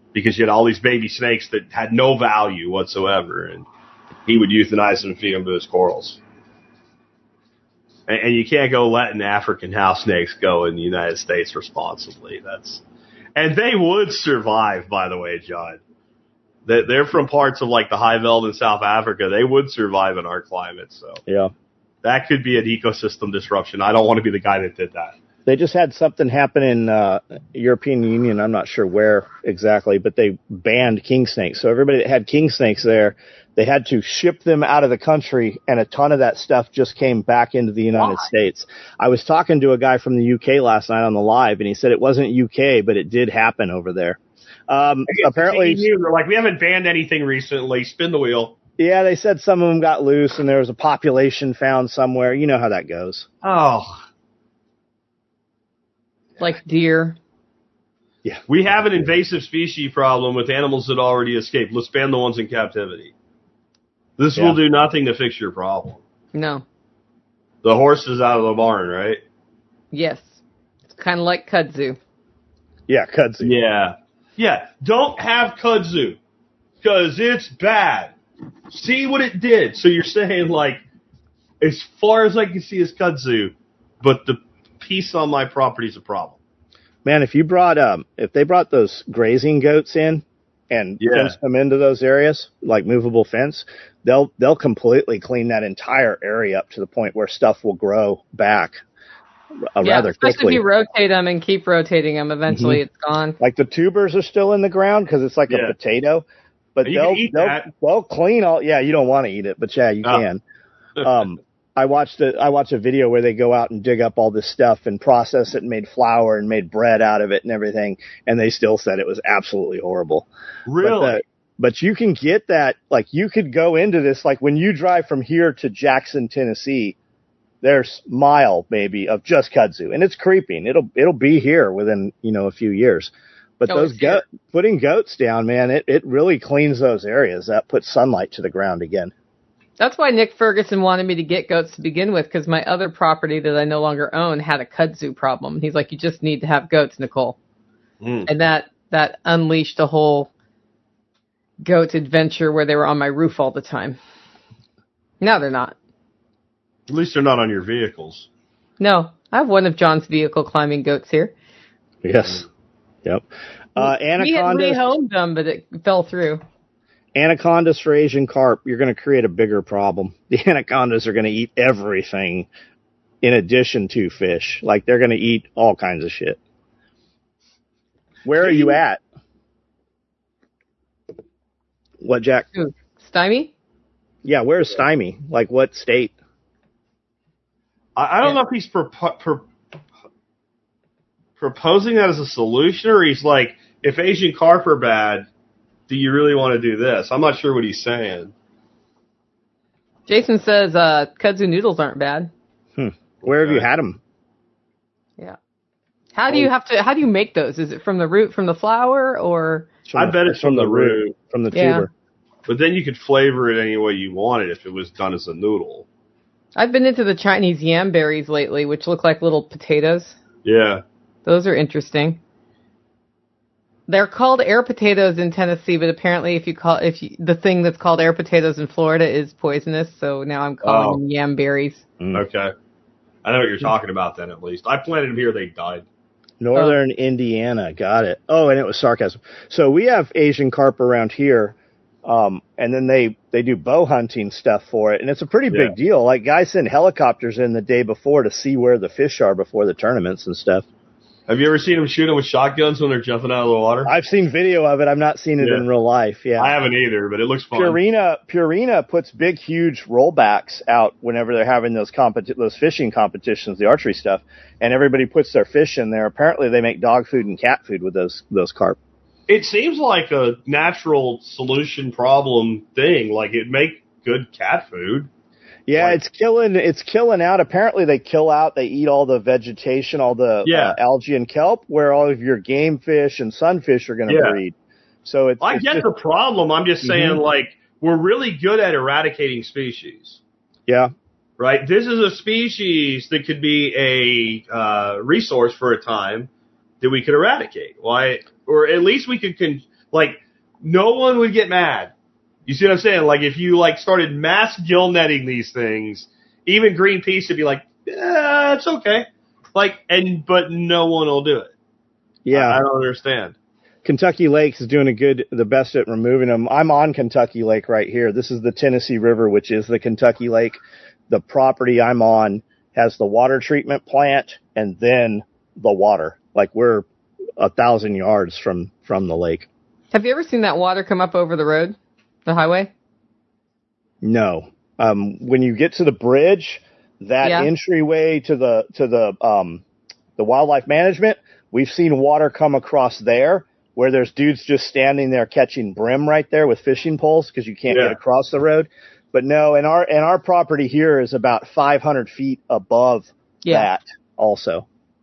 because you had all these baby snakes that had no value whatsoever, and he would euthanize them and feed them to his corals. And, and you can't go letting African house snakes go in the United States responsibly. That's and they would survive, by the way, John. They're from parts of like the High Veld in South Africa. They would survive in our climate. So yeah, that could be an ecosystem disruption. I don't want to be the guy that did that. They just had something happen in uh, European Union. I'm not sure where exactly, but they banned king snakes. So everybody that had king snakes there, they had to ship them out of the country, and a ton of that stuff just came back into the United Why? States. I was talking to a guy from the U K last night on the live, and he said it wasn't U K, but it did happen over there. Um, apparently, they're like, we haven't banned anything recently. Spin the wheel. Yeah, they said some of them got loose, and there was a population found somewhere. You know how that goes. Oh. Like deer. Yeah. We have an invasive species problem with animals that already escaped. Let's ban the ones in captivity. This Yeah. will do nothing to fix your problem. No. The horse is out of the barn, right? Yes. It's kind of like kudzu. Yeah, kudzu. Yeah. Yeah. Don't have kudzu because it's bad. See what it did. So you're saying, like, as far as I can see is kudzu, but the piece on my property is a problem. Man, if you brought um, if they brought those grazing goats in and Yeah. fenced them into those areas, like movable fence, they'll they'll completely clean that entire area up to the point where stuff will grow back uh, Yeah, rather especially quickly. if you rotate them and keep rotating them. Eventually, Mhm. it's gone. Like the tubers are still in the ground because it's like Yeah. a potato, but You they'll can eat they'll, that. they'll clean all. Yeah, you don't want to eat it, but yeah, you Oh. can. Um, I watched a, I watched a video where they go out and dig up all this stuff and process it and made flour and made bread out of it and everything, and they still said it was absolutely horrible. Really? But, the, but you can get that, like you could go into this, like when you drive from here to Jackson, Tennessee, there's mile maybe of just kudzu, and it's creeping. It'll it'll be here within, you know, a few years. But Oh, those it's goat, putting goats down, man, it, it really cleans those areas. That puts sunlight to the ground again. That's why Nick Ferguson wanted me to get goats to begin with, because my other property that I no longer own had a kudzu problem. He's like, you just need to have goats, Nicole. Mm. And that, that unleashed a whole goat adventure where they were on my roof all the time. No, they're not. At least they're not on your vehicles. No, I have one of John's vehicle climbing goats here. Yes. Yep. Uh, We had anacondas, rehomed them, but it fell through. anacondas for Asian carp, you're going to create a bigger problem. The anacondas are going to eat everything in addition to fish. Like they're going to eat all kinds of shit. Where are you at? What, Jack? Ooh, stymie? Yeah, where's Stymie? Like what state? I, I don't know if he's propo- pro- proposing that as a solution, or he's like, if Asian carp are bad, do you really want to do this? I'm not sure what he's saying. Jason says uh, kudzu noodles aren't bad. Hmm. Where have you had them? Yeah. How do you have to? How do you make those? Is it from the root, from the flower, or? I bet it's from the root. From the Yeah. tuber. But then you could flavor it any way you wanted if it was done as a noodle. I've been into the Chinese yam berries lately, which look like little potatoes. Yeah. Those are interesting. They're called air potatoes in Tennessee, but apparently, if you call if you, the thing that's called air potatoes in Florida is poisonous, so now I'm calling Oh. them yam berries. Mm. Okay. I know what you're talking about then, at least. I planted them here. They died. Northern Indiana. Got it. Oh, and it was sarcasm. So we have Asian carp around here. Um, and then they, they do bow hunting stuff for it. And it's a pretty Yeah. big deal. Like guys send helicopters in the day before to see where the fish are before the tournaments and stuff. Have you ever seen them shoot them with shotguns when they're jumping out of the water? I've seen video of it. I've not seen it Yeah. in real life. Yeah. I haven't either, but it looks fun. Purina, Purina puts big, huge rollbacks out whenever they're having those competi- those fishing competitions, the archery stuff, and everybody puts their fish in there. Apparently, they make dog food and cat food with those those carp. It seems like a natural solution problem thing. Like, it'd make good cat food. Yeah, Like- it's killing. It's killing out. Apparently, they kill out. They eat all the vegetation, all the Yeah. uh, algae and kelp, where all of your game fish and sunfish are going to Yeah. breed. So it's. I it's get just- the problem. I'm just saying, Mhm. like, we're really good at eradicating species. Yeah. Right? This is a species that could be a uh, resource for a time that we could eradicate. Why? Or at least we could con- like, no one would get mad. You see what I'm saying? Like, if you, like, started mass gill netting these things, even Greenpeace would be like, eh, it's okay. Like, and, but no one will do it. Yeah. I, I don't understand. Kentucky Lakes is doing a good, the best at removing them. I'm on Kentucky Lake right here. This is the Tennessee River, which is the Kentucky Lake. The property I'm on has the water treatment plant and then the water. Like, we're a thousand yards from, from the lake. Have you ever seen that water come up over the road, the highway? No. Um, when you get to the bridge, that Yeah. entryway to the, to the, um, the wildlife management, we've seen water come across there where there's dudes just standing there catching brim right there with fishing poles because you can't Yeah. get across the road. But no, and our, and our property here is about five hundred feet above Yeah. that also.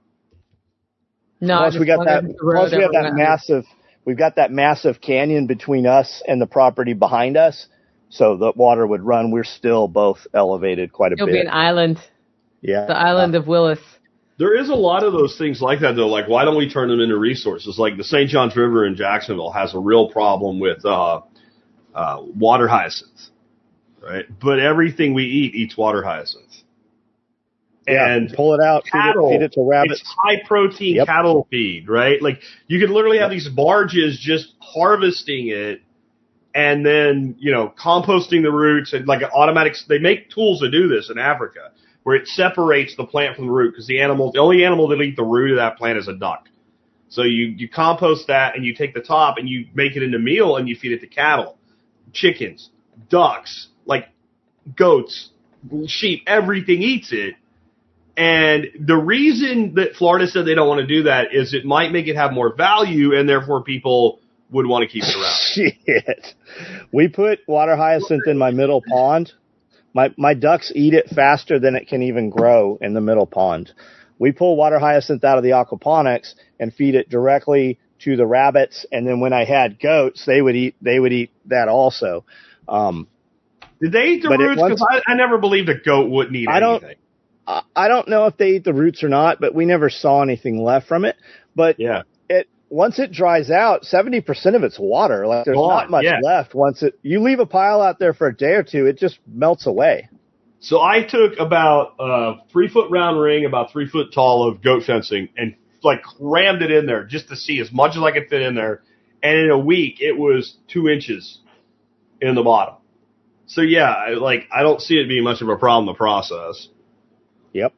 No, I Plus just we got wondered that, if the road plus we have ever that went- massive, we've got that massive canyon between us and the property behind us. So the water would run. We're still both elevated quite a It'll bit. be an island, Yeah. the island of Willis. There is a lot of those things like that, though. Like, why don't we turn them into resources? Like, the Saint Johns River in Jacksonville has a real problem with uh, uh, water hyacinth, right? But everything we eat eats water hyacinth. Yeah, And pull it out, feed cattle, it, feed it to rabbits. it's high protein Yep. cattle feed, right? Like, you could literally have these barges just harvesting it and then, you know, composting the roots and like an automatic, they make tools to do this in Africa where it separates the plant from the root because the animal, the only animal that'll eat the root of that plant is a duck. So you, you compost that and you take the top and you make it into meal and you feed it to cattle, chickens, ducks, like goats, sheep, everything eats it. And the reason that Florida said they don't want to do that is it might make it have more value and therefore people would want to keep it around. Shit. We put water hyacinth in my middle pond. My my ducks eat it faster than it can even grow in the middle pond. We pull water hyacinth out of the aquaponics and feed it directly to the rabbits. And then when I had goats, they would eat they would eat that also. Um, Did they eat the But it roots? Because once- I, I never believed a goat wouldn't eat I don't- anything. I I don't know if they eat the roots or not, but we never saw anything left from it. But Yeah. it once it dries out, seventy percent of it's water. Like there's Gone, not much yeah. left. Once it you leave a pile out there for a day or two, it just melts away. So I took about a three foot round ring, about three foot tall of goat fencing and like crammed it in there just to see as much as I could fit in there. And in a week, it was two inches in the bottom. So yeah, I, like I don't see it being much of a problem, the process. Yep.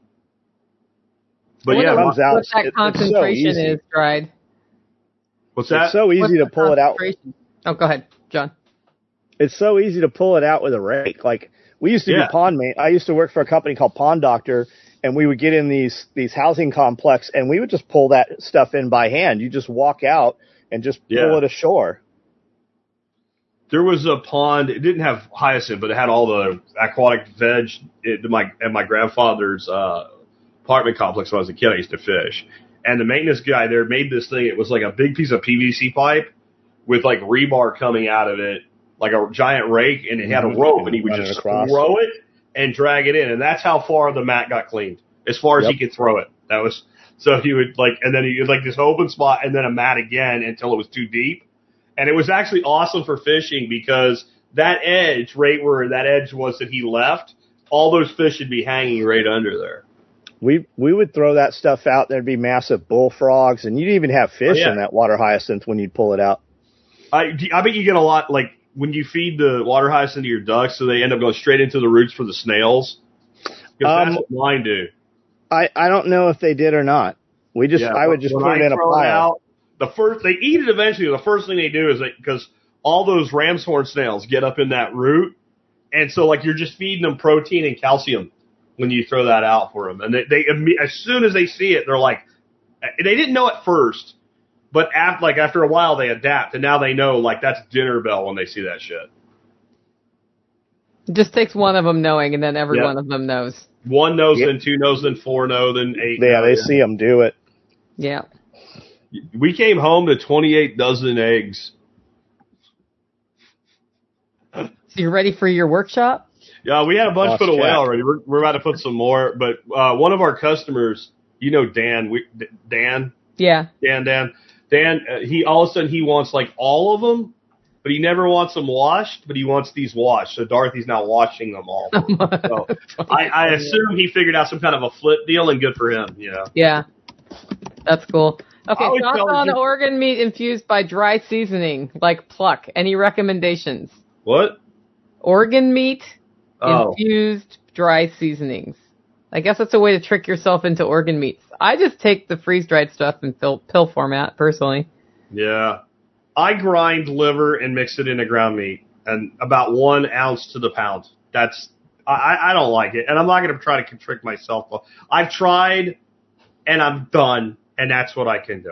But When yeah, it my- comes out, What that it- it's so concentration easy. is dried. what's that? It's so easy What's to the pull it out. concentration? Oh, go ahead, John. It's so easy to pull it out with a rake. Like we used to Yeah. do pond mate. I used to work for a company called Pond Doctor, and we would get in these these housing complex, and we would just pull that stuff in by hand. You just walk out and just Yeah. pull it ashore. There was a pond. It didn't have hyacinth, but it had all the aquatic veg. It, my at my grandfather's uh, apartment complex when I was a kid, I used to fish. And the maintenance guy there made this thing. It was like a big piece of P V C pipe with like rebar coming out of it, like a giant rake, and it had a Mhm. rope, and he would Run it just across. throw it and drag it in, and that's how far the mat got cleaned, as far as Yep. he could throw it. That was so he would like, and then he would like this open spot, and then a mat again until it was too deep. And it was actually awesome for fishing because that edge, right where that edge was that he left, all those fish would be hanging right under there. We we would throw that stuff out. There'd be massive bullfrogs, and you'd even have fish Oh, yeah. in that water hyacinth when you'd pull it out. I, I bet you get a lot, like, when you feed the water hyacinth to your ducks, so they end up going straight into the roots for the snails. Because Um, that's what mine do. I, I don't know if they did or not. We just Yeah, I would just when put I it in a throw pile. out, the first, they eat it eventually. The first thing they do is because all those ram's horn snails get up in that root. And so, like, you're just feeding them protein and calcium when you throw that out for them. And they, they as soon as they see it, they're like, they didn't know at first, but after, like, after a while they adapt. And now they know, like, that's dinner bell when they see that shit. It just takes one of them knowing, and then every Yep. one of them knows. One knows, Yep. then two knows, then four know, then eight Yeah, know. they see them do it. Yeah. We came home to twenty-eight dozen eggs. So you're ready for your workshop? Yeah, we had a bunch Lost put away track. already. We're, we're about to put some more. But uh, one of our customers, you know Dan, we, Dan, Yeah. Dan, Dan. Dan, uh, he all of a sudden he wants like all of them, but he never wants them washed, but he wants these washed. So Dorothy's now washing them all. So I, I assume he figured out some kind of a flip deal, and good for him, you know. Yeah, that's cool. Okay, always thoughts tell on you- organ meat infused by dry seasoning, like pluck. Any recommendations? What? Organ meat Oh. infused dry seasonings. I guess that's a way to trick yourself into organ meats. I just take the freeze-dried stuff in pill, pill format, personally. Yeah. I grind liver and mix it into ground meat, and about one ounce to the pound. That's I, I don't like it, and I'm not going to try to trick myself. I've tried, and I'm done, and that's what I can do.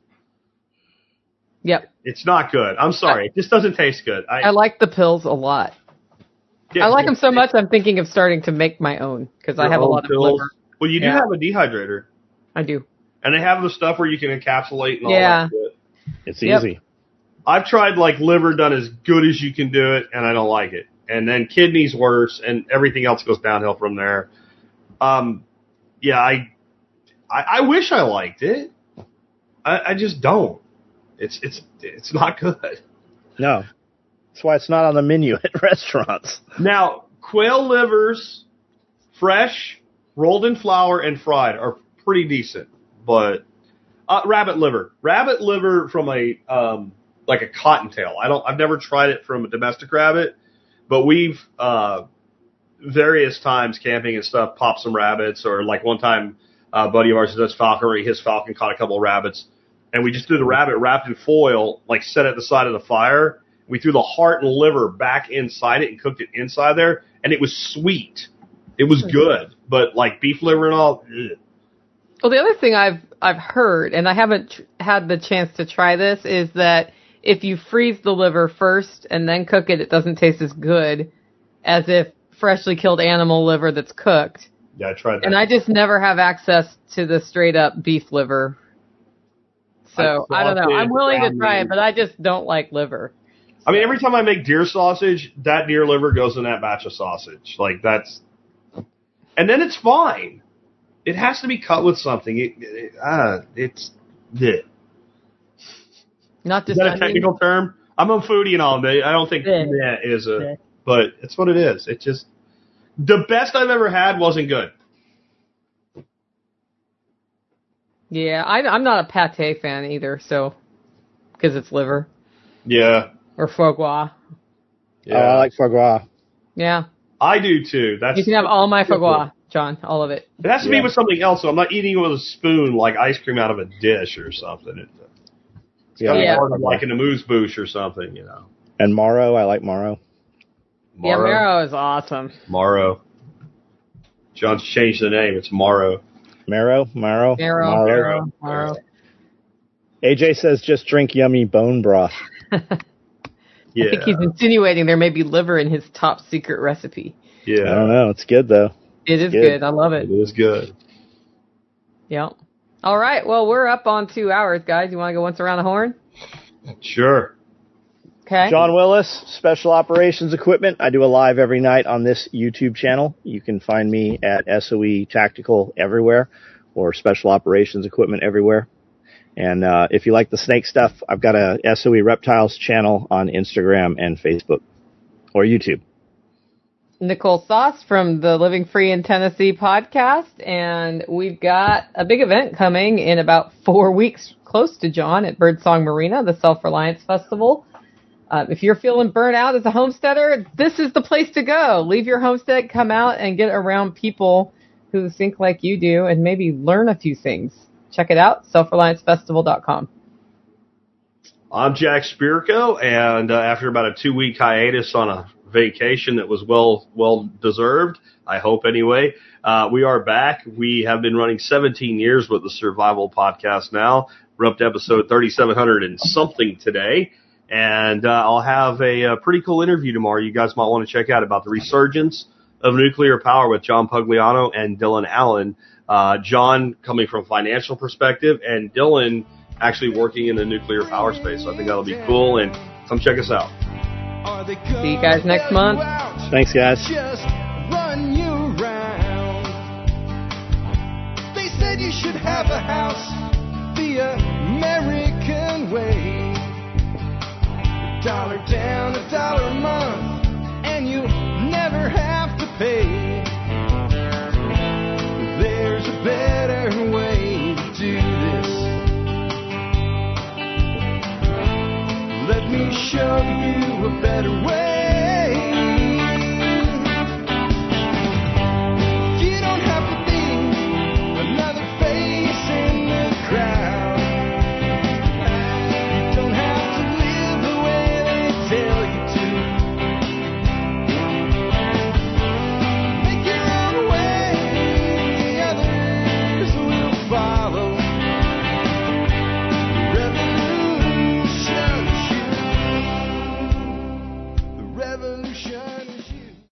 Yep. It's not good. I'm sorry. It just doesn't taste good. I, I like the pills a lot. yeah, I like them so much I'm thinking of starting to make my own, because I your have a own lot of pills. liver. Well, you do Yeah. have a dehydrator, I do. and they have the stuff where you can encapsulate and all Yeah. that shit. It's Yep. easy. I've tried like liver done as good as you can do it, and I don't like it. And then kidneys worse, and everything else goes downhill from there. Um, yeah, I, I, I wish I liked it. I, I just don't. It's it's it's not good. No. That's why it's not on the menu at restaurants. Now, quail livers, fresh, rolled in flour, and fried are pretty decent, but uh, rabbit liver, rabbit liver from a um, like a cottontail. I don't. I've never tried it from a domestic rabbit, but we've uh, various times camping and stuff popped some rabbits, or like one time uh, a buddy of ours who does falconry, his falcon caught a couple of rabbits, and we just threw the rabbit wrapped in foil, like set at the side of the fire. We threw the heart and liver back inside it and cooked it inside there, and it was sweet. It was good, but like beef liver and all. Ugh. Well, the other thing I've I've heard, and I haven't tr- had the chance to try this, is that if you freeze the liver first and then cook it, it doesn't taste as good as if freshly killed animal liver that's cooked. Yeah, I tried that. And I just never have access to the straight up beef liver. So I I don't know. sausage, I'm willing to ground try meat. it, but I just don't like liver. I mean, every time I make deer sausage, that deer liver goes in that batch of sausage. Like that's, and then it's fine. It has to be cut with something. It, it uh, it's bleh. Not Is just that a onion. technical term? I'm a foodie and all, but I don't think Bleh. that is a. Bleh. But it's what it is. It just the best I've ever had wasn't good. Yeah, I, I'm not a pate fan either, so because it's liver Yeah, or foie gras. yeah. Oh, I like foie gras. Yeah, I do too. That's you can have all my foie gras, John, all of it. It has to Yeah. be with something else. So I'm not eating it with a spoon like ice cream out of a dish or something. It, it's Yeah, gotta be Yeah. part of like an amuse bouche or something, you know. And Maro, I like Maro. Yeah, marrow is awesome. Morrow. John's changed the name. It's Morrow. Marrow, Marrow, Marrow, Marrow. marrow, marrow. A J says just drink yummy bone broth. I Yeah. think he's insinuating there may be liver in his top secret recipe. I Yeah. don't know. It's good though. It is Good. good. I love it. It is good. Yeah. All right. Well, we're up on two hours, guys. You want to go once around the horn? Sure. Okay. John Willis, Special Operations Equipment. I do a live every night on this YouTube channel. You can find me at S O E Tactical everywhere or Special Operations Equipment everywhere. And uh, if you like the snake stuff, I've got a S O E Reptiles channel on Instagram and Facebook or YouTube. Nicole Sauce from the Living Free in Tennessee podcast, and we've got a big event coming in about four weeks close to John at Birdsong Marina, the Self-Reliance Festival. Uh, if you're feeling burnt out as a homesteader, this is the place to go. Leave your homestead, come out and get around people who think like you do and maybe learn a few things. Check it out, self reliance festival dot com. I'm Jack Spirko, and uh, after about a two-week hiatus on a vacation that was well well deserved, I hope anyway, uh, we are back. We have been running seventeen years with the Survival Podcast now. We're up to episode thirty-seven hundred and something today, and uh, I'll have a, a pretty cool interview tomorrow you guys might want to check out about the resurgence of nuclear power with John Pugliano and Dylan Allen. Uh, John coming from a financial perspective, and Dylan actually working in the nuclear power space. So I think that'll be cool, and come check us out. See you guys next month. Thanks, guys. Just run you round. They said you should have a house, the American way. A dollar down, a dollar a month, and you'll never have to pay. There's a better way to do this. Let me show you a better way.